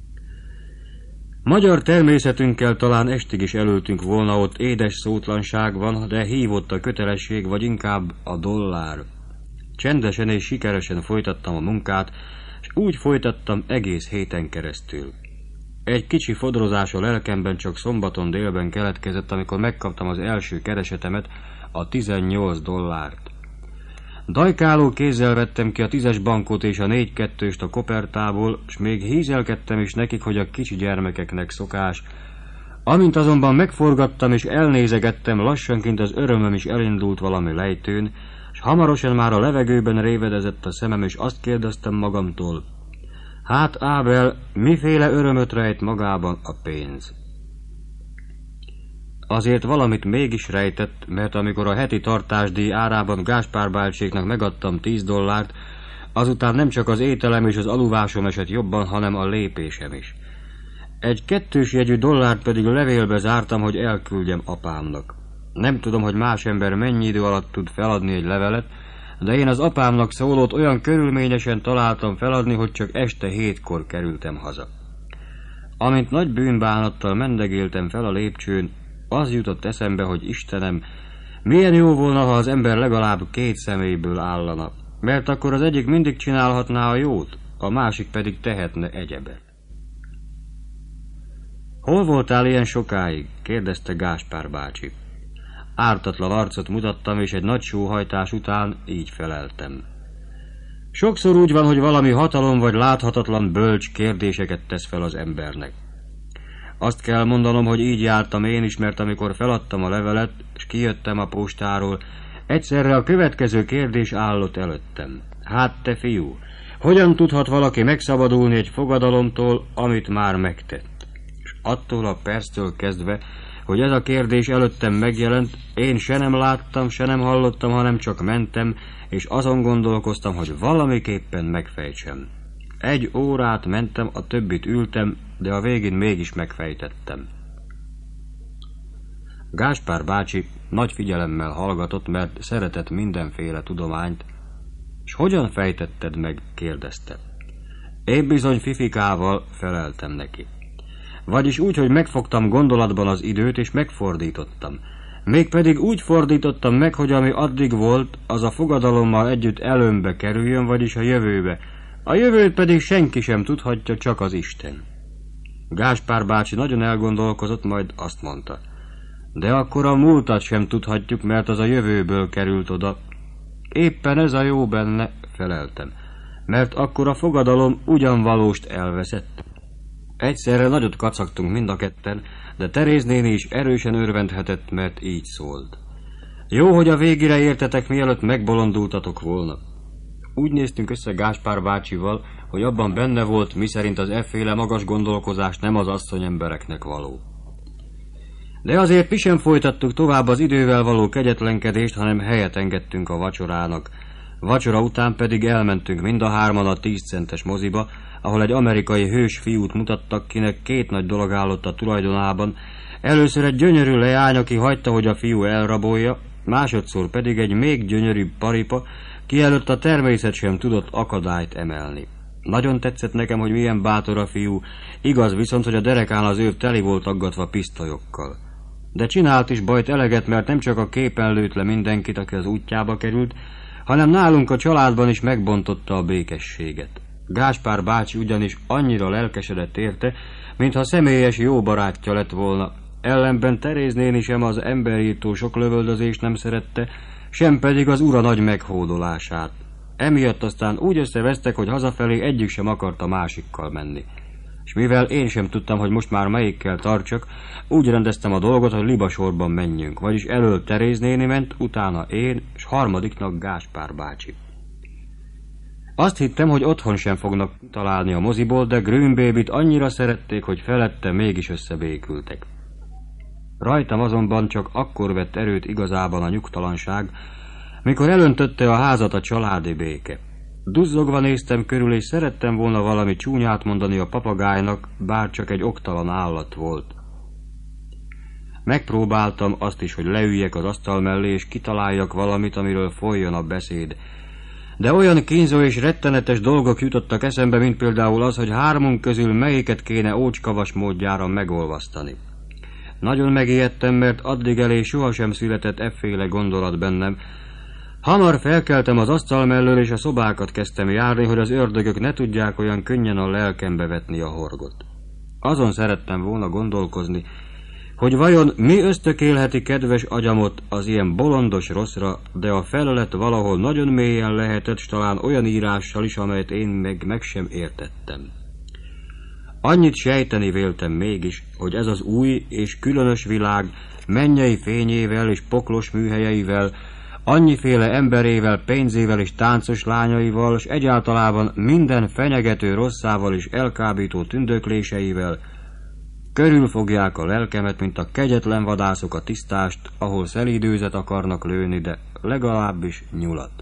Magyar természetünkkel talán estig is elöltünk volna, ott édes szótlanság van, de hívott a kötelesség, vagy inkább a dollár. Csendesen és sikeresen folytattam a munkát, és úgy folytattam egész héten keresztül. Egy kicsi fodrozás a lelkemben csak szombaton délben keletkezett, amikor megkaptam az első keresetemet, a tizennyolc dollárt. Dajkáló kézzel vettem ki a tízes bankot és a négy kettőst a kopertából, s még hízelkedtem is nekik, hogy a kicsi gyermekeknek szokás. Amint azonban megforgattam és elnézegettem, lassanként az örömöm is elindult valami lejtőn, s hamarosan már a levegőben révedezett a szemem, és azt kérdeztem magamtól: hát Ábel, miféle örömöt rejt magában a pénz? Azért valamit mégis rejtett, mert amikor a heti tartásdíj árában Gáspár bácséknak megadtam tíz dollárt, azután nem csak az ételem és az aluvásom esett jobban, hanem a lépésem is. Egy kettős jegyű dollárt pedig levélbe zártam, hogy elküldjem apámnak. Nem tudom, hogy más ember mennyi idő alatt tud feladni egy levelet, de én az apámnak szólót olyan körülményesen találtam feladni, hogy csak este hétkor kerültem haza. Amint nagy bűnbánattal mendegéltem fel a lépcsőn, az jutott eszembe, hogy Istenem, Milyen jó volna, ha az ember legalább két személyből állana, mert akkor az egyik mindig csinálhatná a jót, a másik pedig tehetne egyebet. Hol voltál ilyen sokáig? Kérdezte Gáspár bácsi. Ártatlan arcot mutattam, és egy nagy sóhajtás után így feleltem. Sokszor úgy van, hogy valami hatalom vagy láthatatlan bölcs kérdéseket tesz fel az embernek. Azt kell mondanom, hogy így jártam én is, mert amikor feladtam a levelet, és kijöttem a postáról, egyszerre a következő kérdés állott előttem. Hát te fiú, hogyan tudhat valaki megszabadulni egy fogadalomtól, amit már megtett? És attól a perctől kezdve, hogy ez a kérdés előttem megjelent, én se nem láttam, se nem hallottam, hanem csak mentem, és azon gondolkoztam, hogy valamiképpen megfejtsem. Egy órát mentem, a többit ültem, de a végén mégis megfejtettem. Gáspár bácsi nagy figyelemmel hallgatott, mert szeretett mindenféle tudományt. És hogyan fejtetted meg? Kérdezte. Én bizony fifikával, feleltem neki. Vagyis úgy, hogy megfogtam gondolatban az időt, és megfordítottam. Mégpedig úgy fordítottam meg, hogy ami addig volt, az a fogadalommal együtt előmbe kerüljön, vagyis a jövőbe. A jövőt pedig senki sem tudhatja, csak az Isten. Gáspár bácsi nagyon elgondolkozott, majd azt mondta. De akkor a múltat sem tudhatjuk, mert az a jövőből került oda. Éppen ez a jó benne, feleltem, mert akkor a fogadalom ugyan valóst elveszett. Egyszerre nagyot kacagtunk mind a ketten, de Teréz néni is erősen örvendhetett, mert így szólt. Jó, hogy a végére értetek, mielőtt megbolondultatok volna. Úgy néztünk össze Gáspár bácsival, hogy abban benne volt, miszerint az efféle magas gondolkozás nem az asszonyembereknek való. De azért mi sem folytattuk tovább az idővel való kegyetlenkedést, hanem helyet engedtünk a vacsorának. Vacsora után pedig elmentünk mind a hárman a tíz centes moziba, ahol egy amerikai hős fiút mutattak, kinek két nagy dolog állott a tulajdonában. Először egy gyönyörű leány, aki hagyta, hogy a fiú elrabolja, másodszor pedig egy még gyönyörűbb paripa, ki előtt a természet sem tudott akadályt emelni. Nagyon tetszett nekem, hogy milyen bátor a fiú, igaz viszont, hogy a derekán az őv teli volt aggatva pisztolyokkal. De csinált is bajt eleget, mert nem csak a képen lőtt le mindenkit, aki az útjába került, hanem nálunk a családban is megbontotta a békességet. Gáspár bácsi ugyanis annyira lelkesedett érte, mintha személyes jó barátja lett volna. Ellenben Teréz néni sem az emberírtó sok lövöldözést nem szerette, sem pedig az ura nagy meghódolását. Emiatt aztán úgy összevesztek, hogy hazafelé egyik sem akart a másikkal menni. És mivel én sem tudtam, hogy most már melyikkel tartsak, úgy rendeztem a dolgot, hogy libasorban menjünk, vagyis elől Teréz néni ment, utána én, és harmadiknak Gáspár bácsi. Azt hittem, hogy otthon sem fognak találni a moziból, de Green Babyt annyira szerették, hogy felette mégis összebékültek. Rajtam azonban csak akkor vett erőt igazában a nyugtalanság, mikor elöntötte a házat a családi béke. Duzzogva néztem körül, és szerettem volna valami csúnyát mondani a papagájnak, bár csak egy oktalan állat volt. Megpróbáltam azt is, hogy leüljek az asztal mellé, és kitaláljak valamit, amiről folyjon a beszéd. De olyan kínzó és rettenetes dolgok jutottak eszembe, mint például az, hogy hármunk közül melyiket kéne ócskavas módjára megolvasztani. Nagyon megijedtem, mert addig elé sohasem született efféle gondolat bennem. Hamar felkeltem az asztal mellől, és a szobákat kezdtem járni, hogy az ördögök ne tudják olyan könnyen a lelkembe vetni a horgot. Azon szerettem volna gondolkozni, hogy vajon mi ösztökélheti kedves agyamot az ilyen bolondos rosszra, de a felelet valahol nagyon mélyen lehetett, s talán olyan írással is, amelyet én meg, meg sem értettem. Annyit sejteni véltem mégis, hogy ez az új és különös világ mennyei fényével és poklos műhelyeivel, annyiféle emberével, pénzével és táncos lányaival, s egyáltalában minden fenyegető rosszával és elkábító tündökléseivel körülfogják a lelkemet, mint a kegyetlen vadászok a tisztást, ahol szelídőzet akarnak lőni, de legalábbis nyulat.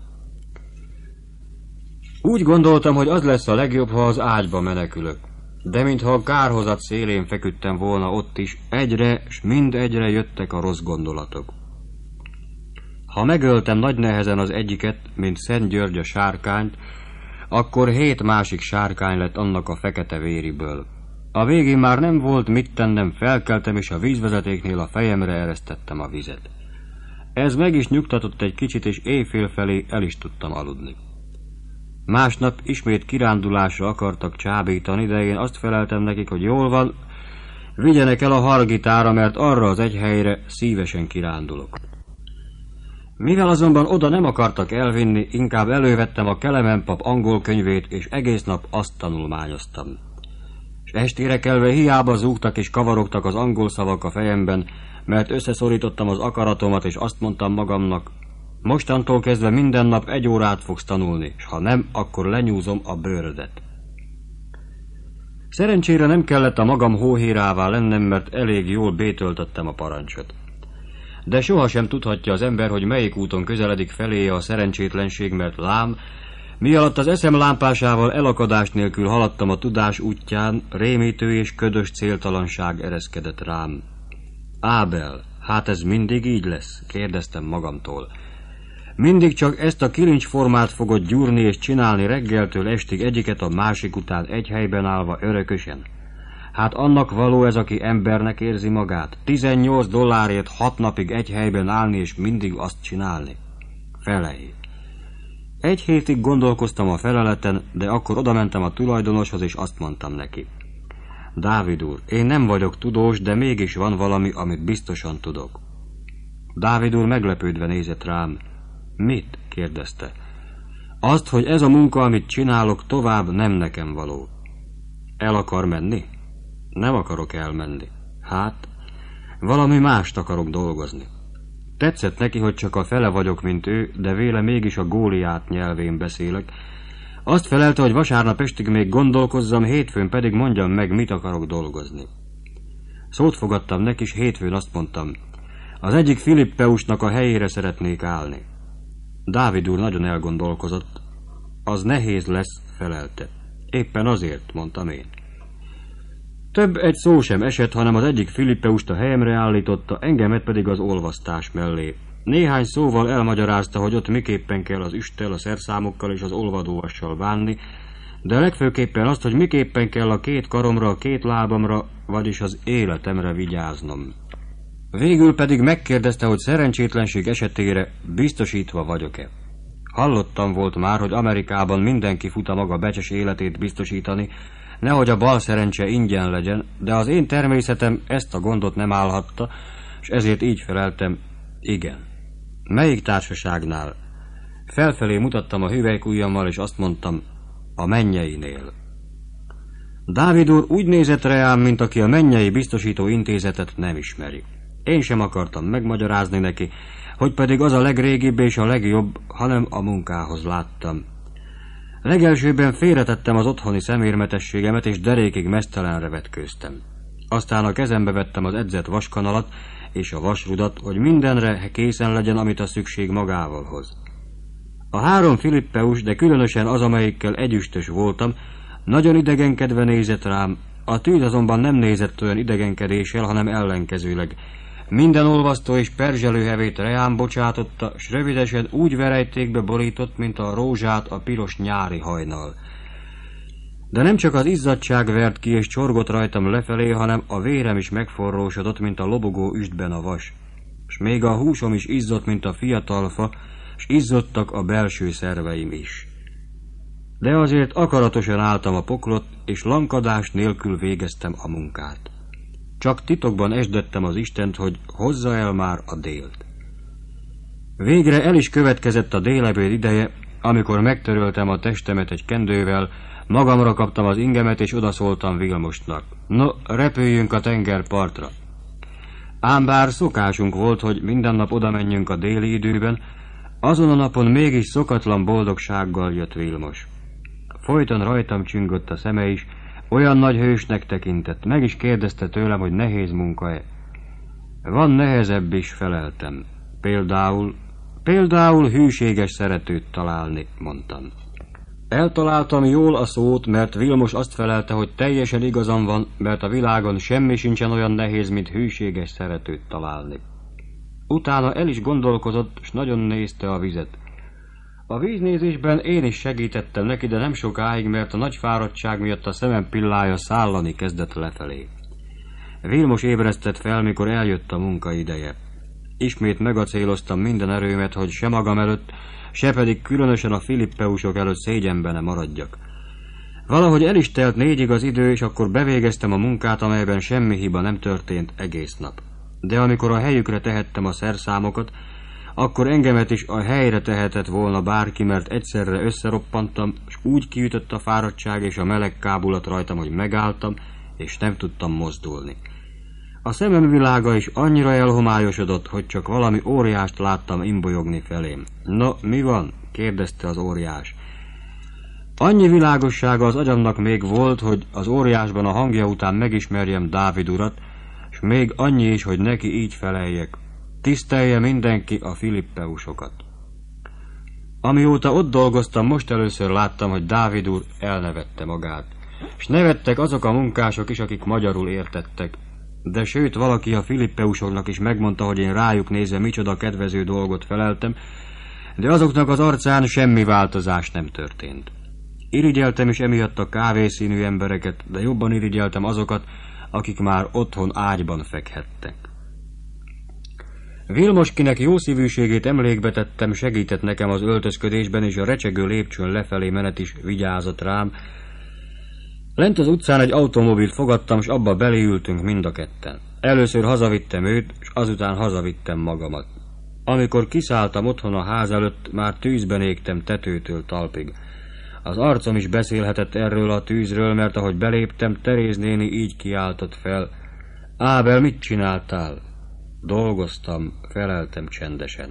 Úgy gondoltam, hogy az lesz a legjobb, ha az ágyba menekülök, de mintha a kárhozat szélén feküdtem volna ott is, egyre s mind egyre jöttek a rossz gondolatok. Ha megöltem nagy nehezen az egyiket, mint Szent György a sárkányt, akkor hét másik sárkány lett annak a fekete vériből. A végén már nem volt mit tennem, felkeltem, és a vízvezetéknél a fejemre eresztettem a vizet. Ez meg is nyugtatott egy kicsit, és éjfél felé el is tudtam aludni. Másnap ismét kirándulásra akartak csábítani, de én azt feleltem nekik, hogy jól van, vigyenek el a Hargitára, mert arra az egy helyre szívesen kirándulok. Mivel azonban oda nem akartak elvinni, inkább elővettem a Kelemen pap angol könyvét, és egész nap azt tanulmányoztam. És estére kelve hiába zúgtak és kavarogtak az angol szavak a fejemben, mert összeszorítottam az akaratomat, és azt mondtam magamnak, mostantól kezdve minden nap egy órát fogsz tanulni, és ha nem, akkor lenyúzom a bőrödet. Szerencsére nem kellett a magam hóhérává lennem, mert elég jól bétöltöttem a parancsot. De sohasem tudhatja az ember, hogy melyik úton közeledik feléje a szerencsétlenség, mert lám, mi alatt az eszem lámpásával elakadás nélkül haladtam a tudás útján, rémítő és ködös céltalanság ereszkedett rám. Ábel, hát ez mindig így lesz? Kérdeztem magamtól. Mindig csak ezt a kilincsformát fogod gyúrni és csinálni reggeltől estig egyiket a másik után egy helyben állva örökösen? Hát annak való ez, aki embernek érzi magát, tizennyolc dollárért hat napig egy helyben állni és mindig azt csinálni. Felej. Egy hétig gondolkoztam a feleleten, de akkor odamentem a tulajdonoshoz, és azt mondtam neki. Dávid úr, én nem vagyok tudós, de mégis van valami, amit biztosan tudok. Dávid úr meglepődve nézett rám. Mit? Kérdezte. Azt, hogy ez a munka, amit csinálok, tovább nem nekem való. El akar menni? Nem akarok elmenni. Hát, valami mást akarok dolgozni. Tetszett neki, hogy csak a fele vagyok, mint ő, de véle mégis a Góliát nyelvén beszélek. Azt felelte, hogy vasárnap estig még gondolkozzam, hétfőn pedig mondjam meg, mit akarok dolgozni. Szót fogadtam neki, és hétfőn azt mondtam, az egyik Filippeusnak a helyére szeretnék állni. Dávid úr nagyon elgondolkozott. Az nehéz lesz, felelte. Éppen azért, mondtam én. Több egy szó sem esett, hanem az egyik Filippeust a helyemre állította, engemet pedig az olvasztás mellé. Néhány szóval elmagyarázta, hogy ott miképpen kell az üsttel, a szerszámokkal és az olvadóvassal bánni, de legfőképpen azt, hogy miképpen kell a két karomra, a két lábamra, vagyis az életemre vigyáznom. Végül pedig megkérdezte, hogy szerencsétlenség esetére biztosítva vagyok-e. Hallottam volt már, hogy Amerikában mindenki fut a maga becses életét biztosítani, nehogy a bal szerencse ingyen legyen, de az én természetem ezt a gondot nem állhatta, és ezért így feleltem, igen. Melyik társaságnál? Felfelé mutattam a hüvelykujjammal, és azt mondtam, a Mennyeinél. Dávid úr úgy nézett rám, mint aki a Mennyei Biztosító Intézetet nem ismeri. Én sem akartam megmagyarázni neki, hogy pedig az a legrégibb és a legjobb, hanem a munkához láttam. Legelsőben félretettem az otthoni szemérmetességemet, és derékig meztelenre vetkőztem. Aztán a kezembe vettem az edzett vaskanalat és a vasrudat, hogy mindenre készen legyen, amit a szükség magával hoz. A három Filippeus, de különösen az, amelyikkel együstös voltam, nagyon idegenkedve nézett rám, a tűz azonban nem nézett olyan idegenkedéssel, hanem ellenkezőleg. Minden olvasztó és perzselőhevét reám bocsátotta, s rövidesen úgy verejtékbe borított, mint a rózsát a piros nyári hajnal. De nem csak az izzadság vert ki és csorgott rajtam lefelé, hanem a vérem is megforrósodott, mint a lobogó üstben a vas. S még a húsom is izzott, mint a fiatal fa, s izzottak a belső szerveim is. De azért akaratosan álltam a poklot, és lankadás nélkül végeztem a munkát. Csak titokban esdettem az Istent, hogy hozza el már a délt. Végre el is következett a délebéd ideje, amikor megtöröltem a testemet egy kendővel, magamra kaptam az ingemet, és odaszóltam Vilmosnak. No, repüljünk a tengerpartra. Ám bár szokásunk volt, hogy minden nap oda menjünk a déli időben, azon a napon mégis szokatlan boldogsággal jött Vilmos. Folyton rajtam csüngött a szeme is, olyan nagy hősnek tekintett, meg is kérdezte tőlem, hogy nehéz munka-e. Van nehezebb is, feleltem. Például, például hűséges szeretőt találni, mondtam. Eltaláltam jól a szót, mert Vilmos azt felelte, hogy teljesen igazam van, mert a világon semmi sincsen olyan nehéz, mint hűséges szeretőt találni. Utána el is gondolkozott, s nagyon nézte a vizet. A víznézésben én is segítettem neki, de nem sokáig, mert a nagy fáradtság miatt a szemem pillája szállani kezdett lefelé. Vilmos ébresztett fel, mikor eljött a munka ideje. Ismét megacéloztam minden erőmet, hogy se magam előtt, se pedig különösen a filippeusok előtt szégyenben ne maradjak. Valahogy el is telt négyig az idő, és akkor bevégeztem a munkát, amelyben semmi hiba nem történt egész nap. De amikor a helyükre tehettem a szerszámokat, akkor engemet is a helyre tehetett volna bárki, mert egyszerre összeroppantam, és úgy kiütött a fáradtság és a meleg kábulat rajtam, hogy megálltam, és nem tudtam mozdulni. A szemem világa is annyira elhomályosodott, hogy csak valami óriást láttam imbolyogni felém. No, mi van? Kérdezte az óriás. Annyi világossága az agyamnak még volt, hogy az óriásban a hangja után megismerjem Dávid urat, és még annyi is, hogy neki így feleljek. Tisztelje mindenki a filippeusokat. Amióta ott dolgoztam, most először láttam, hogy Dávid úr elnevette magát. És nevettek azok a munkások is, akik magyarul értettek. De sőt, valaki a filippeusoknak is megmondta, hogy én rájuk nézve micsoda kedvező dolgot feleltem, de azoknak az arcán semmi változás nem történt. Irigyeltem is emiatt a kávészínű embereket, de jobban irigyeltem azokat, akik már otthon ágyban fekhettek. Vilmos, kinek jó szívűségét emlékbe tettem, segített nekem az öltözködésben, és a recsegő lépcsőn lefelé menet is vigyázott rám. Lent az utcán egy automobilt fogadtam, és abba beléültünk mind a ketten. Először hazavittem őt, és azután hazavittem magamat. Amikor kiszálltam otthon a ház előtt, már tűzben égtem tetőtől talpig. Az arcom is beszélhetett erről a tűzről, mert ahogy beléptem, Teréz néni így kiáltott fel. Ábel, mit csináltál? Dolgoztam, feleltem csendesen.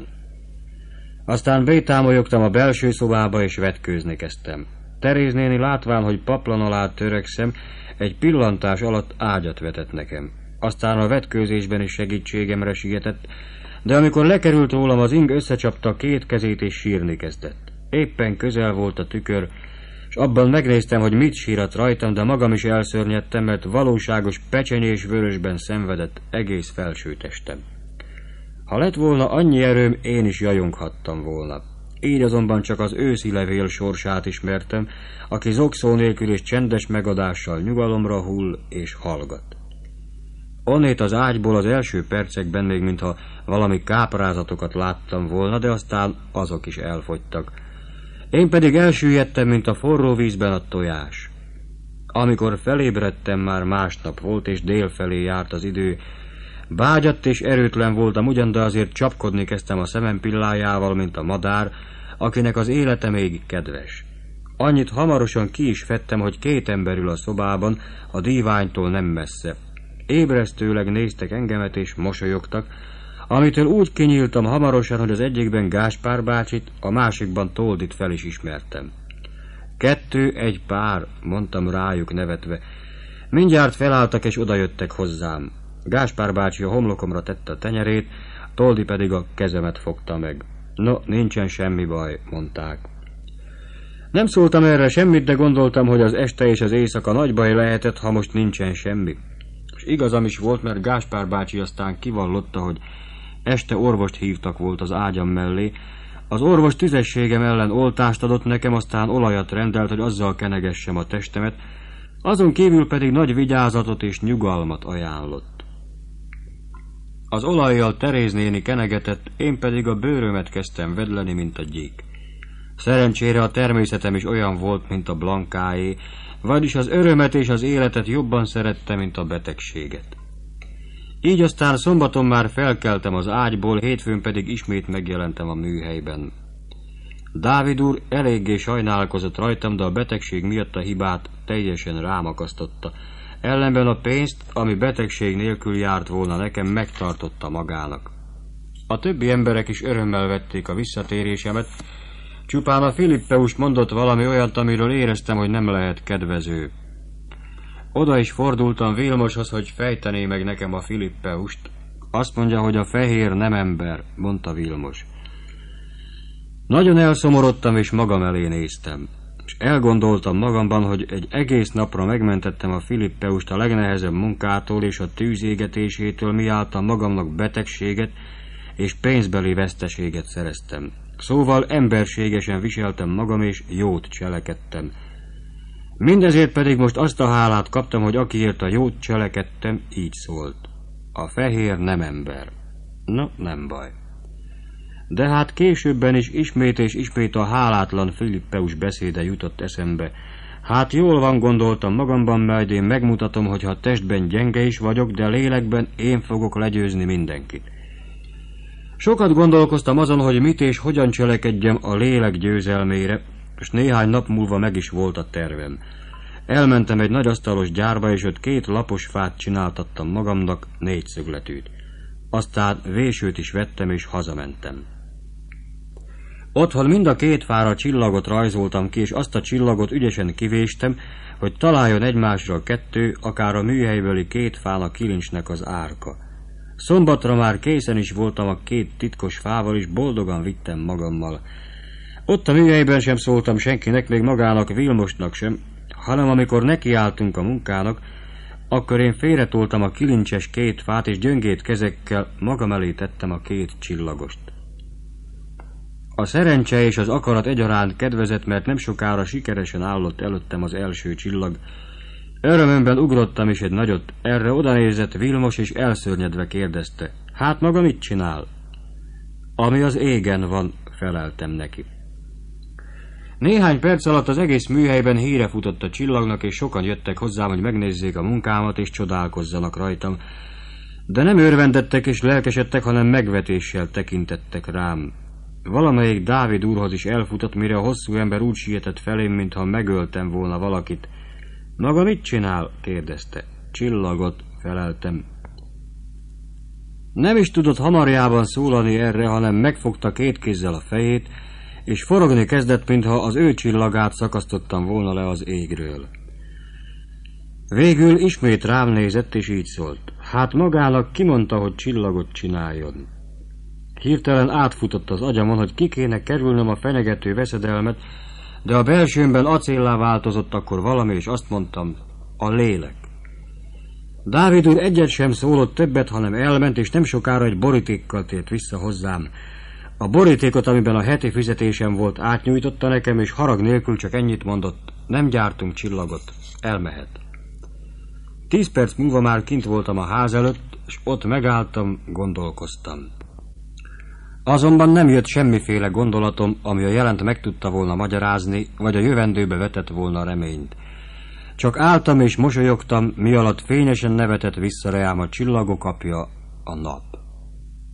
Aztán bétámolyogtam a belső szobába, és vetkőzni kezdtem. Teréz néni látván, hogy paplan alá törekszem, egy pillantás alatt ágyat vetett nekem. Aztán a vetkőzésben is segítségemre sietett, de amikor lekerült rólam, az ing összecsapta két kezét, és sírni kezdett. Éppen közel volt a tükör, és abban megnéztem, hogy mit sírat rajtam, de magam is elszörnyedtem, mert valóságos pecsenyés vörösben szenvedett egész felső testem. Ha lett volna annyi erőm, én is jajonghattam volna. Így azonban csak az őszi levél sorsát ismertem, aki zokszó nélkül és csendes megadással nyugalomra hull és hallgat. Onnét az ágyból az első percekben még mintha valami káprázatokat láttam volna, de aztán azok is elfogytak. Én pedig elsüllyedtem, mint a forró vízben a tojás. Amikor felébredtem, már másnap volt, és délfelé járt az idő. Bágyadt és erőtlen voltam ugyan, de azért csapkodni kezdtem a szemem pillájával, mint a madár, akinek az élete még kedves. Annyit hamarosan ki is fettem, hogy két ember ül a szobában, a díványtól nem messze. Ébresztőleg néztek engemet és mosolyogtak, amitől úgy kinyíltam hamarosan, hogy az egyikben Gáspár bácsit, a másikban Toldit fel is ismertem. Kettő, egy pár, mondtam rájuk nevetve. Mindjárt felálltak és odajöttek hozzám. Gáspár bácsi a homlokomra tette a tenyerét, Toldi pedig a kezemet fogta meg. No, nincsen semmi baj, mondták. Nem szóltam erre semmit, de gondoltam, hogy az este és az éjszaka nagy baj lehetett, ha most nincsen semmi. És igazam is volt, mert Gáspár bácsi aztán kivallotta, hogy este orvost hívtak volt az ágyam mellé. Az orvos tüzességem ellen oltást adott nekem, aztán olajat rendelt, hogy azzal kenegessem a testemet, azon kívül pedig nagy vigyázatot és nyugalmat ajánlott. Az olajjal Teréz néni kenegetett, én pedig a bőrömet kezdtem vedleni, mint a gyík. Szerencsére a természetem is olyan volt, mint a Blankáé, vagyis az örömet és az életet jobban szerettem, mint a betegséget. Így aztán szombaton már felkeltem az ágyból, hétfőn pedig ismét megjelentem a műhelyben. Dávid úr eléggé sajnálkozott rajtam, de a betegség miatt a hibát teljesen rámakasztotta. Ellenben a pénzt, ami betegség nélkül járt volna nekem, megtartotta magának. A többi emberek is örömmel vették a visszatérésemet, csupán a Filippeus mondott valami olyat, amiről éreztem, hogy nem lehet kedvező. Oda is fordultam Vilmoshoz, hogy fejtené meg nekem a Filippeust. Azt mondja, hogy a fehér nem ember, mondta Vilmos. Nagyon elszomorodtam, és magam elé néztem. És elgondoltam magamban, hogy egy egész napra megmentettem a Filippeust a legnehezebb munkától és a tűzégetésétől, miáltal magamnak betegséget és pénzbeli veszteséget szereztem. Szóval emberségesen viseltem magam, és jót cselekedtem. Mindezért pedig most azt a hálát kaptam, hogy akiért a jót cselekedtem, így szólt. A fehér nem ember. No, nem baj. De hát későbben is ismét és ismét a hálátlan Filippeus beszéde jutott eszembe. Hát jól van, gondoltam magamban, majd én megmutatom, hogy ha testben gyenge is vagyok, de lélekben én fogok legyőzni mindenkit. Sokat gondolkoztam azon, hogy mit és hogyan cselekedjem a lélek győzelmére, és néhány nap múlva meg is volt a tervem. Elmentem egy nagyasztalos gyárba, és ott két lapos fát csináltattam magamnak, négyszögletűt. Aztán vésőt is vettem, és hazamentem. Otthon mind a két fára csillagot rajzoltam ki, és azt a csillagot ügyesen kivéstem, hogy találjon egymásra a kettő, akár a műhelybeli két fának kilincsnek az árka. Szombatra már készen is voltam a két titkos fával, és boldogan vittem magammal. Ott a műhelyben sem szóltam senkinek, még magának Vilmosnak sem, hanem amikor nekiálltunk a munkának, akkor én félretoltam a kilincses két fát, és gyöngét kezekkel magam elé tettem a két csillagost. A szerencse és az akarat egyaránt kedvezett, mert nem sokára sikeresen állott előttem az első csillag. Örömömben ugrottam is egy nagyot, erre odanézett Vilmos, és elszörnyedve kérdezte: hát maga mit csinál? Ami az égen van, feleltem neki. Néhány perc alatt az egész műhelyben híre futott a csillagnak, és sokan jöttek hozzám, hogy megnézzék a munkámat, és csodálkozzanak rajtam. De nem örvendettek és lelkesedtek, hanem megvetéssel tekintettek rám. Valamelyik Dávid úrhoz is elfutott, mire a hosszú ember úgy sietett felém, mintha megöltem volna valakit. Maga mit csinál? kérdezte. Csillagot, feleltem. Nem is tudott hamarjában szólani erre, hanem megfogta két kézzel a fejét, és forogni kezdett, mintha az ő csillagát szakasztottam volna le az égről. Végül ismét rám nézett, és így szólt: hát magának kimondta, hogy csillagot csináljon. Hirtelen átfutott az agyamon, hogy ki kéne kerülnöm a fenyegető veszedelmet, de a belsőmben acéllá változott akkor valami, és azt mondtam: a lélek. Dávid úr egyet sem szólott többet, hanem elment, és nem sokára egy borítékkal tért vissza hozzám. A borítékot, amiben a heti fizetésem volt, átnyújtotta nekem, és harag nélkül csak ennyit mondott: nem gyártunk csillagot, elmehet. Tíz perc múlva már kint voltam a ház előtt, és ott megálltam, gondolkoztam. Azonban nem jött semmiféle gondolatom, ami a jelent meg tudta volna magyarázni, vagy a jövendőbe vetett volna reményt. Csak álltam és mosolyogtam, mi alatt fényesen nevetett vissza reám a csillagok apja, a nap.